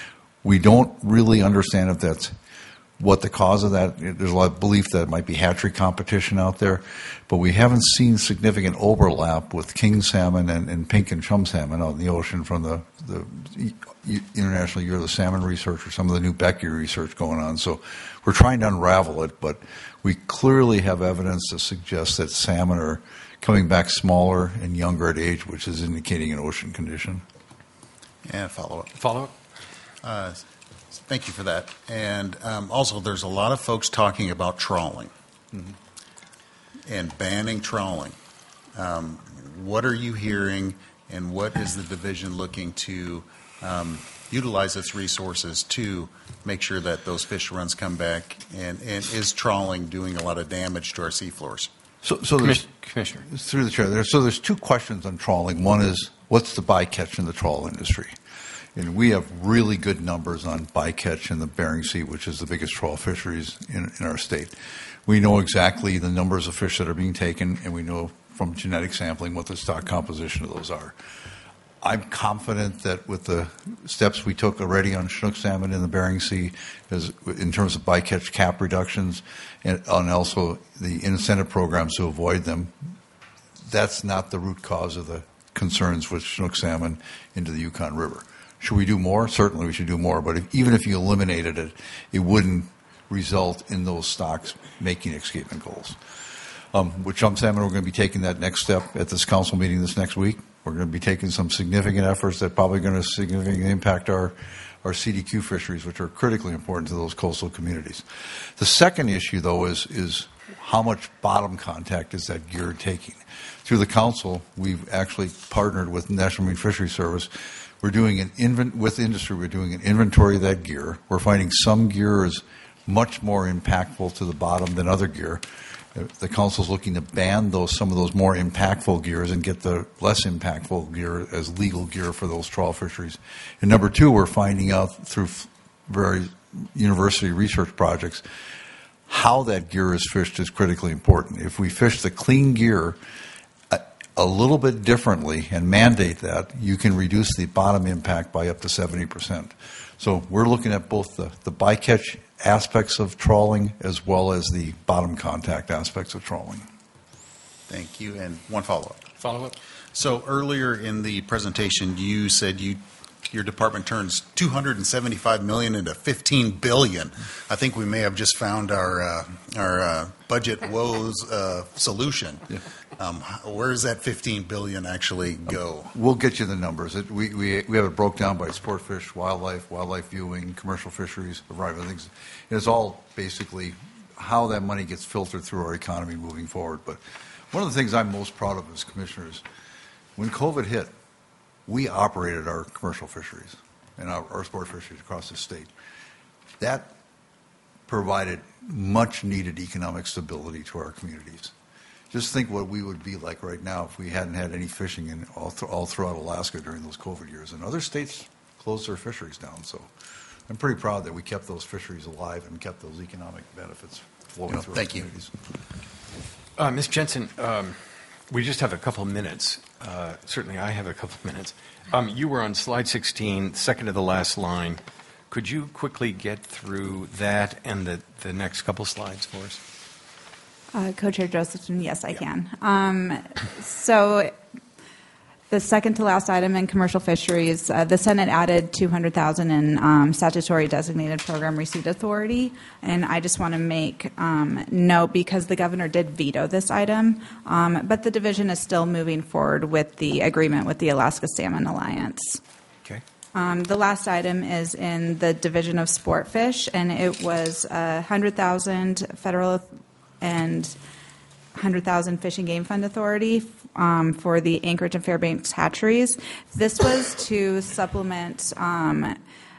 we don't really understand if that's what the cause of that. There's a lot of belief that it might be hatchery competition out there, but we haven't seen significant overlap with king salmon and, and pink and chum salmon out in the ocean from the, the International Year of the Salmon research or some of the new Becky research going on. So we're trying to unravel it, but we clearly have evidence to suggest that salmon are coming back smaller and younger at age, which is indicating an ocean condition. Yeah, follow-up. Follow-up? Uh, thank you for that. And um, also, there's a lot of folks talking about trawling mm-hmm. and banning trawling. Um, what are you hearing, and what is the division looking to um, utilize its resources to make sure that those fish runs come back? And, and is trawling doing a lot of damage to our seafloors? So, so there's, Commissioner. through the chair, there, so there's two questions on trawling. One is, what's the bycatch in the trawl industry? And we have really good numbers on bycatch in the Bering Sea, which is the biggest trawl fisheries in, in our state. We know exactly the numbers of fish that are being taken, and we know from genetic sampling what the stock composition of those are. I'm confident that with the steps we took already on Chinook salmon in the Bering Sea, as, in terms of bycatch cap reductions, and, and also the incentive programs to avoid them, that's not the root cause of the concerns with Chinook salmon into the Yukon River. Should we do more? Certainly we should do more, but if, even if you eliminated it, it wouldn't result in those stocks making escapement goals. Um, with chum salmon, we're going to be taking that next step at this council meeting this next week. We're going to be taking some significant efforts that are probably going to significantly impact our, our C D Q fisheries, which are critically important to those coastal communities. The second issue, though, is, is how much bottom contact is that gear taking? Through the council, we've actually partnered with National Marine Fisheries Service. We're doing an invent with industry. We're doing an inventory of that gear. We're finding some gear is much more impactful to the bottom than other gear. The council's looking to ban those some of those more impactful gears and get the less impactful gear as legal gear for those trawl fisheries. And number two, we're finding out through very university research projects how that gear is fished is critically important. If we fish the clean gear a, a little bit differently and mandate that, you can reduce the bottom impact by up to seventy percent. So we're looking at both the, the bycatch aspects of trawling as well as the bottom contact aspects of trawling. Thank you. And one follow-up. Follow-up? So earlier in the presentation, you said you your department turns two hundred seventy-five million dollars into fifteen billion dollars. I think we may have just found our uh, our uh, budget woes uh, solution. Yeah. Um, where does that fifteen billion dollars actually go? We'll get you the numbers. It, we, we, we have it broke down by sport fish, wildlife, wildlife viewing, commercial fisheries, a variety of things. It's all basically how that money gets filtered through our economy moving forward. But one of the things I'm most proud of as commissioners, when COVID hit, we operated our commercial fisheries and our, our sport fisheries across the state. That provided much needed economic stability to our communities. Just think what we would be like right now if we hadn't had any fishing in all, th- all throughout Alaska during those COVID years. And other states closed their fisheries down. So I'm pretty proud that we kept those fisheries alive and kept those economic benefits flowing Yeah, through thank our you. communities. Uh, Miz Jensen, um, we just have a couple of minutes. Uh, certainly I have a couple of minutes. Um, you were on slide sixteen, second to the last line. Could you quickly get through that and the, the next couple slides for us? Uh, Co-Chair Josephson, yes, I can. Um, so the second to last item in commercial fisheries, uh, the Senate added two hundred thousand dollars in um, statutory designated program receipt authority, and I just want to make um, note because the governor did veto this item, um, but the division is still moving forward with the agreement with the Alaska Salmon Alliance. Okay. Um, the last item is in the division of sport fish, and it was uh, one hundred thousand dollars federal and one hundred thousand dollars Fish and Game Fund Authority um, for the Anchorage and Fairbanks hatcheries. This was to supplement um,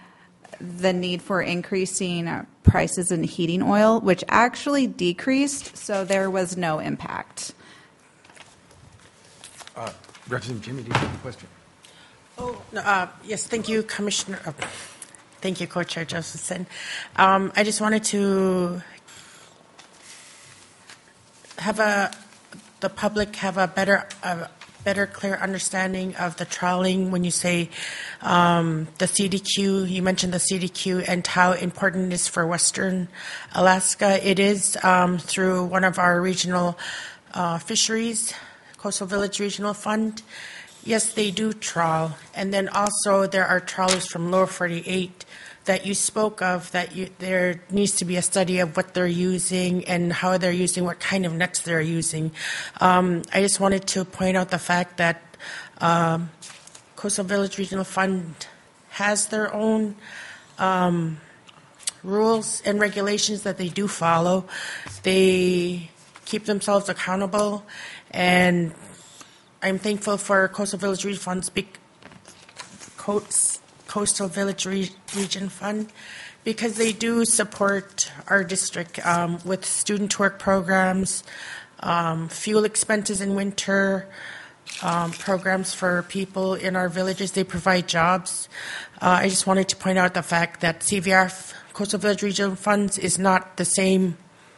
the need for increasing prices in heating oil, which actually decreased, so there was no impact. Uh, Representative Jimmy, do you have a question? Oh, no, uh, yes, thank you, Commissioner. Uh, thank you, Co-Chair Josephson. Um, I just wanted to have a the public have a better a better clear understanding of the trawling when you say um, the C D Q. You mentioned the C D Q and how important it is for Western Alaska. It is um, through one of our regional uh, fisheries, Coastal Village Regional Fund. Yes, they do trawl, and then also there are trawlers from Lower forty-eight that you spoke of, that you, there needs to be a study of what they're using and how they're using, what kind of nets they're using. Um, I just wanted to point out the fact that um, Coastal Village Regional Fund has their own um, rules and regulations that they do follow. They keep themselves accountable, and I'm thankful for Coastal Village Region Fund's big coats. Coastal Village Re- Region Fund, because they do support our district um, with student work programs, um, fuel expenses in winter, um, programs for people in our villages. They provide jobs. Uh, I just wanted to point out the fact that C V R F, Coastal Village Regional Funds, is not the same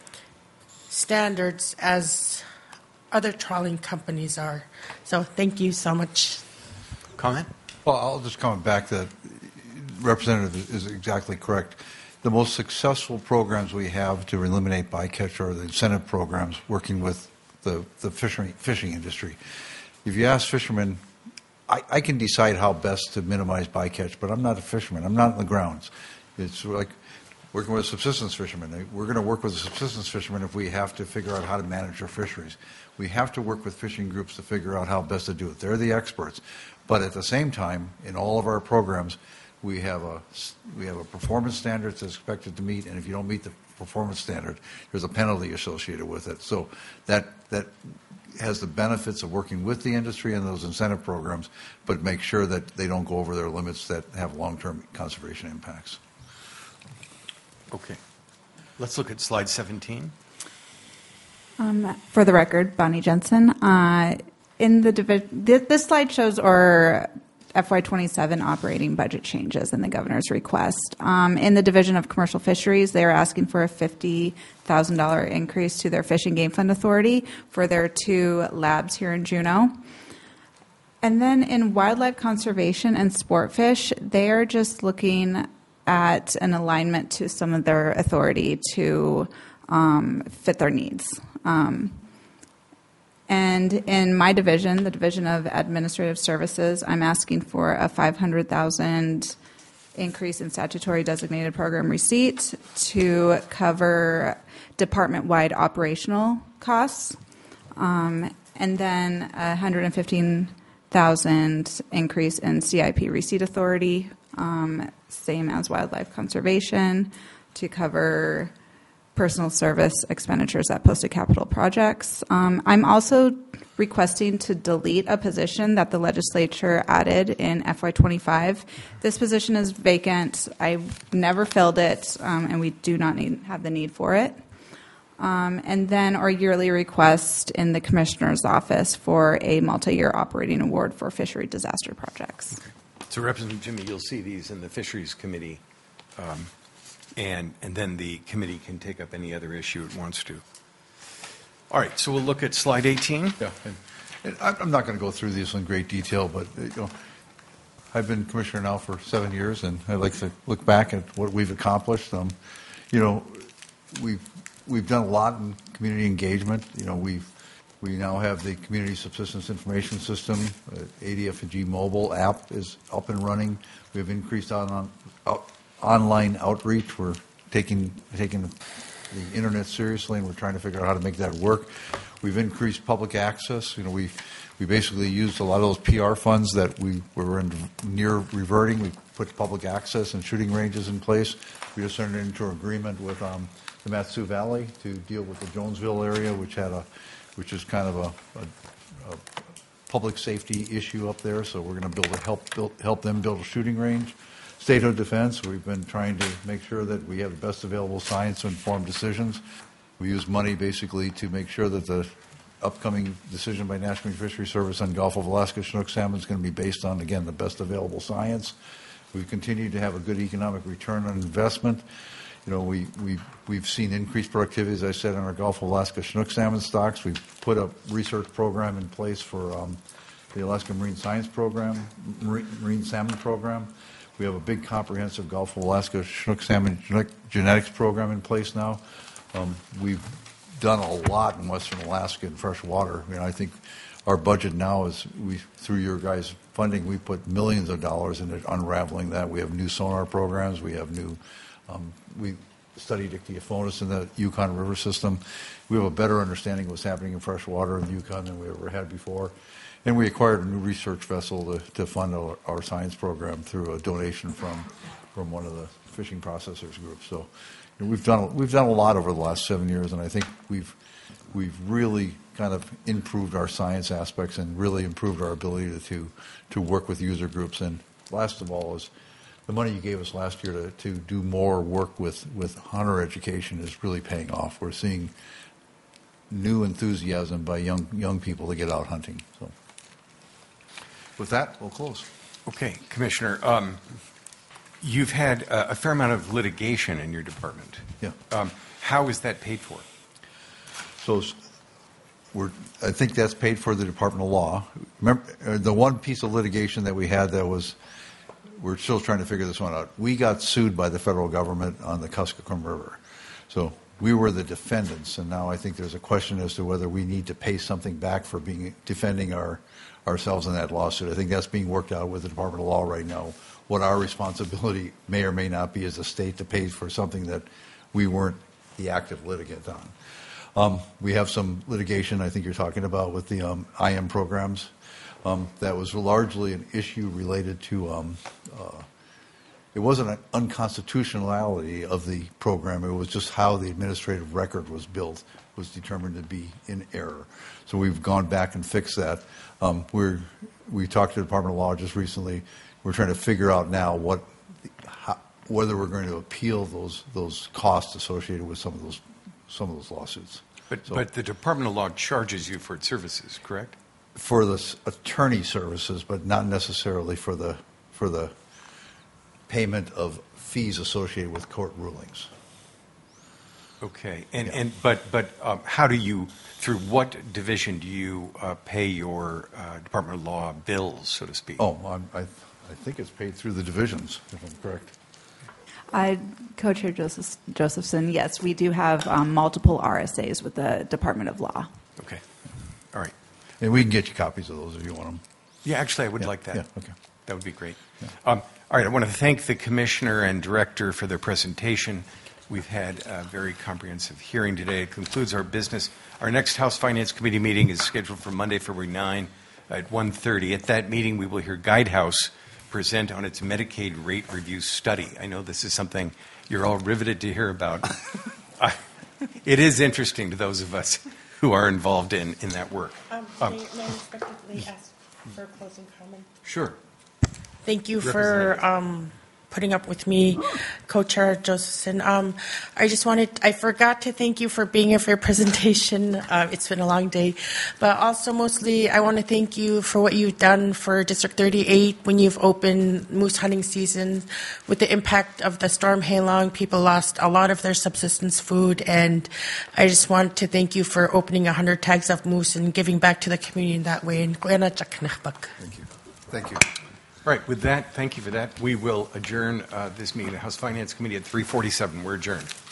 standards as other trawling companies are. So thank you so much. Comment? Well, I'll just comment back that Representative is exactly correct. The most successful programs we have to eliminate bycatch are the incentive programs working with the, the fishing, fishing industry. If you ask fishermen, I, I can decide how best to minimize bycatch, but I'm not a fisherman. I'm not in the grounds. It's like working with subsistence fishermen. We're going to work with the subsistence fishermen if we have to figure out how to manage our fisheries. We have to work with fishing groups to figure out how best to do it. They're the experts. But at the same time, in all of our programs, we have a we have a performance standard that's expected to meet, and if you don't meet the performance standard, there's a penalty associated with it. So that that has the benefits of working with the industry and those incentive programs, but make sure that they don't go over their limits that have long-term conservation impacts. Okay. Let's look at slide seventeen. Um, for the record, Bonnie Jensen. Uh, in the divi- this, this slide shows our F Y twenty-seven operating budget changes in the governor's request. Um, in the Division of Commercial Fisheries, they are asking for a fifty thousand dollars increase to their Fish and Game Fund Authority for their two labs here in Juneau. And then in Wildlife Conservation and Sport Fish, they are just looking at an alignment to some of their authority to um, fit their needs. Um, And in my division, the Division of Administrative Services, I'm asking for a five hundred thousand dollars increase in statutory designated program receipt to cover department-wide operational costs, um, and then a one hundred fifteen thousand dollars increase in C I P receipt authority, um, same as wildlife conservation, to cover personal service expenditures at posted capital projects. Um, I'm also requesting to delete a position that the legislature added in F Y twenty-five. This position is vacant. I never filled it, um, and we do not need, have the need for it. Um, and then our yearly request in the Commissioner's Office for a multi-year operating award for fishery disaster projects. Okay. So, Representative Jimmy, you'll see these in the Fisheries Committee. Um, And, and then the committee can take up any other issue it wants to. All right, so we'll look at slide eighteen. Yeah, and, and I'm not going to go through these in great detail, but you know, I've been commissioner now for seven years, and I'd like to look back at what we've accomplished. Um, you know, we've we've done a lot in community engagement. You know, we've we now have the Community Subsistence Information System, uh, A D F G mobile app is up and running. We have increased on on. Out, online outreach. We're taking taking the internet seriously, and we're trying to figure out how to make that work. We've increased public access. You know, we we basically used a lot of those P R funds that we were in near reverting. We put public access and shooting ranges in place. We just entered into an agreement with um, the Mat-Su Valley to deal with the Jonesville area, which had a which is kind of a, a, a public safety issue up there. So we're going to build a help build, help them build a shooting range. State of Defense, we've been trying to make sure that we have the best available science to inform decisions. We use money basically to make sure that the upcoming decision by National Marine Fisheries Service on Gulf of Alaska Chinook salmon is going to be based on, again, the best available science. We've continued to have a good economic return on investment. You know, we, we, we've seen increased productivity, as I said, in our Gulf of Alaska Chinook salmon stocks. We've put a research program in place for um, the Alaska Marine Science Program, Marine, Marine Salmon Program. We have a big comprehensive Gulf of Alaska Chinook salmon genetics program in place now. Um, we've done a lot in Western Alaska in fresh water. You know, I think our budget now is, we through your guys' funding, we put millions of dollars into unraveling that. We have new sonar programs. We have new, um, we studied ichthyophonus in the Yukon River system. We have a better understanding of what's happening in fresh water in the Yukon than we ever had before. And we acquired a new research vessel to, to fund our, our science program through a donation from from one of the fishing processors groups. So you know, we've done we've done a lot over the last seven years, and I think we've we've really kind of improved our science aspects and really improved our ability to to, to work with user groups. And last of all is the money you gave us last year to, to do more work with, with hunter education is really paying off. We're seeing new enthusiasm by young young people to get out hunting. So, with that, we'll close. Okay, Commissioner, um, you've had a, a fair amount of litigation in your department. Yeah. Um, how is that paid for? So, we're, I think that's paid for the Department of Law. Remember, uh, the one piece of litigation that we had that was, we're still trying to figure this one out. We got sued by the federal government on the Kuskokwim River. So we were the defendants, and now I think there's a question as to whether we need to pay something back for being defending our ourselves in that lawsuit. I think that's being worked out with the Department of Law right now, what our responsibility may or may not be as a state to pay for something that we weren't the active litigant on. Um, we have some litigation I think you're talking about with the um, I M programs. Um, that was largely an issue related to, um, uh, it wasn't an unconstitutionality of the program, it was just how the administrative record was built was determined to be in error. So we've gone back and fixed that. Um, we're, we talked to the Department of Law just recently. We're trying to figure out now what, how, whether we're going to appeal those those costs associated with some of those some of those lawsuits. But, So- but the Department of Law charges you for its services, correct? For the s- attorney services, but not necessarily for the for the payment of fees associated with court rulings. Okay, and and but but um, how do you, through what division do you uh, pay your uh, Department of Law bills, so to speak? Oh, I'm, I I think it's paid through the divisions, if I'm correct. I, Co-Chair Joseph, Josephson, yes, we do have um, multiple R S As with the Department of Law. Okay, all right. And we can get you copies of those if you want them. Yeah, actually, I would Yeah, like that. yeah, okay. That would be great. Um, all right, I want to thank the Commissioner and Director for their presentation. We've had a very comprehensive hearing today. It concludes our business. Our next House Finance Committee meeting is scheduled for Monday, February ninth at one thirty. At that meeting, we will hear Guidehouse present on its Medicaid rate review study. I know this is something you're all riveted to hear about. I, it is interesting to those of us who are involved in, in that work. Um, Um, may, may I respectfully ask for a closing comment? Sure. Thank you for um, putting up with me, Co-Chair Josephson. Um, I just wanted, I forgot to thank you for being here for your presentation. Uh, it's been a long day. But also mostly I want to thank you for what you've done for District thirty-eight when you've opened moose hunting season. With the impact of the storm Halong, people lost a lot of their subsistence food. And I just want to thank you for opening one hundred tags of moose and giving back to the community in that way. Thank you. Thank you. All right, with that, thank you for that. We will adjourn uh, this meeting, the House Finance Committee, at three forty-seven. We're adjourned.